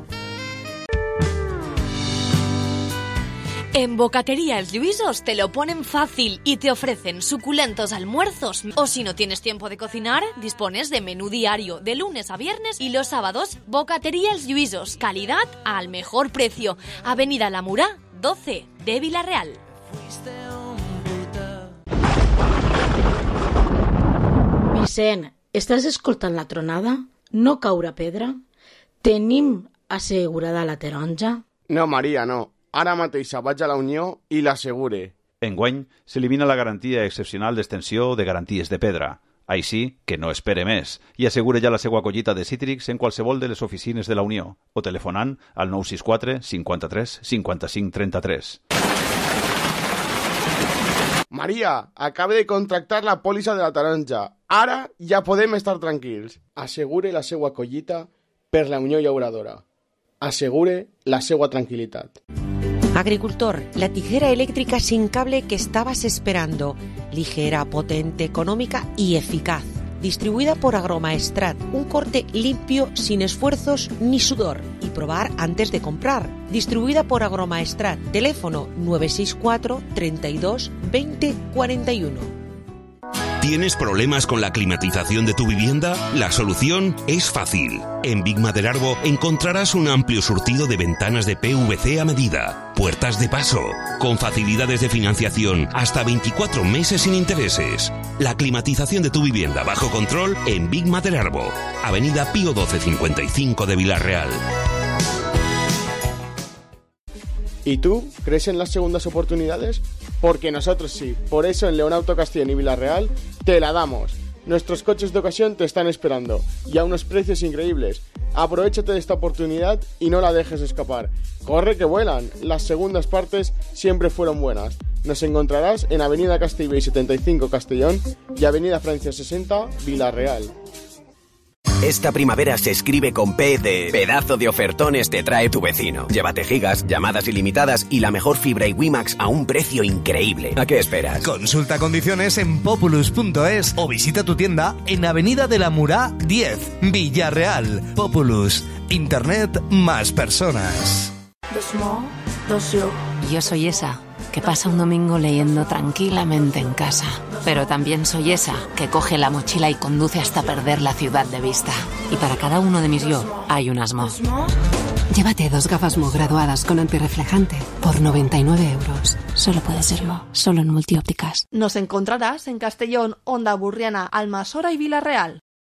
En Bocatería Els Lluïsos te lo ponen fácil y te ofrecen suculentos almuerzos. O si no tienes tiempo de cocinar, dispones de menú diario de lunes a viernes y los sábados. Bocatería Els Lluïsos, calidad al mejor precio. Avenida La Murà, doce de Vila-real. Vicent, estàs escoltant la tronada? No caurà pedra? Tenim assegurada la taronja? No, Maria, no. Ara mateix vaig a la Unió i l'assegure. Enguany s'elimina la garantia excepcional d'extensió de garanties de pedra. Així que no espere més i assegure ja la seva collita de cítrics en qualsevol de les oficines de la Unió o telefonant al nou sis quatre, cinquanta-tres, cinquanta-cinc, trenta-tres. Maria, acaba de contractar la pòlissa de la taronja. Ara ja podem estar tranquils. Assegure la seva collita per la Unió Llauradora. Assegure la seva tranquil·litat. Agricultor, la tijera eléctrica sin cable que estabas esperando. Ligera, potente, económica y eficaz. distribuida por Agromaestrat, un corte limpio sin esfuerzos ni sudor y probar antes de comprar. Distribuida por Agromaestrat, teléfono nueve seis cuatro, treinta y dos, veinte, cuarenta y uno. ¿Tienes problemas con la climatización de tu vivienda? La solución es fácil. En Big Maderarbo encontrarás un amplio surtido de ventanas de P V C a medida, puertas de paso, con facilidades de financiación hasta veinticuatro meses sin intereses. La climatización de tu vivienda bajo control en Big Maderarbo, Avenida Pío doce cincuenta y cinco de Villarreal. ¿Y tú? ¿Crees en las segundas oportunidades? Porque nosotros sí. Por eso en Leonauto Castellón y Villarreal te la damos. Nuestros coches de ocasión te están esperando y a unos precios increíbles. Aprovéchate de esta oportunidad y no la dejes escapar. ¡Corre que vuelan! Las segundas partes siempre fueron buenas. Nos encontrarás en Avenida Castellbell setenta y cinco Castellón y Avenida Francia sesenta Villarreal. Esta primavera se escribe con P de pedazo de ofertones te trae tu vecino. Llévate gigas, llamadas ilimitadas y la mejor fibra y WiMax a un precio increíble. ¿A qué esperas? Consulta condiciones en populus punto es o visita tu tienda en Avenida de la Murá diez, Villarreal. Populus, Internet más personas. Yo soy esa que pasa un domingo leyendo tranquilamente en casa. Pero también soy esa que coge la mochila y conduce hasta perder la ciudad de vista. Y para cada uno de mis yo hay un Asmo. Llévate dos gafas Mo graduadas con antirreflejante por noventa y nueve euros. Solo puede ser Mo, solo en Multiópticas. Nos encontrarás en Castellón, Onda Burriana, Almasora y Villarreal.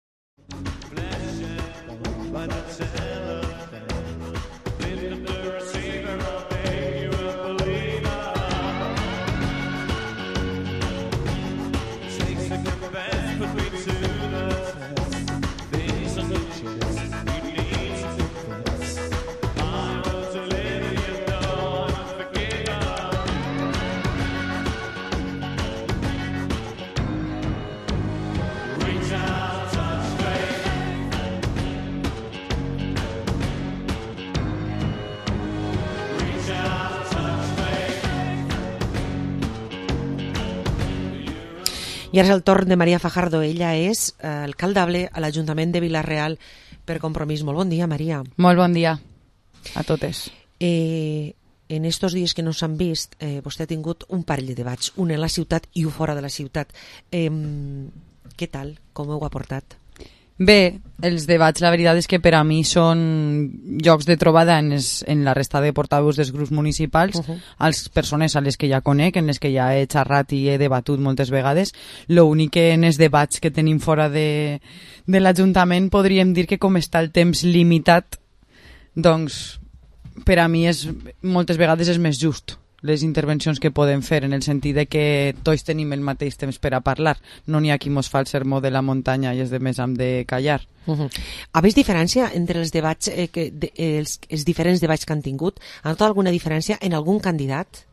I ara és el torn de Maria Fajardo. Ella és eh, alcaldable a l'Ajuntament de Villarreal per Compromís. Molt bon dia, Maria. Molt bon dia a totes. Eh, en estos dies que no s'han vist, eh, vostè ha tingut un parell de debats, un en la ciutat i un fora de la ciutat. Eh, què tal? Com ho ha portat? Bé, els debats la veritat és que per a mi són llocs de trobada en, es, en la resta de portaveus dels grups municipals, uh-huh. als persones a les que ja conec, en les que ja he xerrat i he debatut moltes vegades. L'únic que en els debats que tenim fora de, de l'Ajuntament podríem dir que com està el temps limitat, doncs per a mi és, moltes vegades és més just les intervencions que podem fer, en el sentit de que tots tenim el mateix temps per a parlar. No n'hi ha qui mos fa el sermó de la muntanya i els demés hem de callar. Uh-huh. Ha vist diferència entre els debats, eh, que, de, els, els diferents debats que han tingut? Ha notat alguna diferència en algun candidat?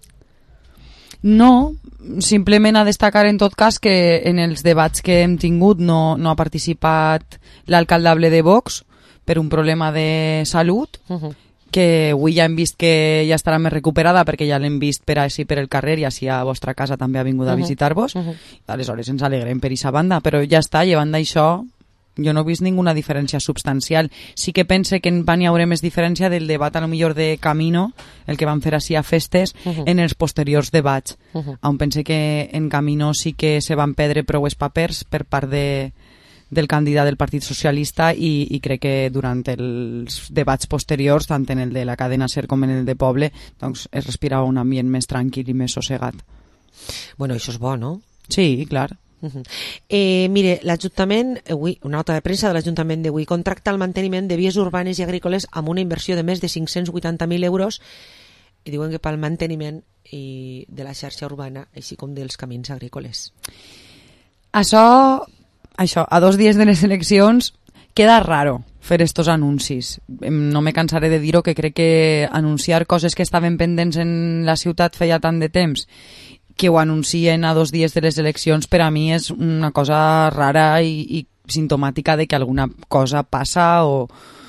No, simplement a destacar en tot cas que en els debats que hem tingut no, no ha participat l'alcaldable de Vox per un problema de salut, uh-huh. que avui ja hem vist que ja estarà més recuperada perquè ja l'hem vist per així per el carrer i així a vostra casa també ha vingut uh-huh. a visitar-vos. Uh-huh. Aleshores ens alegrem per aquesta banda, però ja està, llevant d'això jo no he vist ninguna diferència substancial. Sí que pense que van hi haurà més diferència del debat a lo millor de Camino, el que van fer així a festes, uh-huh. en els posteriors debats. Uh-huh. On pense que en Camino sí que se van perdre prou els papers per part de del candidat del Partit Socialista i, i crec que durant els debats posteriors, tant en el de la cadena SER com en el de Poble, doncs es respirava un ambient més tranquil i més sossegat. Bueno, això és bo, no? Sí, clar. Uh-huh. Eh, mire, l'Ajuntament, avui, una nota de premsa de l'Ajuntament d'avui, contracta el manteniment de vies urbanes i agrícoles amb una inversió de més de cinc-cents vuitanta mil euros i diuen que pel manteniment i de la xarxa urbana, així com dels camins agrícoles. Això... Això, a dos dies de les eleccions queda raro fer estos anuncis. No me cansaré de dir-ho, que crec que anunciar coses que estaven pendents en la ciutat feia tant de temps que ho anuncien a dos dies de les eleccions, per a mi és una cosa rara i, i sintomàtica de que alguna cosa passa o,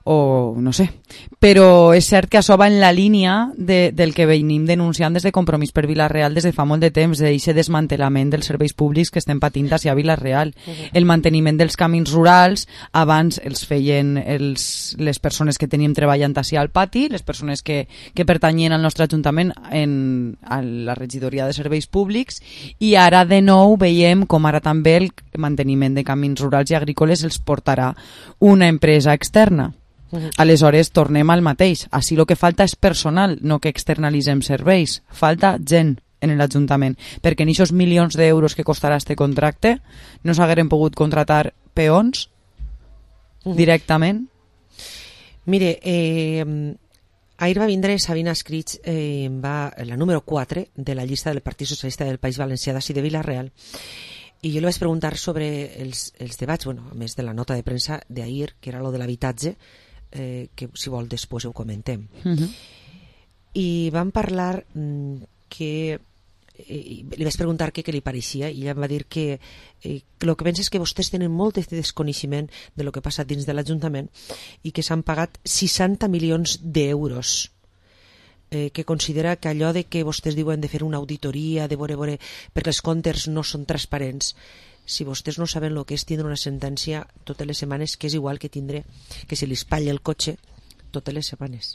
o no sé. Però és cert que això va en la línia de, del que venim denunciant des de Compromís per Vila-real des de fa molt de temps, d'aquest desmantelament dels serveis públics que estem patint a Vila-real. Uh-huh. El manteniment dels camins rurals, abans els feien els, les persones que teníem treballant ací al pati, les persones que, que pertanyien al nostre Ajuntament en, a la regidoria de serveis públics, i ara de nou veiem com ara també el manteniment de camins rurals i agrícoles els portarà una empresa externa. Uh-huh. Aleshores tornem al mateix. Així el que falta és personal, no que externalitzem serveis. Falta gent en l'Ajuntament, perquè en aquests milions d'euros que costarà este contracte no s'hagueren pogut contratar peons uh-huh. directament. Mire, eh, ahir va vindre Sabina Escrits, eh, va, la número quatre de la llista del Partit Socialista del País Valencià d'ací de Vila-real, i jo li vaig preguntar sobre els, els debats, bueno, a més de la nota de premsa d'ahir, que era lo de l'habitatge, eh, que si vol després ho comentem. Uh-huh. I vam parlar mm, que eh, li vaig preguntar què, què li pareixia, i ella em va dir que eh, el que pensa és que vostès tenen molt de desconeixement de lo que passa dins de l'Ajuntament i que s'han pagat seixanta milions d'euros, eh, que considera que allò de que vostès diuen de fer una auditoria, de veure, veure, perquè els comptes no són transparents, si vostès no saben el que és tindre una sentència totes les setmanes, que és igual que tindre que se li espatlla el cotxe totes les setmanes.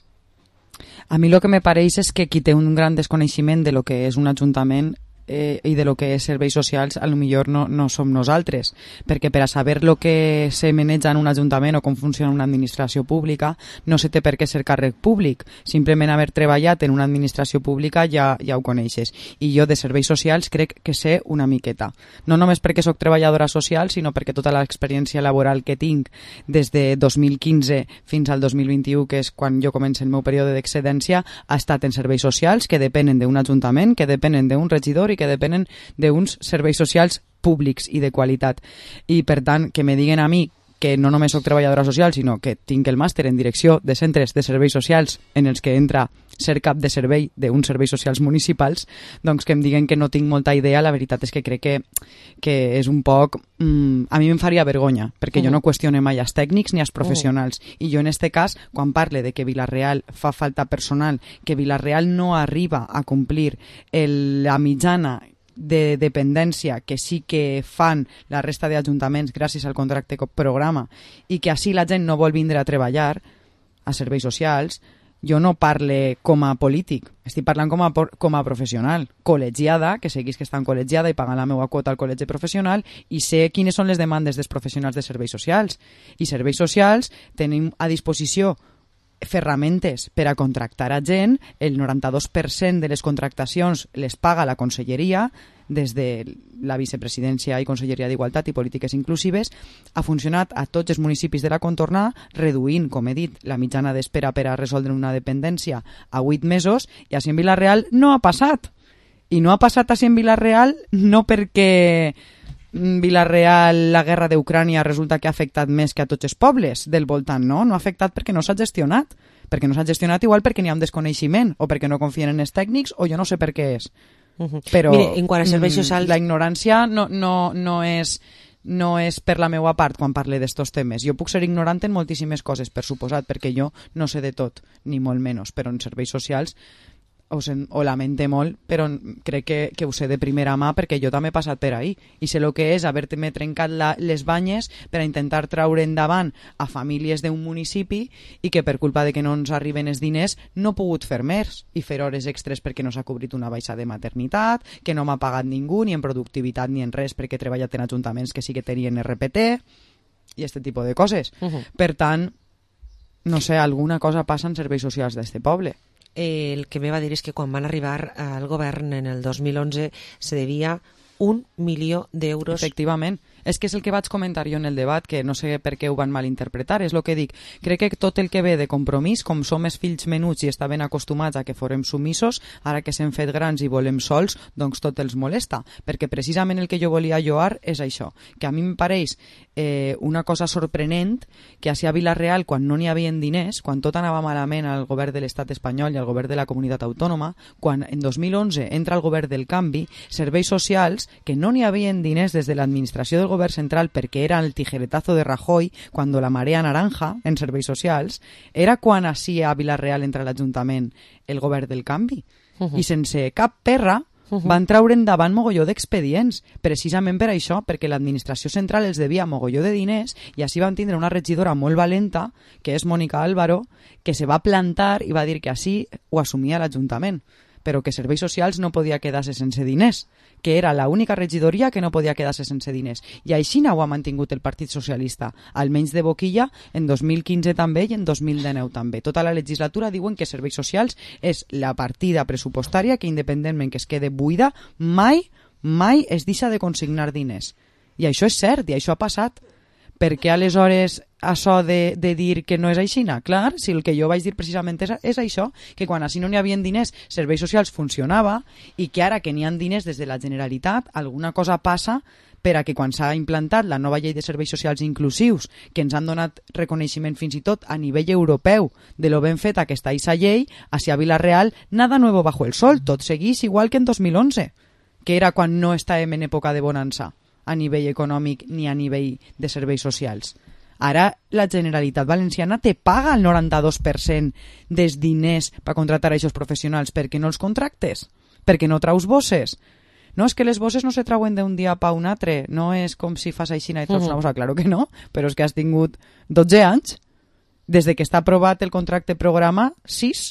A mi el que me pareix és que qui té un gran desconeixement de lo que és un ajuntament eh, i de lo que és serveis socials, a lo millor no, no som nosaltres, perquè per a saber lo que se maneja en un ajuntament o com funciona una administració pública no se té per què ser càrrec públic, simplement haver treballat en una administració pública ja, ja ho coneixes, i jo de serveis socials crec que sé una miqueta, no només perquè sóc treballadora social, sinó perquè tota l'experiència laboral que tinc des de dos mil quinze fins al dos mil vint-i-u, que és quan jo començo el meu període d'excedència, ha estat en serveis socials que depenen d'un ajuntament, que depenen d'un regidor i que depenen d'uns serveis socials públics i de qualitat. I per tant, que me diguen a mi que no només soc treballadora social, sinó que tinc el màster en direcció de centres de serveis socials en els que entra ser cap de servei d'uns serveis socials municipals, doncs que em diguen que no tinc molta idea, la veritat és que crec que, que és un poc... Mm, a mi em faria vergonya, perquè uh-huh. jo no qüestione mai als tècnics ni als professionals. Uh-huh. I jo en este cas, quan parle de que Vila-real fa falta personal, que Vila-real no arriba a complir el, la mitjana de dependència que sí que fan la resta d'ajuntaments gràcies al contracte programa, i que així la gent no vol vindre a treballar a serveis socials, jo no parle com a polític, estic parlant com a, com a professional, col·legiada, que seguís que estan col·legiada i pagant la meva quota al col·legi professional, i sé quines són les demandes dels professionals de serveis socials. I serveis socials tenim a disposició ferramentes per a contractar a gent, el noranta-dos per cent de les contractacions les paga la Conselleria, des de la Vicepresidència i Conselleria d'Igualtat i Polítiques Inclusives, ha funcionat a tots els municipis de la contorna, reduint, com he dit, la mitjana d'espera per a resoldre una dependència a vuit mesos, i així en Vila-real no ha passat. I no ha passat així en Vila-real no perquè Vila-real, la guerra d'Ucrània resulta que ha afectat més que a tots els pobles del voltant, no? No ha afectat perquè no s'ha gestionat. Perquè no s'ha gestionat igual perquè n'hi ha un desconeixement, o perquè no confien en els tècnics, o jo no sé per què és. Uh-huh. Però mire, en quant a serveis socials... la ignorància no, no, no, és, no és per la meva part quan parle d'estos temes. Jo puc ser ignorant en moltíssimes coses, per suposat, perquè jo no sé de tot, ni molt menys, però en serveis socials ho, sen, ho lamente molt, però crec que, que ho sé de primera mà perquè jo també he passat per ahí i sé el que és haver-me trencat la, les banyes per a intentar traure endavant a famílies d'un municipi i que per culpa de que no ens arriben els diners no he pogut fer més i fer hores extres perquè no s'ha cobrit una baixa de maternitat, que no m'ha pagat ningú ni en productivitat ni en res perquè he treballat en ajuntaments que sí que tenien R P T i aquest tipus de coses. Uh-huh. Per tant, no sé, alguna cosa passa en serveis socials d'este poble. El que me va dir és que quan van arribar al govern en el dos mil onze se devia un milió d'euros. Efectivament. És que és el que vaig comentar jo en el debat, que no sé per què ho van malinterpretar, és el que dic. Crec que tot el que ve de Compromís, com som els fills menuts i estaven acostumats a que forem sumissos, ara que s'hem fet grans i volem sols, doncs tot els molesta. Perquè precisament el que jo volia lloar és això, que a mi em pareix eh, una cosa sorprenent que a Vila-real, quan no n'hi havia diners, quan tot anava malament al govern de l'estat espanyol i al govern de la comunitat autònoma, quan en dos mil onze entra el govern del canvi, serveis socials, que no n'hi havia diners des de l'administració del govern central perquè era el tijeretazo de Rajoy quan la marea naranja en serveis socials, era quan així a Vila-real entra l'Ajuntament el govern del canvi. Uh -huh. I sense cap perra uh -huh. van traure endavant mogolló d'expedients, precisament per això, perquè l'administració central els devia mogolló de diners i així van tindre una regidora molt valenta, que és Mònica Álvaro, que se va plantar i va dir que així ho assumia l'Ajuntament, però que Serveis Socials no podia quedar-se sense diners, que era l'única regidoria que no podia quedar-se sense diners. I així ho ha mantingut el Partit Socialista, almenys de boquilla, en dos mil quinze també i en dos mil dinou també. Tota la legislatura diuen que Serveis Socials és la partida pressupostària que, independentment que es quede buida, mai, mai es deixa de consignar diners. I això és cert, i això ha passat. Per què aleshores això de, de dir que no és aixina? Clar, si el que jo vaig dir precisament és, és això, que quan així no n'hi havia diners, Serveis Socials funcionava, i que ara que n'hi ha diners des de la Generalitat, alguna cosa passa per a que quan s'ha implantat la nova llei de serveis socials inclusius, que ens han donat reconeixement fins i tot a nivell europeu de lo ben feta que està aquesta llei, hacia Vila-real, nada nuevo bajo el sol, tot seguís igual que en dos mil onze, que era quan no estàvem en època de bonança a nivell econòmic ni a nivell de serveis socials. Ara la Generalitat Valenciana te paga el noranta-dos per cent dels diners per contractar a aquests professionals. Per què no els contractes? Perquè no traus bosses? No, és que les bosses no se trauen d'un dia pa un altre. No és com si fas aixina i traus uh -huh. una bossa. Claro que no, però és que has tingut dotze anys. Des de que està aprovat el contracte programa, sis.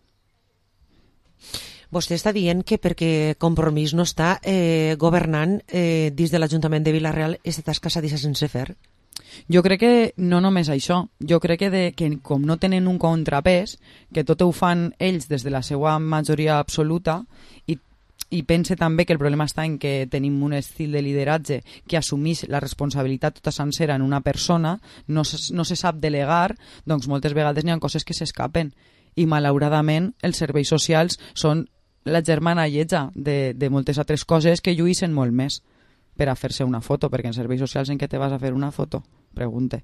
Vostè està dient que perquè Compromís no està eh, governant eh, dins de l'Ajuntament de Vila-real, aquesta tasca s'ha deixat sense fer? Jo crec que no només això. Jo crec que, de, que com no tenen un contrapès, que tot ho fan ells des de la seva majoria absoluta, i, i pense també que el problema està en que tenim un estil de lideratge que assumís la responsabilitat tota sencera en una persona, no, no se sap delegar, doncs moltes vegades n'hi ha coses que s'escapen. I malauradament els serveis socials són la germana lletja de, de moltes altres coses que lluïssen molt més per a fer-se una foto, perquè en serveis socials en què te vas a fer una foto? Pregunte.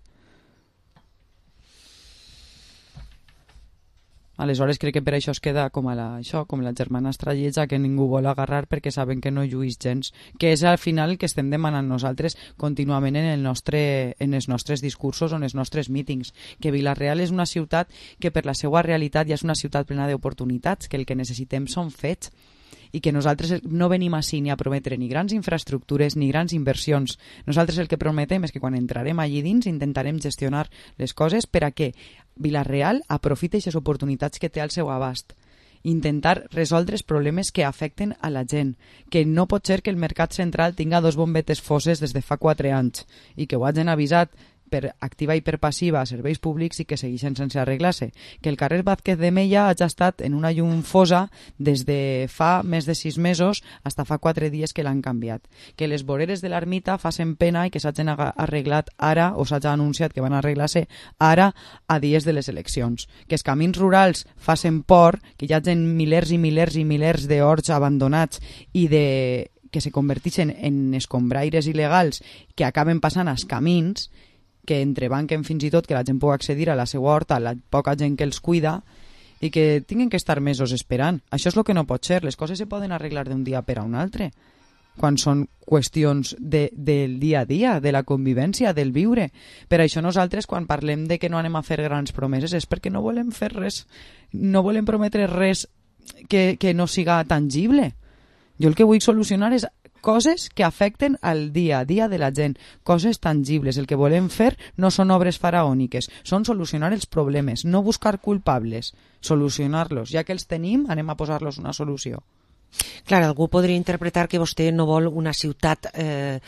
Aleshores crec que per això es queda com a la, això, com la germanastra lletja que ningú vol agarrar perquè saben que no lluís gens, que és al final el que estem demanant nosaltres contínuament en, el nostre, en els nostres discursos o en els nostres mítings, que Vila-real és una ciutat que per la seva realitat ja és una ciutat plena d'oportunitats, que el que necessitem són fets, i que nosaltres no venim així ni a prometre ni grans infraestructures ni grans inversions. Nosaltres el que prometem és que quan entrarem allí dins intentarem gestionar les coses per a que Vila-real aprofiti aquestes oportunitats que té al seu abast. Intentar resoldre els problemes que afecten a la gent, que no pot ser que el mercat central tinga dos bombetes fosses des de fa quatre anys i que ho hagin avisat per activa i per passiva a serveis públics i que segueixen sense arreglar-se, que el carrer Vázquez de Mella hagi estat en una llum fosa des de fa més de sis mesos fins fa quatre dies que l'han canviat, que les voreres de l'ermita facin pena i que s'hagin arreglat ara o s'hagi anunciat que van arreglar-se ara a dies de les eleccions, que els camins rurals facin por, que hi hagi milers i milers i milers d'horts abandonats i de que se converteixen en escombraires il·legals que acaben passant als camins, que entrebanquen fins i tot que la gent pugui accedir a la seva horta, la poca gent que els cuida, i que tinguin que estar mesos esperant. Això és el que no pot ser. Les coses se poden arreglar d'un dia per a un altre, quan són qüestions de, del dia a dia, de la convivència, del viure. Per això nosaltres, quan parlem de que no anem a fer grans promeses, és perquè no volem fer res, no volem prometre res que, que no siga tangible. Jo el que vull solucionar és coses que afecten al dia a dia de la gent, coses tangibles. El que volem fer no són obres faraòniques, són solucionar els problemes, no buscar culpables, solucionar-los. Ja que els tenim, anem a posar-los una solució. Clar, algú podria interpretar que vostè no vol una ciutat eh,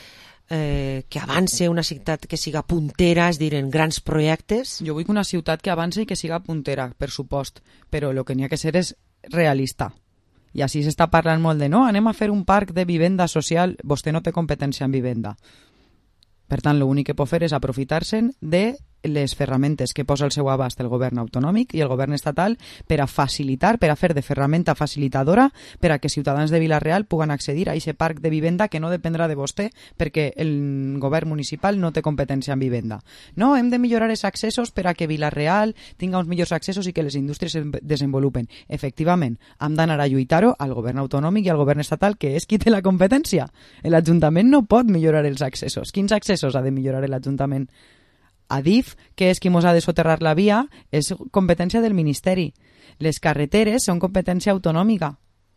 eh, que avance, una ciutat que siga puntera, és dir, en grans projectes. Jo vull una ciutat que avance i que siga puntera, per supost, però el que n'hi ha que ser és realista. I així s'està parlant molt de no, anem a fer un parc de vivenda social. Vostè no té competència en vivenda. Per tant, l'únic que pot fer és aprofitar-se'n de les ferramentes que posa al seu abast el govern autonòmic i el govern estatal per a facilitar, per a fer de ferramenta facilitadora per a que ciutadans de Vila-real puguen accedir a aquest parc de vivenda que no dependrà de vostè perquè el govern municipal no té competència en vivenda. No, hem de millorar els accessos per a que Vila-real tinga uns millors accessos i que les indústries es desenvolupen. Efectivament, hem d'anar a lluitar-ho al govern autonòmic i al govern estatal, que és qui té la competència. L'Ajuntament no pot millorar els accessos. Quins accessos ha de millorar l'Ajuntament? Adif, que és qui mos ha de soterrar la via, és competència del Ministeri. Les carreteres són competència autonòmica.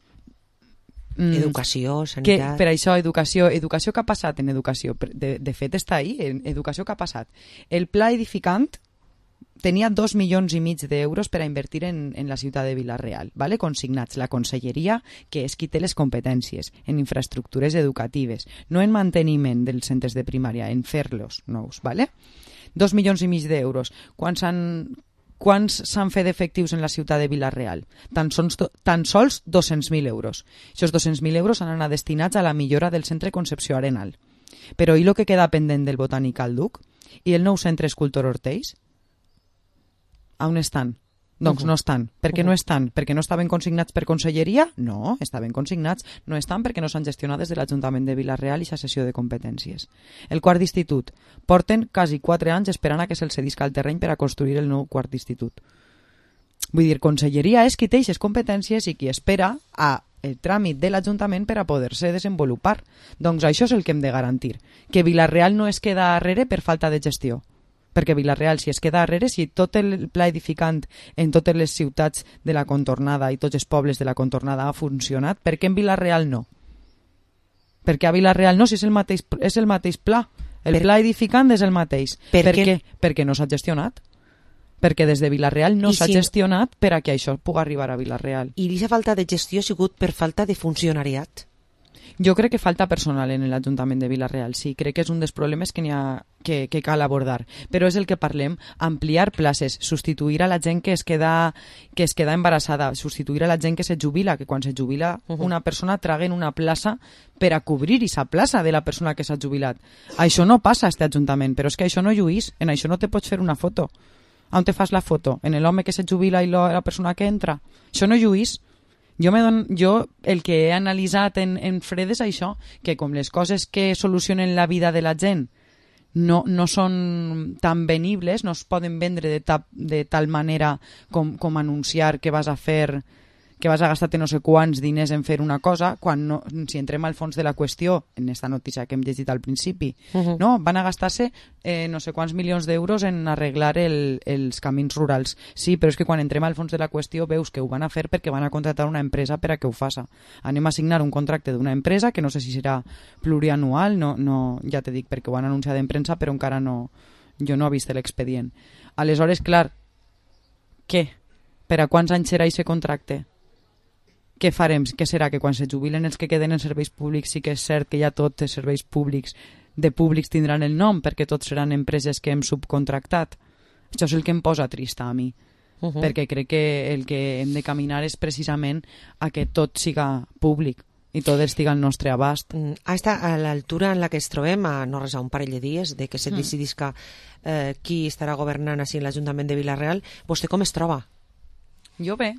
Mm. Educació, sanitat... Que, per això, educació. Educació que ha passat en educació? De, de fet, està ahí. En educació que ha passat? El pla edificant tenia dos milions i mig d'euros per a invertir en, en la ciutat de Vila-real, ¿vale? Consignats la conselleria, que és qui té les competències en infraestructures educatives, no en manteniment dels centres de primària, en fer-los nous, ¿vale? Dos milions i mig d'euros. Quants s'han quants s'han fet efectius en la ciutat de Vila-real? Tan sols, tan sols dos-cents mil euros. Aquests dos-cents mil euros han anat destinats a la millora del centre Concepció Arenal. Però i el que queda pendent del Botànic al Duc? I el nou centre Escultor Ortells? On estan? Doncs no estan. Per què no estan? Perquè no estaven consignats per conselleria? No, estaven consignats. No estan perquè no s'han gestionat des de l'Ajuntament de Vila-real i sa sessió de competències. El quart d'institut. Porten quasi quatre anys esperant a que se'ls cedisca el terreny per a construir el nou quart d'institut. Vull dir, conselleria és qui té aquestes competències i qui espera a el tràmit de l'Ajuntament per a poder-se desenvolupar. Doncs això és el que hem de garantir. Que Vila-real no es queda darrere per falta de gestió. Perquè Vila-real, si es queda darrere, si tot el pla edificant en totes les ciutats de la contornada i tots els pobles de la contornada ha funcionat, per què en Vila-real no? Perquè a Vila-real no, si és el mateix, és el mateix pla. El per... pla edificant és el mateix. Per, per què? què? Perquè no s'ha gestionat. Perquè des de Vila-real no s'ha si... gestionat per a que això pugui arribar a Vila-real. I aquesta falta de gestió ha sigut per falta de funcionariat? Jo crec que falta personal en l'Ajuntament de Vila-real, sí, crec que és un dels problemes que, n'hi ha, que, que cal abordar, però és el que parlem, ampliar places, substituir a la gent que es queda, que es queda embarassada, substituir a la gent que se jubila, que quan se jubila uh -huh. una persona traguen una plaça per a cobrir aquesta plaça de la persona que s'ha jubilat. Això no passa a este Ajuntament, però és que això no lluís, en això no te pots fer una foto. On te fas la foto? En l'home que se jubila i la persona que entra? Això no lluís. Jo, me don, jo el que he analitzat en, en fred és això, que com les coses que solucionen la vida de la gent no, no són tan venibles, no es poden vendre de, ta, de tal manera com, com anunciar que vas a fer, que vas a gastar-te no sé quants diners en fer una cosa, quan no, si entrem al fons de la qüestió, en esta notícia que hem llegit al principi, uh-huh. no, van a gastar-se eh, no sé quants milions d'euros en arreglar el, els camins rurals. Sí, però és que quan entrem al fons de la qüestió veus que ho van a fer perquè van a contractar una empresa per a que ho faça. Anem a signar un contracte d'una empresa que no sé si serà plurianual, no, no, ja te dic perquè ho han anunciat en premsa, però encara no, jo no he vist l'expedient. Aleshores, clar, què? Per a quants anys serà aquest contracte? Què farem? Què serà? Que quan se jubilen els que queden en serveis públics sí que és cert que ja tots els serveis públics de públics tindran el nom perquè tots seran empreses que hem subcontractat? Això és el que em posa trista a mi. Uh-huh. Perquè crec que el que hem de caminar és precisament a que tot siga públic i tot estigui al nostre abast. Mm, a l'altura en la que es trobem, a no res a un parell de dies de que se decidisca eh, qui estarà governant així en l'Ajuntament de Vila-real, vostè com es troba? Jo bé.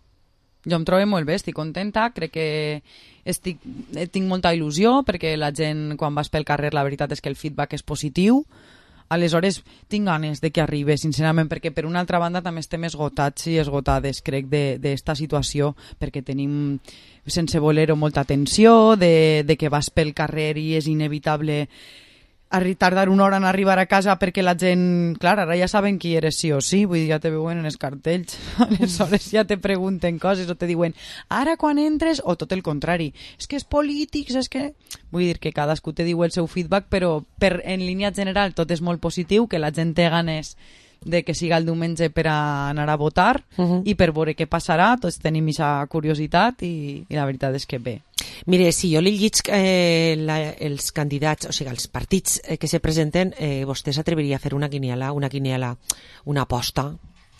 Jo em trobo molt bé, estic contenta, crec que estic, tinc molta il·lusió perquè la gent quan vas pel carrer la veritat és que el feedback és positiu, aleshores tinc ganes de que arribi, sincerament, perquè per una altra banda també estem esgotats i esgotades, crec, d'esta situació, perquè tenim sense voler-ho molta tensió, de, de que vas pel carrer i és inevitable tardar una hora en arribar a casa perquè la gent, clar, ara ja saben qui eres sí o sí, vull dir, ja te veuen en els cartells, aleshores ja te pregunten coses o te diuen, ara quan entres, o tot el contrari, és que és polítics, és que... Vull dir que cadascú te diu el seu feedback, però per, en línia general tot és molt positiu, que la gent té ganes de que siga el diumenge per a anar a votar uh-huh. i per veure què passarà, tots tenim aquesta curiositat i, i la veritat és que bé. Mire, si jo li lliig eh, la, els candidats, o sigui, els partits eh, que se presenten, eh, vostè s'atreviria a fer una quiniela, una quiniela, una aposta?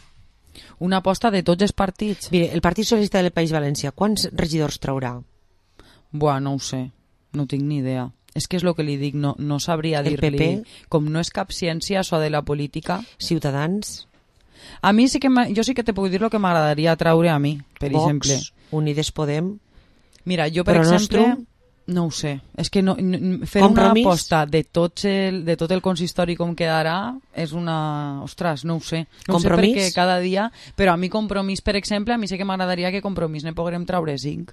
Una aposta de tots els partits? Mire, el Partit Socialista del País Valencià, quants regidors traurà? Buah, no ho sé, no tinc ni idea. És que és el que li dic, no, no sabria El dir-li. P P? Com no és cap ciència, això de la política. Ciutadans? A mi sí que m'ha- jo sí que te puc dir el que m'agradaria traure a mi, per Vox, exemple. Unides Podem? Mira, jo, per Però exemple, Nostrum? no ho sé. És que no, n- fer Compromís? una aposta de, tots el, de tot el consistori com quedarà és una... Ostres, no ho sé. No ho sé Compromís? perquè cada dia... Però a mi Compromís, per exemple, a mi sí que m'agradaria que Compromís ne poguérem traure cinc.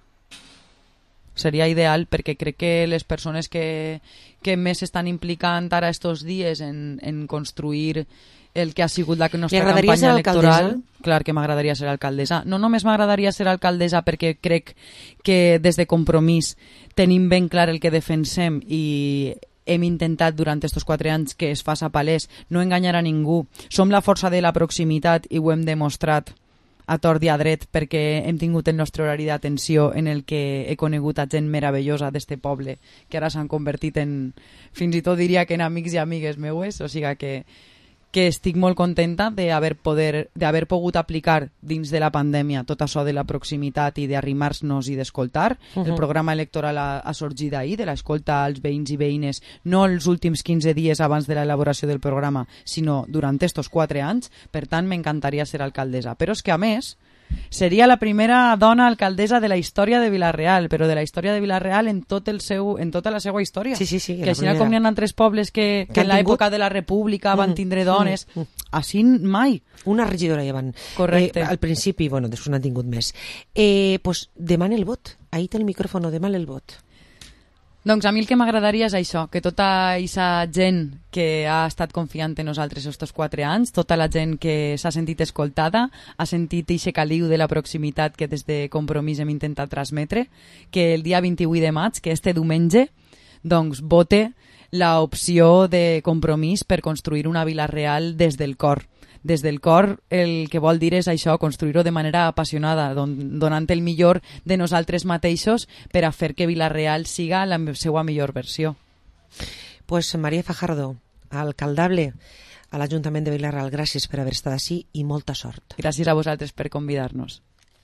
Seria ideal perquè crec que les persones que, que més s'estan implicant ara estos dies en, en construir el que ha sigut la nostra agradaria campanya ser electoral... alcaldessa? Clar que m'agradaria ser alcaldessa. No només m'agradaria ser alcaldessa perquè crec que des de Compromís tenim ben clar el que defensem i hem intentat durant aquests quatre anys que es faça palès, no enganyar a ningú. Som la força de la proximitat i ho hem demostrat a tort i a dret perquè hem tingut el nostre horari d'atenció en el que he conegut a gent meravellosa d'este poble que ara s'han convertit en, fins i tot diria que en amics i amigues meues, o sigui que que estic molt contenta d'haver poder d'haver pogut aplicar dins de la pandèmia tot això de la proximitat i d'arrimar-nos i d'escoltar. Uh -huh. El programa electoral ha, ha sorgit d'ahir, de l'escolta als veïns i veïnes, no els últims quinze dies abans de l'elaboració del programa, sinó durant estos quatre anys. Per tant, m'encantaria ser alcaldessa. Però és que, a més, seria la primera dona alcaldessa de la història de Vila-real, però de la història de Vila-real en, tot el seu, en tota la seva història. Sí, sí, sí. Que així com hi ha altres pobles que, que, Que en han l'època tingut- de la República van Mm, tindre dones, mm, mm. així mai. Una regidora ja van. Correcte. Eh, al principi, bueno, després n'han tingut més. Eh, pues demana el vot. Ahí té el micròfono, demana el vot. Doncs a mi el que m'agradaria és això, que tota aquesta gent que ha estat confiant en nosaltres estos quatre anys, tota la gent que s'ha sentit escoltada, ha sentit eixe caliu de la proximitat que des de Compromís hem intentat transmetre, que el dia vint-i-vuit de maig, que este diumenge, doncs vote l'opció de Compromís per construir una Vila-real des del cor. Des del cor el que vol dir és això, construir-ho de manera apassionada, don, donant el millor de nosaltres mateixos per a fer que Vila-real siga la seva millor versió. Pues María Fajardo, alcaldable a l'Ajuntament de Vila-real, gràcies per haver estat així i molta sort. Gràcies a vosaltres per convidar-nos.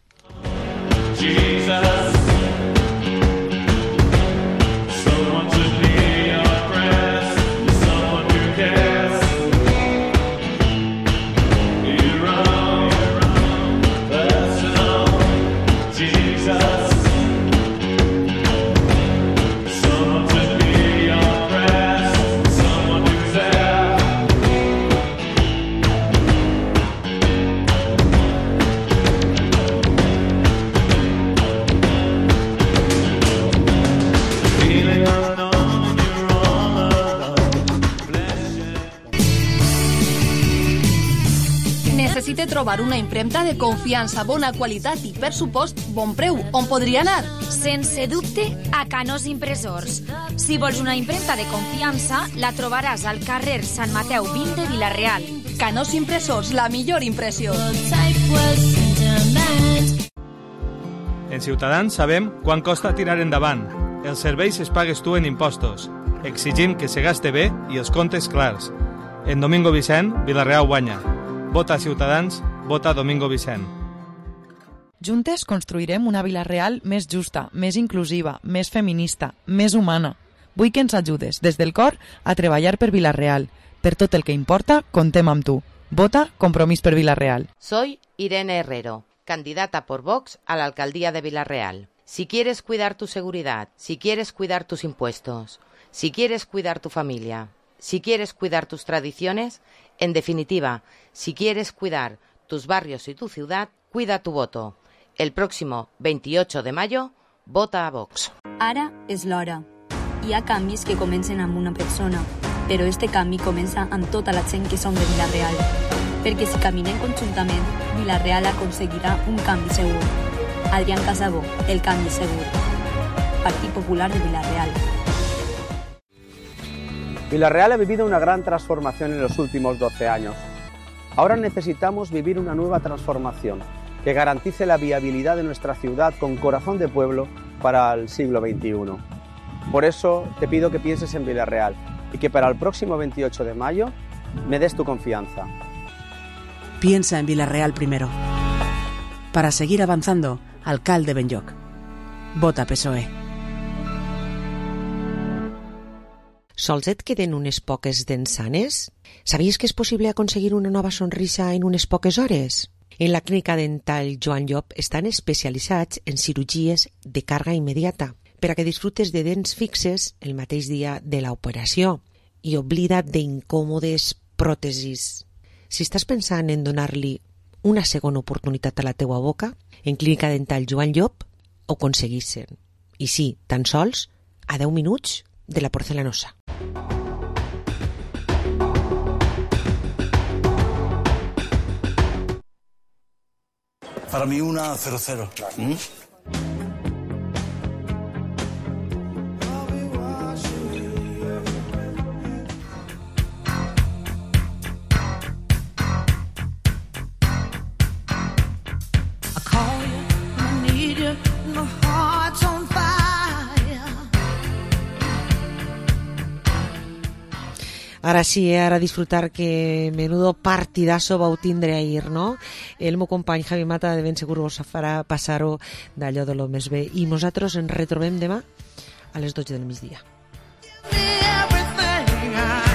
Necessite trobar una impremta de confiança, bona qualitat i, per supost, bon preu. On podria anar? Sense dubte, a Canós Impressors. Si vols una impremta de confiança, la trobaràs al carrer Sant Mateu vint de Vila-real. Canós Impressors, la millor impressió. En Ciutadans sabem quan costa tirar endavant. Els serveis es pagues tu en impostos. Exigim que se gaste bé i els comptes clars. En Domingo Vicent, Vila-real guanya. Vota Ciutadans, vota Domingo Vicent. Juntes construirem una Vila-real més justa, més inclusiva, més feminista, més humana. Vull que ens ajudes, des del cor, a treballar per Vila-real. Per tot el que importa, contem amb tu. Vota Compromís per Vila-real. Soy Irene Herrero, candidata por Vox a la alcaldía de Vila-real. Si quieres cuidar tu seguridad, si quieres cuidar tus impuestos, si quieres cuidar tu familia, si quieres cuidar tus tradiciones, en definitiva, si quieres cuidar tus barrios y tu ciudad, cuida tu voto. El próximo veintiocho de mayo, vota a Vox. Ara és l'hora. Hi ha canvis que comencen amb una persona, però este canvi comença amb tota la gent que som de Vila-real. Perquè si caminem conjuntament, Vila-real aconseguirà un canvi segur. Adrián Casabó, el canvi segur. Partit Popular de Vila-real. Vila-real ha vivido una gran transformación en los últimos doce años. Ahora necesitamos vivir una nueva transformación que garantice la viabilidad de nuestra ciudad con corazón de pueblo para el siglo veintiuno. Por eso te pido que pienses en Vila-real y que para el próximo veintiocho de mayo me des tu confianza. Piensa en Vila-real primero. Para seguir avanzando, alcalde Benlloc. Vota P S O E. sols et queden unes poques dents sanes? Sabies que és possible aconseguir una nova sonrisa en unes poques hores? En la clínica dental Joan Llop estan especialitzats en cirurgies de càrrega immediata per a que disfrutes de dents fixes el mateix dia de l'operació i oblida't d'incòmodes pròtesis. Si estàs pensant en donar-li una segona oportunitat a la teua boca, en clínica dental Joan Llop ho aconseguissin. I sí, tan sols a deu minuts de la porcelanosa. Para mí una cero cero. ¿Mm? Ara sí, eh? Ara disfrutar que menudo partidazo vau tindre ahir, no? El meu company Javi Mata de ben segur vos farà passar-ho d'allò de lo més bé. I nosaltres ens retrobem demà a les dotze del migdia. Everything I